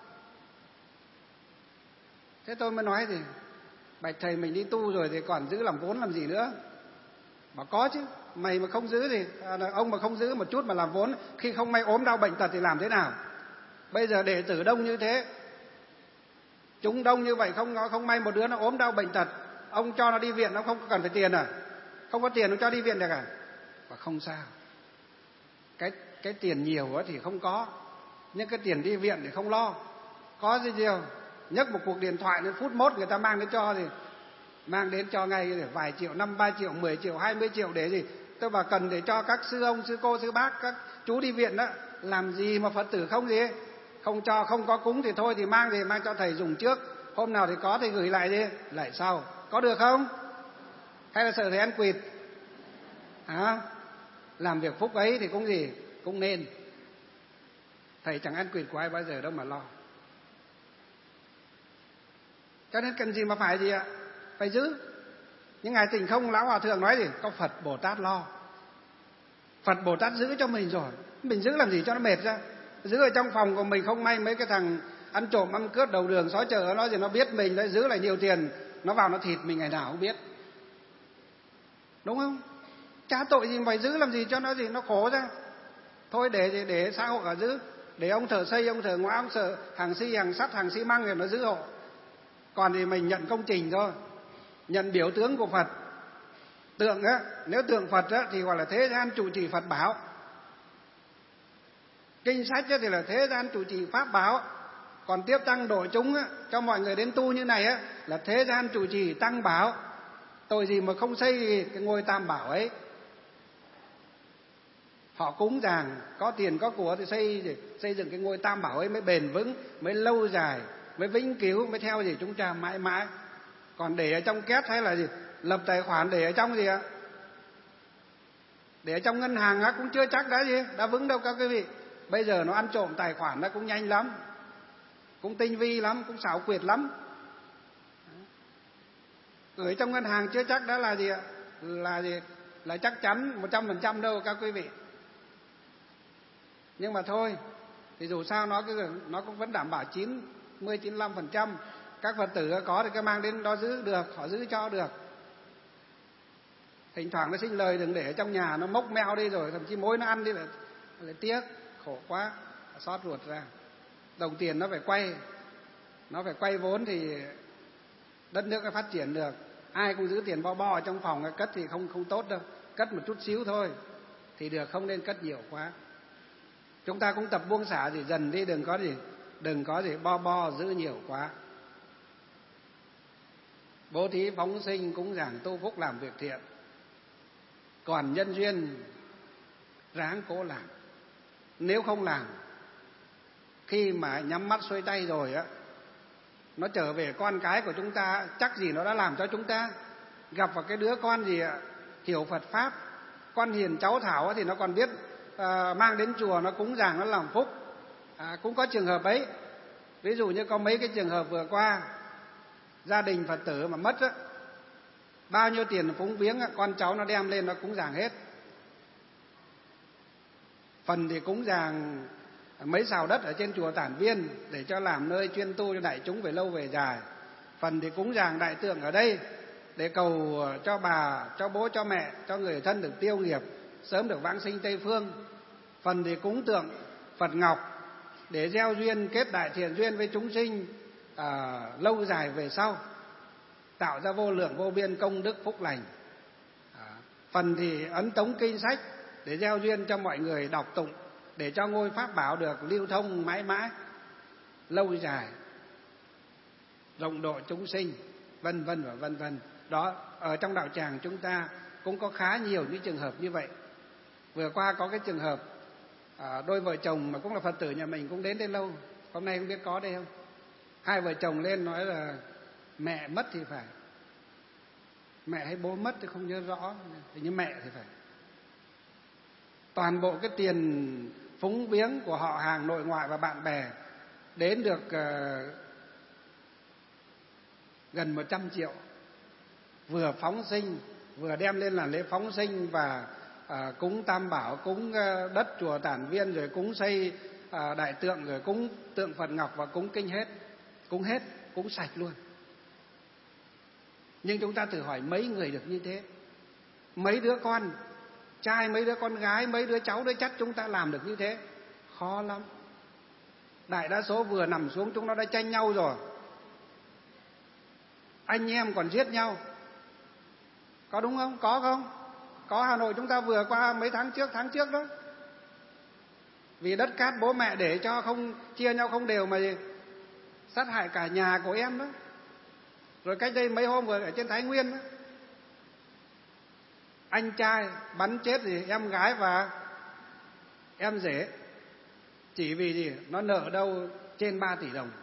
Thế tôi mới nói thì bạch thầy, mình đi tu rồi thì còn giữ làm vốn làm gì nữa. Bảo có chứ, mày mà không giữ thì à, ông mà không giữ một chút mà làm vốn, khi không may ốm đau bệnh tật thì làm thế nào? Bây giờ đệ tử đông như thế, chúng đông như vậy, không không may một đứa nó ốm đau bệnh tật, ông cho nó đi viện, nó không cần phải tiền à? Không có tiền ông cho đi viện được à? Và không sao. Cái cái tiền nhiều thì không có, nhưng cái tiền đi viện thì không lo. Có gì nhiều, nhấc một cuộc điện thoại đến phút mốt người ta mang đến cho thì mang đến cho ngay để vài triệu, năm ba triệu, mười triệu, hai mươi triệu để gì? Tôi bảo cần để cho các sư ông, sư cô, sư bác, các chú đi viện đó. Làm gì mà Phật tử không gì ấy? Không cho, không có cúng thì thôi thì mang thì mang cho thầy dùng trước. Hôm nào thì có thì gửi lại đi, lại sau. Có được không? Hay là sợ thầy ăn quỵt? À, làm việc phúc ấy thì cũng gì? Cũng nên. Thầy chẳng ăn quỵt của ai bao giờ đâu mà lo. Cho nên cần gì mà phải gì ạ? Phải giữ. Nhưng Ngài Tịnh Không Lão Hòa Thượng nói gì? Có Phật Bồ Tát lo. Phật Bồ Tát giữ cho mình rồi. Mình giữ làm gì cho nó mệt ra? Giữ ở trong phòng của mình không may mấy cái thằng ăn trộm, ăn cướp đầu đường, xó chợ nó gì nó biết mình đấy, giữ lại nhiều tiền, nó vào nó thịt mình ngày nào không biết. Đúng không? Chả tội gì mà phải giữ làm gì cho nó gì nó khổ ra. Thôi để để xã hội ở giữ. Để ông thợ xây, ông thợ ngõ, ông thợ hàng xi, hàng sắt, hàng xi măng thì nó giữ hộ. Còn thì mình nhận công trình thôi, nhận biểu tướng của Phật. Tượng á, nếu tượng Phật á thì gọi là thế gian trụ trì Phật bảo. Kinh sách á thì là thế gian trụ trì Pháp bảo. Còn tiếp tăng độ chúng á, cho mọi người đến tu như này á là thế gian trụ trì Tăng bảo. Tội gì mà không xây cái ngôi Tam Bảo ấy. Họ cúng dường, có tiền có của thì xây xây dựng cái ngôi Tam Bảo ấy mới bền vững, mới lâu dài, mới vĩnh cửu, mới theo gì chúng ta mãi mãi. Còn để ở trong két hay là gì? Lập tài khoản để ở trong gì ạ? Để ở trong ngân hàng á cũng chưa chắc đã gì, đã vững đâu các quý vị. Bây giờ nó ăn trộm tài khoản nó cũng nhanh lắm, cũng tinh vi lắm, cũng xảo quyệt lắm. Gửi trong ngân hàng chưa chắc đã là gì ạ? Là gì? Là chắc chắn một trăm phần trăm đâu các quý vị. Nhưng mà thôi, thì dù sao nó cứ nó cũng vẫn đảm bảo chín mươi chín mươi lăm phần trăm. Các Phật tử có thì cứ mang đến đó giữ được, họ giữ cho được. Thỉnh thoảng nó sinh lời đừng để ở trong nhà nó mốc meo đi rồi thậm chí mối nó ăn đi là, là tiếc, khổ quá, xót ruột ra. Đồng tiền nó phải quay, nó phải quay vốn thì đất nước nó phát triển được. Ai cũng giữ tiền bo bo ở trong phòng cất thì không không tốt đâu, cất một chút xíu thôi thì được, không nên cất nhiều quá. Chúng ta cũng tập buông xả gì dần đi, đừng có gì đừng có gì bo bo giữ nhiều quá. Bố thí phóng sinh cúng dường tu phúc làm việc thiện. Còn nhân duyên ráng cố làm. Nếu không làm, khi mà nhắm mắt xuôi tay rồi á, nó trở về con cái của chúng ta, chắc gì nó đã làm cho chúng ta. Gặp vào cái đứa con gì ạ, hiểu Phật Pháp, con hiền cháu thảo thì nó còn biết à, mang đến chùa nó cúng dường nó làm phúc. À, cũng có trường hợp ấy. Ví dụ như có mấy cái trường hợp vừa qua, gia đình Phật tử mà mất á, bao nhiêu tiền phúng viếng á, con cháu nó đem lên nó cúng dường hết. Phần thì cúng dường mấy sào đất ở trên chùa Tản Viên để cho làm nơi chuyên tu cho đại chúng về lâu về dài. Phần thì cúng dường đại tượng ở đây để cầu cho bà, cho bố, cho mẹ, cho người thân được tiêu nghiệp, sớm được vãng sinh Tây Phương. Phần thì cúng tượng Phật Ngọc để gieo duyên, kết đại thiện duyên với chúng sinh à, lâu dài về sau, tạo ra vô lượng vô biên công đức phúc lành. À, phần thì ấn tống kinh sách để gieo duyên cho mọi người đọc tụng, để cho ngôi Pháp bảo được lưu thông mãi mãi, lâu dài, rộng độ chúng sinh, vân vân và vân vân. Đó, ở trong đạo tràng chúng ta cũng có khá nhiều những trường hợp như vậy. Vừa qua có cái trường hợp à, đôi vợ chồng mà cũng là Phật tử nhà mình cũng đến đây lâu, hôm nay không biết có đây không. Hai vợ chồng lên nói là mẹ mất thì phải, mẹ hay bố mất thì không nhớ rõ, nhưng mẹ thì phải. Toàn bộ cái tiền phúng viếng của họ hàng nội ngoại và bạn bè đến được uh, gần một trăm triệu, vừa phóng sinh, vừa đem lên làm lễ phóng sinh và uh, cúng Tam Bảo, cúng uh, đất chùa Tản Viên, rồi cúng xây uh, đại tượng, rồi cúng tượng Phật Ngọc và cúng kinh hết, cúng hết, cúng sạch luôn. Nhưng chúng ta thử hỏi mấy người được như thế? Mấy đứa con trai, mấy đứa con gái, mấy đứa cháu đứa chắc chúng ta làm được như thế? Khó lắm. Đại đa số vừa nằm xuống chúng nó đã tranh nhau rồi. Anh em còn giết nhau. Có đúng không? Có không? Có. Hà Nội chúng ta vừa qua mấy tháng trước, tháng trước đó. Vì đất cát bố mẹ để cho không chia nhau không đều mà sát hại cả nhà của em đó. Rồi cách đây mấy hôm vừa ở trên Thái Nguyên đó, anh trai bắn chết gì em gái và em rể, chỉ vì gì nó nợ đâu trên ba tỷ đồng.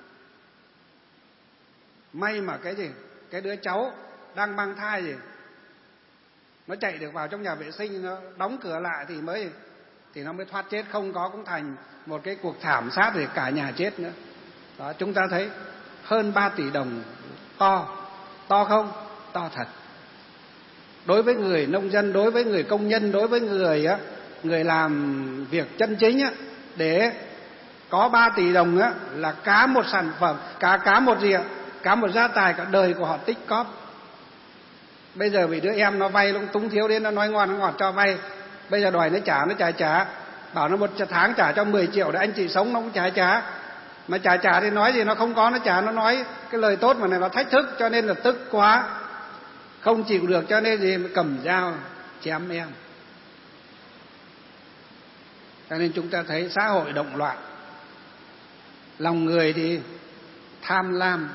May mà cái gì cái đứa cháu đang mang thai gì nó chạy được vào trong nhà vệ sinh, nó đóng cửa lại thì mới thì nó mới thoát chết, không có cũng thành một cái cuộc thảm sát để cả nhà chết nữa. Đó, chúng ta thấy hơn ba tỷ đồng to, to không? To thật. Đối với người nông dân, đối với người công nhân, đối với người á, người làm việc chân chính á, để có ba tỷ đồng á là cả một sản phẩm, cả cả một gì ạ? Cả một gia tài cả đời của họ tích cóp. Bây giờ vì đứa em nó vay, nó túng thiếu đến, nó nói ngon nó ngọt cho vay, bây giờ đòi nó trả, nó trả trả, bảo nó một tháng trả cho mười triệu để anh chị sống, nó cũng trả trả. Mà trả trả thì nói gì nó không có, nó trả, nó nói cái lời tốt mà này nó thách thức, cho nên là tức quá, không chịu được, cho nên gì cầm dao chém em. Cho nên chúng ta thấy xã hội động loạn, lòng người thì tham lam.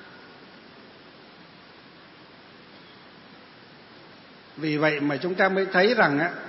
Vì vậy mà chúng ta mới thấy rằng á,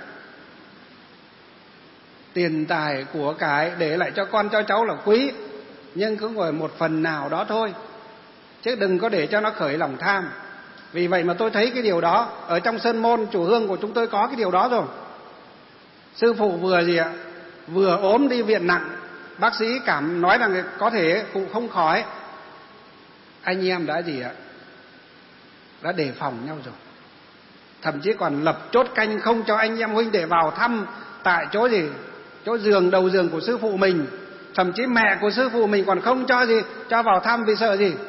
tiền tài của cải để lại cho con cho cháu là quý, nhưng cũng phải một phần nào đó thôi, chứ đừng có để cho nó khởi lòng tham. Vì vậy mà tôi thấy cái điều đó ở trong Sơn Môn Chùa Hương của chúng tôi có cái điều đó rồi. Sư phụ vừa gì ạ, vừa ốm đi viện nặng, bác sĩ cảm nói rằng có thể phụ không khỏi, anh em đã gì ạ, đã đề phòng nhau rồi, thậm chí còn lập chốt canh không cho anh em huynh đệ vào thăm tại chỗ gì, chỗ giường đầu giường của sư phụ mình. Thậm chí mẹ của sư phụ mình còn không cho gì, cho vào thăm vì sợ gì,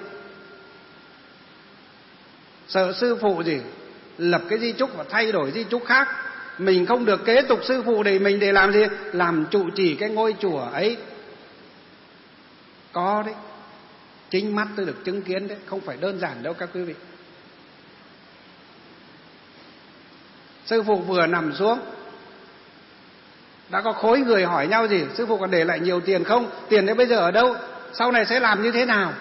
sợ sư phụ gì lập cái di chúc và thay đổi di chúc khác, mình không được kế tục sư phụ để mình để làm gì, làm trụ trì cái ngôi chùa ấy. Có đấy, chính mắt tôi được chứng kiến đấy, không phải đơn giản đâu các quý vị. Sư phụ vừa nằm xuống, đã có khối người hỏi nhau gì, sư phụ còn để lại nhiều tiền không, tiền đấy bây giờ ở đâu, sau này sẽ làm như thế nào.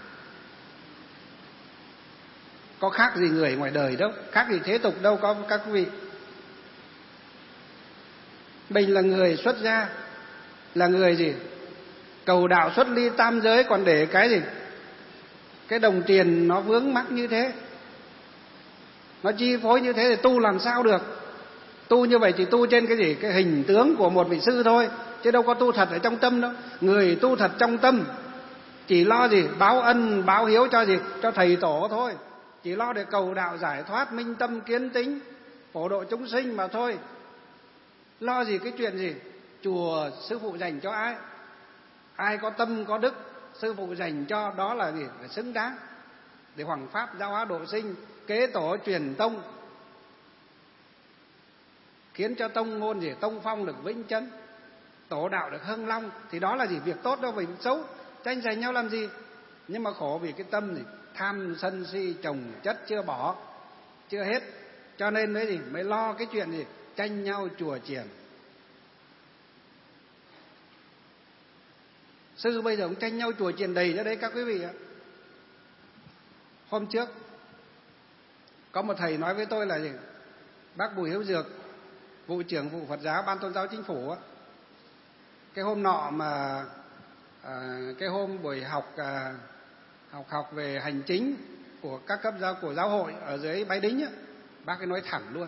Có khác gì người ngoài đời đâu, khác gì thế tục đâu có các quý vị. Mình là người xuất gia, là người gì cầu đạo xuất ly tam giới, còn để cái gì cái đồng tiền nó vướng mắc như thế, nó chi phối như thế thì tu làm sao được. Tu như vậy chỉ tu trên cái gì, cái hình tướng của một vị sư thôi, chứ đâu có tu thật ở trong tâm đâu. Người tu thật trong tâm chỉ lo gì báo ân báo hiếu cho gì, cho thầy tổ thôi, chỉ lo để cầu đạo giải thoát, minh tâm kiến tính, phổ độ chúng sinh mà thôi. Lo gì cái chuyện gì chùa sư phụ dành cho ai, ai có tâm có đức sư phụ dành cho, đó là gì, là xứng đáng để hoằng pháp giáo hóa độ sinh, kế tổ truyền tông, khiến cho tông môn gì, tông phong được vĩnh chấn, tổ đạo được hưng long, thì đó là gì, việc tốt đâu phải việc xấu. Tranh giành nhau làm gì, nhưng mà khổ vì cái tâm gì tham sân si chồng chất chưa bỏ, chưa hết, cho nên mới gì mới lo cái chuyện gì tranh nhau chùa chiền. Sư bây giờ cũng tranh nhau chùa chiền đầy ra đấy các quý vị ạ. Hôm trước có một thầy nói với tôi là gì, bác Bùi Hiếu Dược, vụ trưởng vụ Phật giáo Ban Tôn giáo Chính phủ á, cái hôm nọ mà à, cái hôm buổi học à, học học về hành chính của các cấp giáo của giáo hội ở dưới Bái Đính á, bác ấy nói thẳng luôn,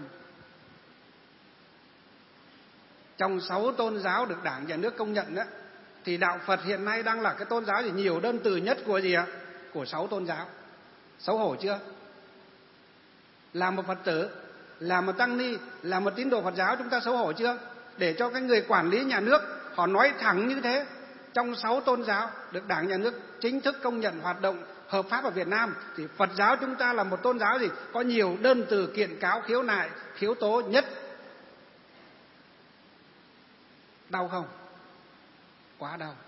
trong sáu tôn giáo được Đảng Nhà nước công nhận á, thì đạo Phật hiện nay đang là cái tôn giáo gì nhiều đơn từ nhất của gì ạ, của sáu tôn giáo. Xấu hổ chưa? Là một Phật tử, là một tăng ni, là một tín đồ Phật giáo, chúng ta xấu hổ chưa? Để cho cái người quản lý nhà nước họ nói thẳng như thế, trong sáu tôn giáo được Đảng Nhà nước chính thức công nhận hoạt động hợp pháp ở Việt Nam, thì Phật giáo chúng ta là một tôn giáo gì có nhiều đơn từ kiện cáo khiếu nại khiếu tố nhất. Đau không? Quá đau.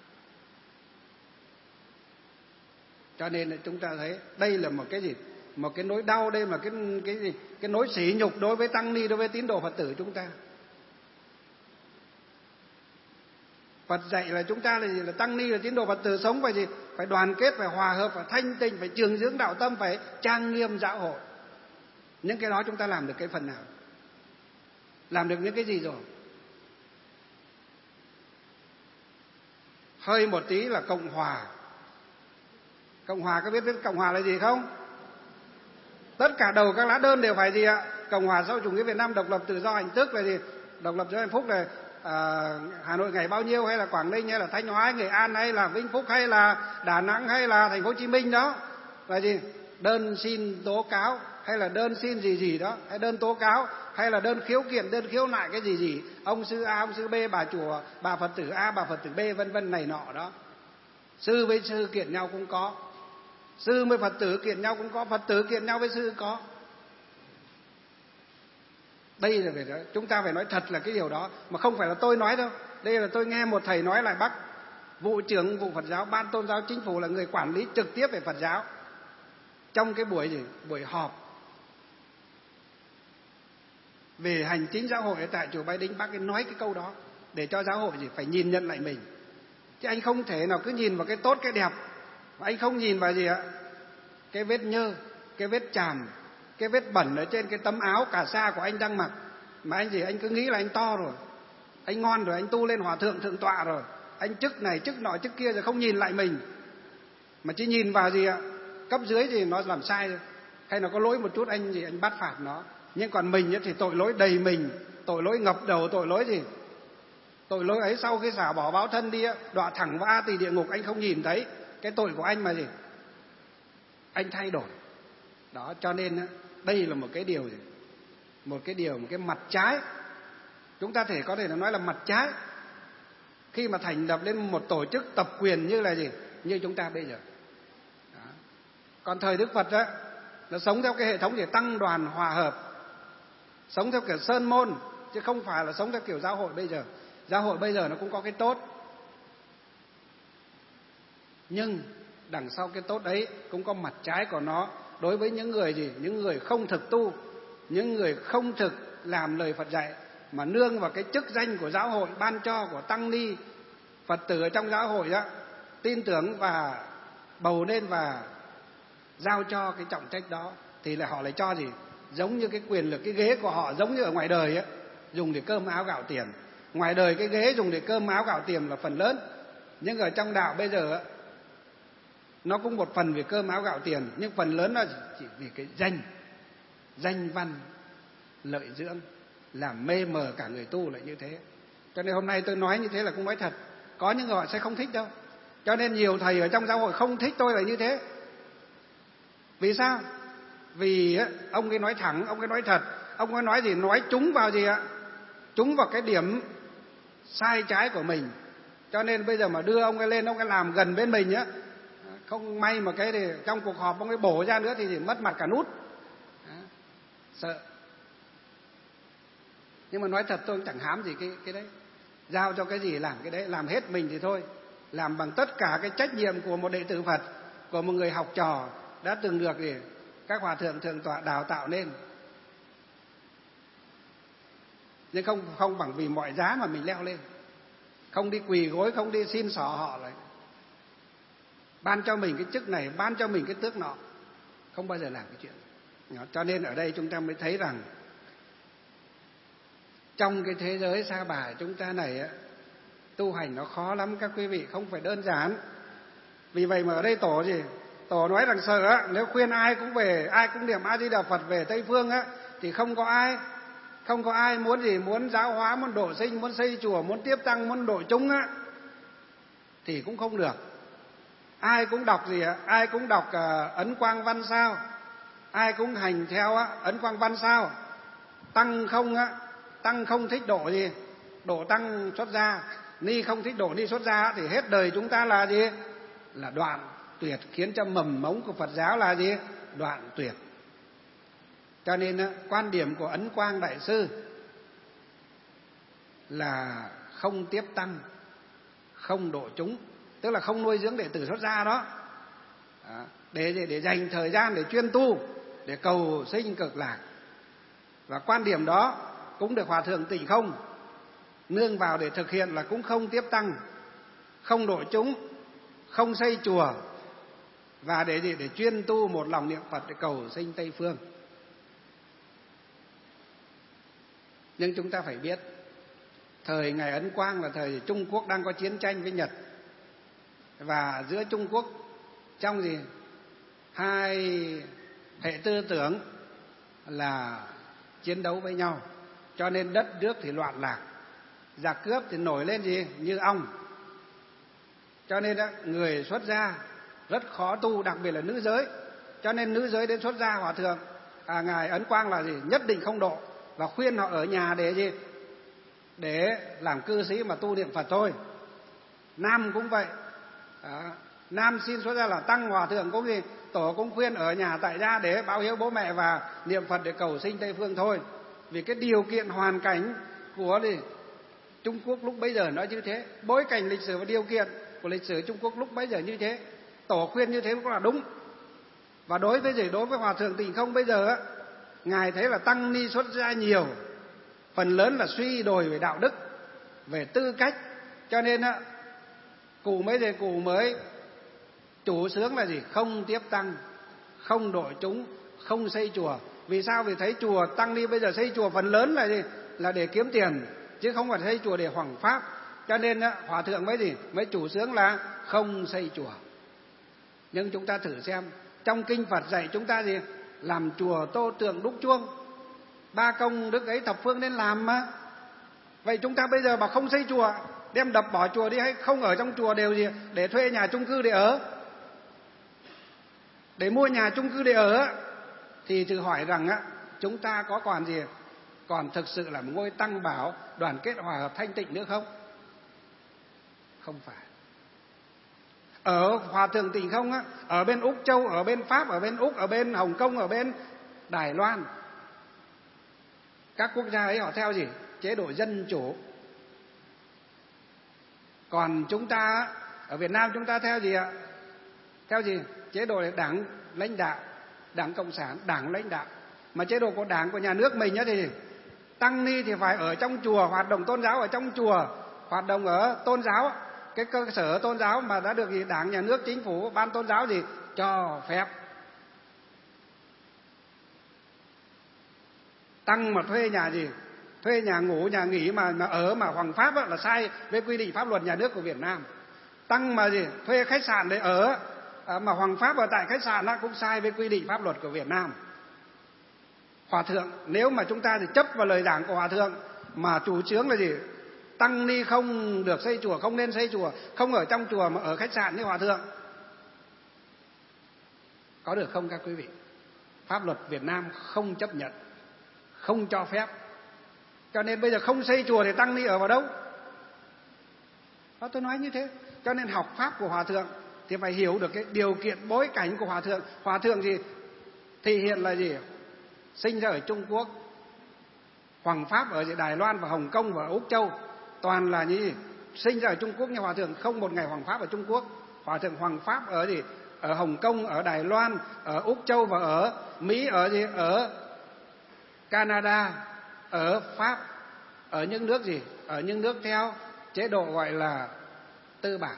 Cho nên là chúng ta thấy đây là một cái gì, một cái nỗi đau, đây là cái cái gì, cái nỗi sỉ nhục đối với tăng ni, đối với tín đồ Phật tử chúng ta. Phật dạy là chúng ta là gì, là tăng ni là tín đồ Phật tử sống phải gì phải đoàn kết, phải hòa hợp, phải thanh tịnh, phải trường dưỡng đạo tâm, phải trang nghiêm giáo hội. Những cái đó chúng ta làm được cái phần nào? Làm được những cái gì rồi? Hơi một tí là Cộng Hòa. Cộng Hòa có biết biết Cộng Hòa là gì không? Tất cả đầu các lá đơn đều phải gì ạ? Cộng Hòa sau chủ nghĩa Việt Nam, độc lập tự do hạnh phúc là gì? Độc lập tự do hạnh phúc là à, Hà Nội ngày bao nhiêu, hay là Quảng Ninh, hay là Thanh Hóa, hay Nghệ An, hay là Vĩnh Phúc, hay là Đà Nẵng, hay là Thành phố Hồ Chí Minh đó là gì? Đơn xin tố cáo, hay là đơn xin gì gì đó, hay đơn tố cáo, hay là đơn khiếu kiện, đơn khiếu nại cái gì gì, ông sư A, ông sư B, bà chùa, bà Phật tử A, bà Phật tử B, vân vân này nọ đó. Sư với sư kiện nhau cũng có, sư với Phật tử kiện nhau cũng có, Phật tử kiện nhau với sư có. Đây là về đó, chúng ta phải nói thật là cái điều đó, mà không phải là tôi nói đâu. Đây là tôi nghe một thầy nói lại Bắc, vụ trưởng vụ Phật giáo, ban tôn giáo chính phủ, là người quản lý trực tiếp về Phật giáo, trong cái buổi gì buổi họp về hành chính giáo hội tại chùa Bái Đính, bác ấy nói cái câu đó để cho giáo hội gì phải nhìn nhận lại mình. Chứ anh không thể nào cứ nhìn vào cái tốt cái đẹp, mà anh không nhìn vào gì ạ? Cái vết nhơ, cái vết chàm, cái vết bẩn ở trên cái tấm áo cà sa của anh đang mặc, mà anh gì anh cứ nghĩ là anh to rồi, anh ngon rồi, anh tu lên hòa thượng thượng tọa rồi, anh chức này chức nọ chức kia, rồi không nhìn lại mình, mà chỉ nhìn vào gì ạ? Cấp dưới thì nó làm sai rồi, hay nó có lỗi một chút anh gì anh bắt phạt nó. Nhưng còn mình thì tội lỗi đầy mình, tội lỗi ngập đầu, tội lỗi gì? Tội lỗi ấy sau khi xả bỏ báo thân đi, đọa thẳng vào A Tỳ địa ngục, anh không nhìn thấy cái tội của anh mà gì? Anh thay đổi. Đó, cho nên đây là một cái điều gì? Một cái điều, một cái mặt trái. Chúng ta thể có thể nói là mặt trái khi mà thành lập lên một tổ chức tập quyền như là gì? Như chúng ta bây giờ. Đó. Còn thời Đức Phật á, là sống theo cái hệ thống để tăng đoàn hòa hợp, sống theo kiểu sơn môn, chứ không phải là sống theo kiểu giáo hội bây giờ. Giáo hội bây giờ nó cũng có cái tốt, nhưng đằng sau cái tốt đấy cũng có mặt trái của nó. Đối với những người gì? Những người không thực tu, những người không thực làm lời Phật dạy, mà nương vào cái chức danh của giáo hội ban cho, của tăng ni Phật tử ở trong giáo hội đó, tin tưởng và bầu lên và giao cho cái trọng trách đó, thì là họ lại cho gì? Giống như cái quyền lực, cái ghế của họ giống như ở ngoài đời ấy, dùng để cơm áo gạo tiền. Ngoài đời cái ghế dùng để cơm áo gạo tiền là phần lớn, nhưng ở trong đạo bây giờ ấy, nó cũng một phần vì cơm áo gạo tiền, nhưng phần lớn là chỉ vì cái danh, danh văn, lợi dưỡng, làm mê mờ cả người tu lại như thế. Cho nên hôm nay tôi nói như thế là cũng nói thật, có những người họ sẽ không thích đâu. Cho nên nhiều thầy ở trong giáo hội không thích tôi là như thế. Vì sao? Vì ông ấy nói thẳng, ông ấy nói thật, ông ấy nói gì? Nói trúng vào gì ạ? Trúng vào cái điểm sai trái của mình. Cho nên bây giờ mà đưa ông ấy lên, ông ấy làm gần bên mình á, không may mà cái thì trong cuộc họp ông ấy bổ ra nữa thì, thì mất mặt cả nút. Đó. Sợ. Nhưng mà nói thật tôi cũng chẳng hám gì cái cái đấy. Giao cho cái gì làm cái đấy, làm hết mình thì thôi. Làm bằng tất cả cái trách nhiệm của một đệ tử Phật, của một người học trò đã từng được thì các hòa thượng thượng tọa đào tạo nên. Nhưng không không bằng vì mọi giá mà mình leo lên, không đi quỳ gối, không đi xin xỏ họ lại, ban cho mình cái chức này, ban cho mình cái tước nọ, không bao giờ làm cái chuyện đó. Cho nên ở đây chúng ta mới thấy rằng trong cái thế giới sa bà chúng ta này á, tu hành nó khó lắm các quý vị, không phải đơn giản. Vì vậy mà ở đây tổ gì? Tổ nói rằng sợ á, nếu khuyên ai cũng về, ai cũng niệm A Di Đà Phật về Tây Phương á, thì không có ai, không có ai muốn gì, muốn giáo hóa, muốn độ sinh, muốn xây chùa, muốn tiếp tăng, muốn độ chúng á, thì cũng không được. Ai cũng đọc gì ạ? Ai cũng đọc uh, Ấn Quang Văn sao? Ai cũng hành theo á, Ấn Quang Văn sao? Tăng không á, tăng không thích độ gì? Độ tăng xuất gia. Ni không thích độ ni xuất gia thì hết đời chúng ta là gì? Là đoạn tuyệt, khiến cho mầm mống của Phật giáo là gì? Đoạn tuyệt. Cho nên á, quan điểm của Ấn Quang Đại Sư là không tiếp tăng, không độ chúng, tức là không nuôi dưỡng đệ tử xuất gia đó, đó để, để dành thời gian để chuyên tu, để cầu sinh cực lạc. Và quan điểm đó cũng được Hòa Thượng Tịnh Không nương vào để thực hiện, là cũng không tiếp tăng, không độ chúng, không xây chùa, và để gì? Để chuyên tu một lòng niệm Phật để cầu sinh Tây Phương. Nhưng chúng ta phải biết, thời ngày Ấn Quang là thời Trung Quốc đang có chiến tranh với Nhật, và giữa Trung Quốc trong gì hai hệ tư tưởng là chiến đấu với nhau, cho nên đất nước thì loạn lạc, giặc cướp thì nổi lên gì như ong. Cho nên đó, người xuất gia rất khó tu, đặc biệt là nữ giới. Cho nên nữ giới đến xuất gia hòa thượng à, ngài Ấn Quang là gì nhất định không độ, và khuyên họ ở nhà để gì để làm cư sĩ mà tu niệm Phật thôi. Nam cũng vậy. Đó. Nam xin xuất gia là tăng hòa thượng cũng gì tổ cũng khuyên ở nhà tại gia để báo hiếu bố mẹ và niệm Phật để cầu sinh Tây Phương thôi. Vì cái điều kiện hoàn cảnh của gì Trung Quốc lúc bấy giờ nó như thế, bối cảnh lịch sử và điều kiện của lịch sử Trung Quốc lúc bấy giờ như thế, tổ khuyên như thế cũng là đúng. Và đối với gì đối với hòa thượng Tịnh Không bây giờ á, ngài thấy là tăng ni xuất gia nhiều, phần lớn là suy đồi về đạo đức, về tư cách, cho nên á cụ mới về cụ mới chủ xướng là gì không tiếp tăng, không độ chúng, không xây chùa. Vì sao? Vì thấy chùa tăng ni bây giờ xây chùa phần lớn là gì là để kiếm tiền, chứ không phải xây chùa để hoằng pháp. Cho nên á, hòa thượng mới gì mới chủ xướng là không xây chùa. Nhưng chúng ta thử xem, trong kinh Phật dạy chúng ta gì làm chùa, tô tượng, đúc chuông, ba công đức ấy thập phương nên làm mà. Vậy chúng ta bây giờ bảo không xây chùa, đem đập bỏ chùa đi, hay không ở trong chùa đều gì để thuê nhà chung cư để ở, để mua nhà chung cư để ở, thì thử hỏi rằng á chúng ta có còn gì còn thực sự là một ngôi tăng bảo đoàn kết hòa hợp thanh tịnh nữa không? Không phải. Ở hòa thượng Tịnh Không á, ở bên Úc Châu, ở bên Pháp, ở bên Úc, ở bên Hồng Kông, ở bên Đài Loan, các quốc gia ấy họ theo gì chế độ dân chủ. Còn chúng ta ở Việt Nam chúng ta theo gì ạ? Theo gì? Chế độ đảng lãnh đạo, đảng cộng sản, đảng lãnh đạo. Mà chế độ của đảng của nhà nước mình á thì tăng ni thì phải ở trong chùa, hoạt động tôn giáo ở trong chùa, hoạt động ở tôn giáo, cái cơ sở tôn giáo mà đã được gì đảng, nhà nước, chính phủ, ban tôn giáo gì cho phép. Tăng mà thuê nhà gì thuê nhà ngủ, nhà nghỉ mà, mà ở mà hoằng pháp á, là sai với quy định pháp luật nhà nước của Việt Nam. Tăng mà gì thuê khách sạn để ở à, mà hoằng pháp ở tại khách sạn á, cũng sai với quy định pháp luật của Việt Nam. Hòa thượng nếu mà chúng ta thì chấp vào lời giảng của hòa thượng mà chủ trương là gì tăng ni không được xây chùa, không nên xây chùa, không ở trong chùa mà ở khách sạn như hòa thượng, có được không các quý vị? Pháp luật Việt Nam không chấp nhận, không cho phép. Cho nên bây giờ không xây chùa thì tăng ni ở vào đâu? Đó, tôi nói như thế. Cho nên học pháp của hòa thượng thì phải hiểu được cái điều kiện bối cảnh của hòa thượng. Hòa thượng gì thì hiện là gì sinh ra ở Trung Quốc, hoằng pháp ở Đài Loan và Hồng Kông và Úc Châu, toàn là như gì sinh ra ở Trung Quốc. Nhưng hòa thượng không một ngày hoằng pháp ở Trung Quốc. Hòa thượng hoằng pháp ở gì ở Hồng Kông, ở Đài Loan, ở Úc Châu và ở Mỹ, ở gì ở Canada, ở Pháp, ở những nước gì ở những nước theo chế độ gọi là tư bản.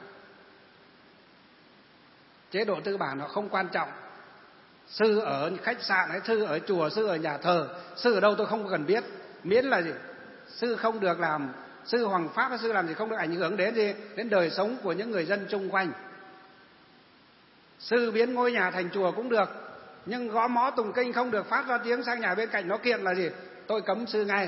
Chế độ tư bản nó không quan trọng sư ở khách sạn hay sư ở chùa, sư ở nhà thờ, sư ở đâu tôi không cần biết, miễn là gì sư không được làm sư hoằng pháp hay sư làm gì không được ảnh hưởng đến gì đến đời sống của những người dân chung quanh. Sư biến ngôi nhà thành chùa cũng được, nhưng gõ mõ tụng kinh không được phát ra tiếng sang nhà bên cạnh nó kiện là gì tôi cấm sư ngay.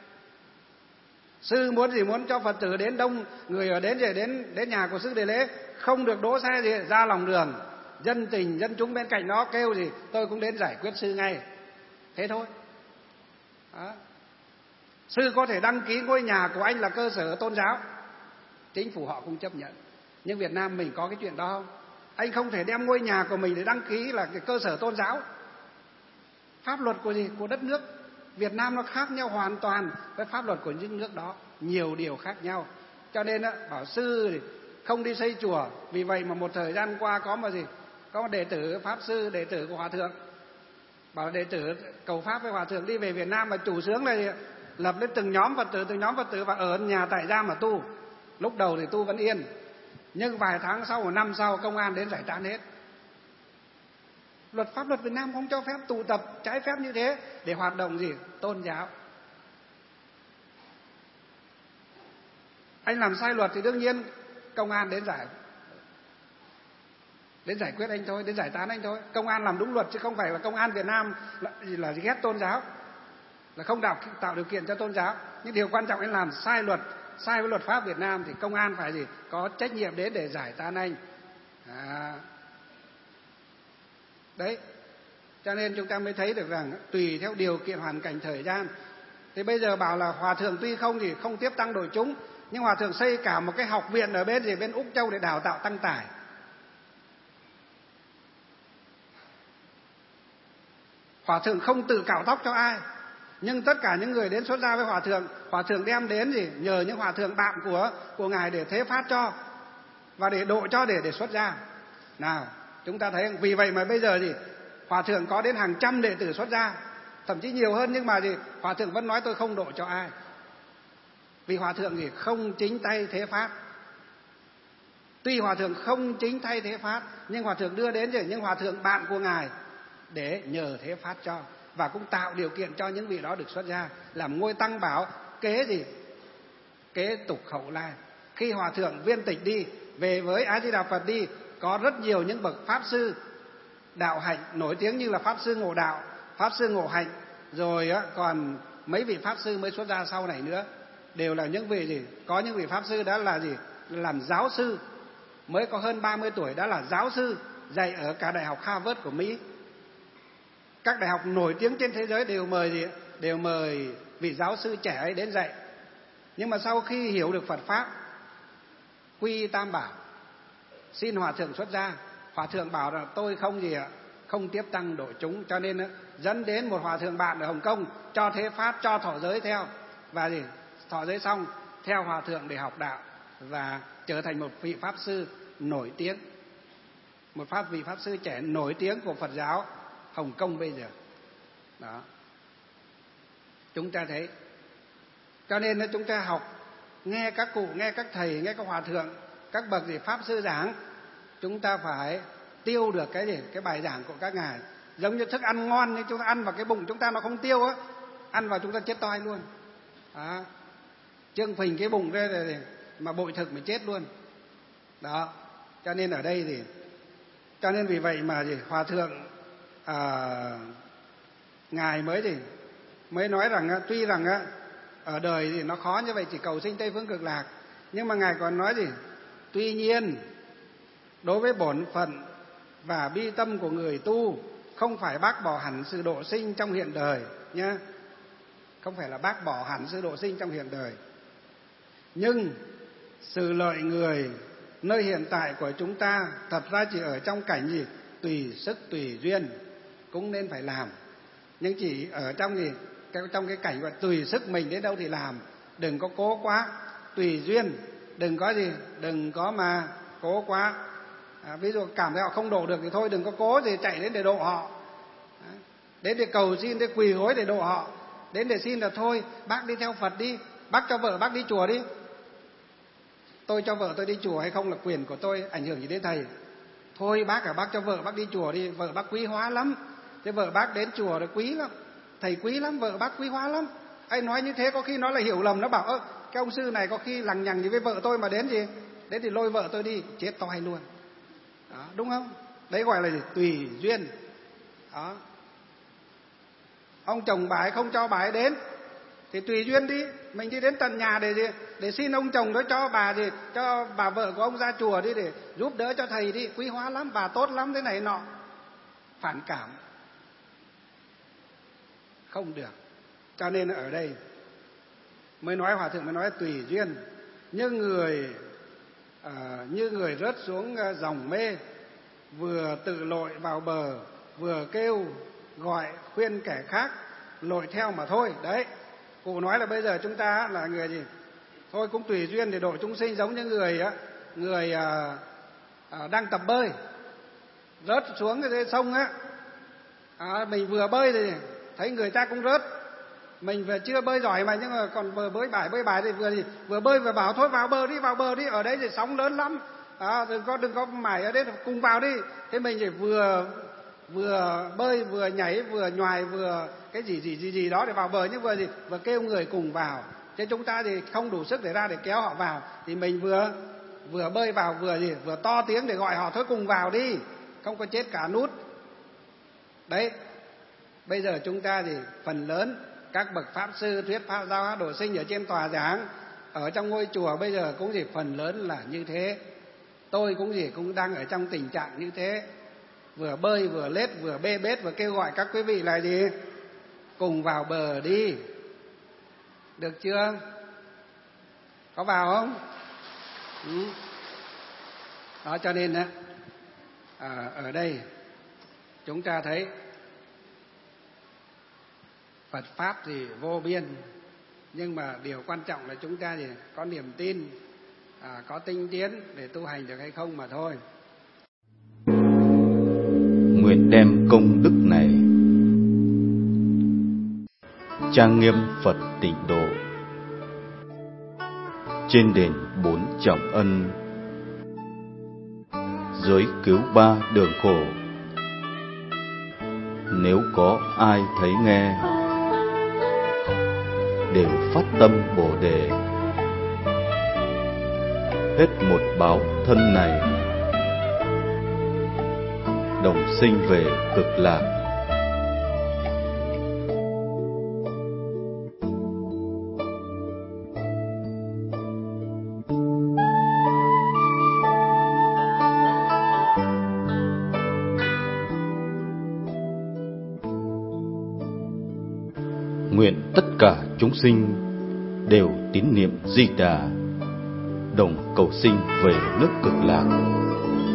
Sư muốn gì muốn cho Phật tử đến đông người ở đến gì đến đến nhà của sư để lễ, không được đỗ xe gì ra lòng đường, dân tình dân chúng bên cạnh nó kêu gì tôi cũng đến giải quyết sư ngay, thế thôi. Đó. Sư có thể đăng ký ngôi nhà của anh là cơ sở tôn giáo, chính phủ họ cũng chấp nhận. Nhưng Việt Nam mình có cái chuyện đó không? Anh không thể đem ngôi nhà của mình để đăng ký là cái cơ sở tôn giáo. Pháp luật của gì của đất nước Việt Nam nó khác nhau hoàn toàn với pháp luật của những nước đó, nhiều điều khác nhau. Cho nên á, bảo sư thì không đi xây chùa. Vì vậy mà một thời gian qua có mà gì có một đệ tử pháp sư, đệ tử của hòa thượng, bảo đệ tử cầu pháp với hòa thượng đi về Việt Nam mà chủ xướng này lập lên từng nhóm Phật tử, từng nhóm Phật tử và ở nhà tại gia mà tu. Lúc đầu thì tu vẫn yên, Nhưng vài tháng sau, một năm sau, công an đến giải tán hết. Luật pháp luật Việt Nam không cho phép tụ tập trái phép như thế để hoạt động gì? Tôn giáo. Anh làm sai luật thì đương nhiên công an đến giải đến giải quyết anh thôi, đến giải tán anh thôi. Công an làm đúng luật chứ không phải là công an Việt Nam là, là ghét tôn giáo, là không tạo, tạo điều kiện cho tôn giáo. Nhưng điều quan trọng anh làm sai luật, sai với luật pháp Việt Nam thì công an phải gì? Có trách nhiệm đến để giải tán anh. À. Đấy. Cho nên chúng ta mới thấy được rằng tùy theo điều kiện hoàn cảnh thời gian. Thì bây giờ bảo là hòa thượng tuy không thì không tiếp tăng đội chúng, nhưng hòa thượng xây cả một cái học viện ở bên gì bên Úc Châu để đào tạo tăng tải. Hòa thượng không tự cạo tóc cho ai, nhưng tất cả những người đến xuất gia với hòa thượng, hòa thượng đem đến gì nhờ những hòa thượng bạn của của ngài để thế phát cho và để độ cho để để xuất gia. Nào, chúng ta thấy vì vậy mà bây giờ gì hòa thượng có đến hàng trăm đệ tử xuất gia, thậm chí nhiều hơn, nhưng mà gì hòa thượng vẫn nói tôi không độ cho ai. Vì hòa thượng gì không chính tay thế phát. Tuy hòa thượng không chính tay thế phát, nhưng hòa thượng đưa đến gì những hòa thượng bạn của ngài để nhờ thế phát cho, và cũng tạo điều kiện cho những vị đó được xuất gia, làm ngôi tăng bảo kế gì kế tục hậu lai. Khi hòa thượng Viên Tịch đi về với A Di Đà Phật đi, có rất nhiều những bậc pháp sư đạo hạnh nổi tiếng như là pháp sư Ngộ Đạo, pháp sư Ngộ Hạnh, rồi còn mấy vị pháp sư mới xuất gia sau này nữa, đều là những vị gì có những vị pháp sư đã là gì làm giáo sư, mới có hơn ba mươi tuổi đã là giáo sư, dạy ở cả đại học Harvard của Mỹ. Các đại học nổi tiếng trên thế giới đều mời gì đều mời vị giáo sư trẻ ấy đến dạy. Nhưng mà sau khi hiểu được Phật pháp, quy y Tam Bảo, xin hòa thượng xuất gia, hòa thượng bảo là tôi không gì ạ không tiếp tăng độ chúng, cho nên dẫn đến một hòa thượng bạn ở Hồng Kông cho thế pháp, cho thọ giới theo, và gì thọ giới xong theo hòa thượng để học đạo và trở thành một vị pháp sư nổi tiếng, một pháp vị pháp sư trẻ nổi tiếng của Phật giáo Hồng Kông bây giờ. Đó, chúng ta thấy. Cho nên chúng ta học, nghe các cụ, nghe các thầy, nghe các hòa thượng, các bậc gì pháp sư giảng, chúng ta phải tiêu được cái gì cái bài giảng của các ngài. Giống như thức ăn ngon nhưng chúng ta ăn vào cái bụng chúng ta nó không tiêu á, ăn vào chúng ta chết toi luôn. Đó, trương phình cái bụng ra rồi mà bội thực mình chết luôn. Đó, cho nên ở đây thì cho nên vì vậy mà gì hòa thượng à, ngài mới gì mới nói rằng tuy rằng á ở đời thì nó khó như vậy, chỉ cầu sinh Tây Phương Cực Lạc, nhưng mà ngài còn nói gì tuy nhiên đối với bổn phận và bi tâm của người tu, không phải bác bỏ hẳn sự độ sinh trong hiện đời nhá, không phải là bác bỏ hẳn sự độ sinh trong hiện đời, nhưng sự lợi người nơi hiện tại của chúng ta thật ra chỉ ở trong cảnh gì tùy sức tùy duyên cũng nên phải làm, nhưng chỉ ở trong gì trong cái cảnh gọi tùy sức mình đến đâu thì làm, đừng có cố quá. Tùy duyên, đừng có gì đừng có mà cố quá. À, ví dụ cảm thấy họ không độ được thì thôi, đừng có cố gì chạy đến để độ họ, đến để cầu xin, để quỳ gối để độ họ, đến để xin là thôi bác đi theo Phật đi, bác cho vợ bác đi chùa đi. Tôi cho vợ tôi đi chùa hay không là quyền của tôi, ảnh hưởng gì đến thầy. Thôi bác à, bác cho vợ bác đi chùa đi, vợ bác quý hóa lắm. Thế vợ bác đến chùa là quý lắm, thầy quý lắm, vợ bác quý hóa lắm. Anh nói như thế có khi nó là hiểu lầm, nó bảo ơ cái ông sư này có khi lằng nhằng gì với vợ tôi mà đến gì, đến thì lôi vợ tôi đi, chết toi luôn. Đó, đúng không? Đấy gọi là gì? Tùy duyên. Đó. Ông chồng bà ấy không cho bà ấy đến thì tùy duyên đi, mình đi đến tận nhà để gì? Để xin ông chồng đó cho bà gì, cho bà vợ của ông ra chùa đi để giúp đỡ cho thầy đi, quý hóa lắm, bà tốt lắm thế này nọ. Phản cảm không được. Cho nên ở đây mới nói hòa thượng mới nói tùy duyên, như người à, như người rớt xuống dòng mê, vừa tự lội vào bờ, vừa kêu gọi khuyên kẻ khác lội theo mà thôi. Đấy, cụ nói là bây giờ chúng ta là người gì thôi cũng tùy duyên để độ chúng sinh, giống như người á người à, à, đang tập bơi rớt xuống cái sông á, à, mình vừa bơi thì thấy người ta cũng rớt, mình vừa chưa bơi giỏi mà nhưng mà còn vừa bơi bài bơi bài thì vừa gì vừa bơi vừa bảo thôi vào bờ đi vào bờ đi, ở đấy thì sóng lớn lắm, À, đừng có đừng có mải ở đấy, cùng vào đi. Thế mình chỉ vừa vừa bơi, vừa nhảy, vừa nhoài, vừa cái gì gì gì gì đó để vào bờ, nhưng vừa gì vừa kêu người cùng vào. Chứ chúng ta thì không đủ sức để ra để kéo họ vào, thì mình vừa vừa bơi vào, vừa gì vừa to tiếng để gọi họ thôi cùng vào đi, không có chết cả nút. Đấy, bây giờ chúng ta thì phần lớn các bậc pháp sư thuyết pháp giáo hóa độ sinh ở trên tòa giảng, ở trong ngôi chùa bây giờ cũng gì phần lớn là như thế. Tôi cũng gì cũng đang ở trong tình trạng như thế, vừa bơi vừa lết vừa bê bết vừa kêu gọi các quý vị là gì, cùng vào bờ đi, được chưa? Có vào không? Ừ. Đó, cho nên á, à, ở đây chúng ta thấy Phật pháp thì vô biên, nhưng mà điều quan trọng là chúng ta thì có niềm tin, à, có tinh tiến để tu hành được hay không mà thôi. Nguyện đem công đức này trang nghiêm Phật Tịnh Độ, trên đền bốn trọng ân, dưới cứu ba đường khổ. Nếu có ai thấy nghe, đều phát tâm Bồ Đề, hết một báo thân này, đồng sinh về cực lạc. Nguyện tất cả chúng sinh đều tín niệm Di Đà, đồng cầu sinh về nước cực lạc.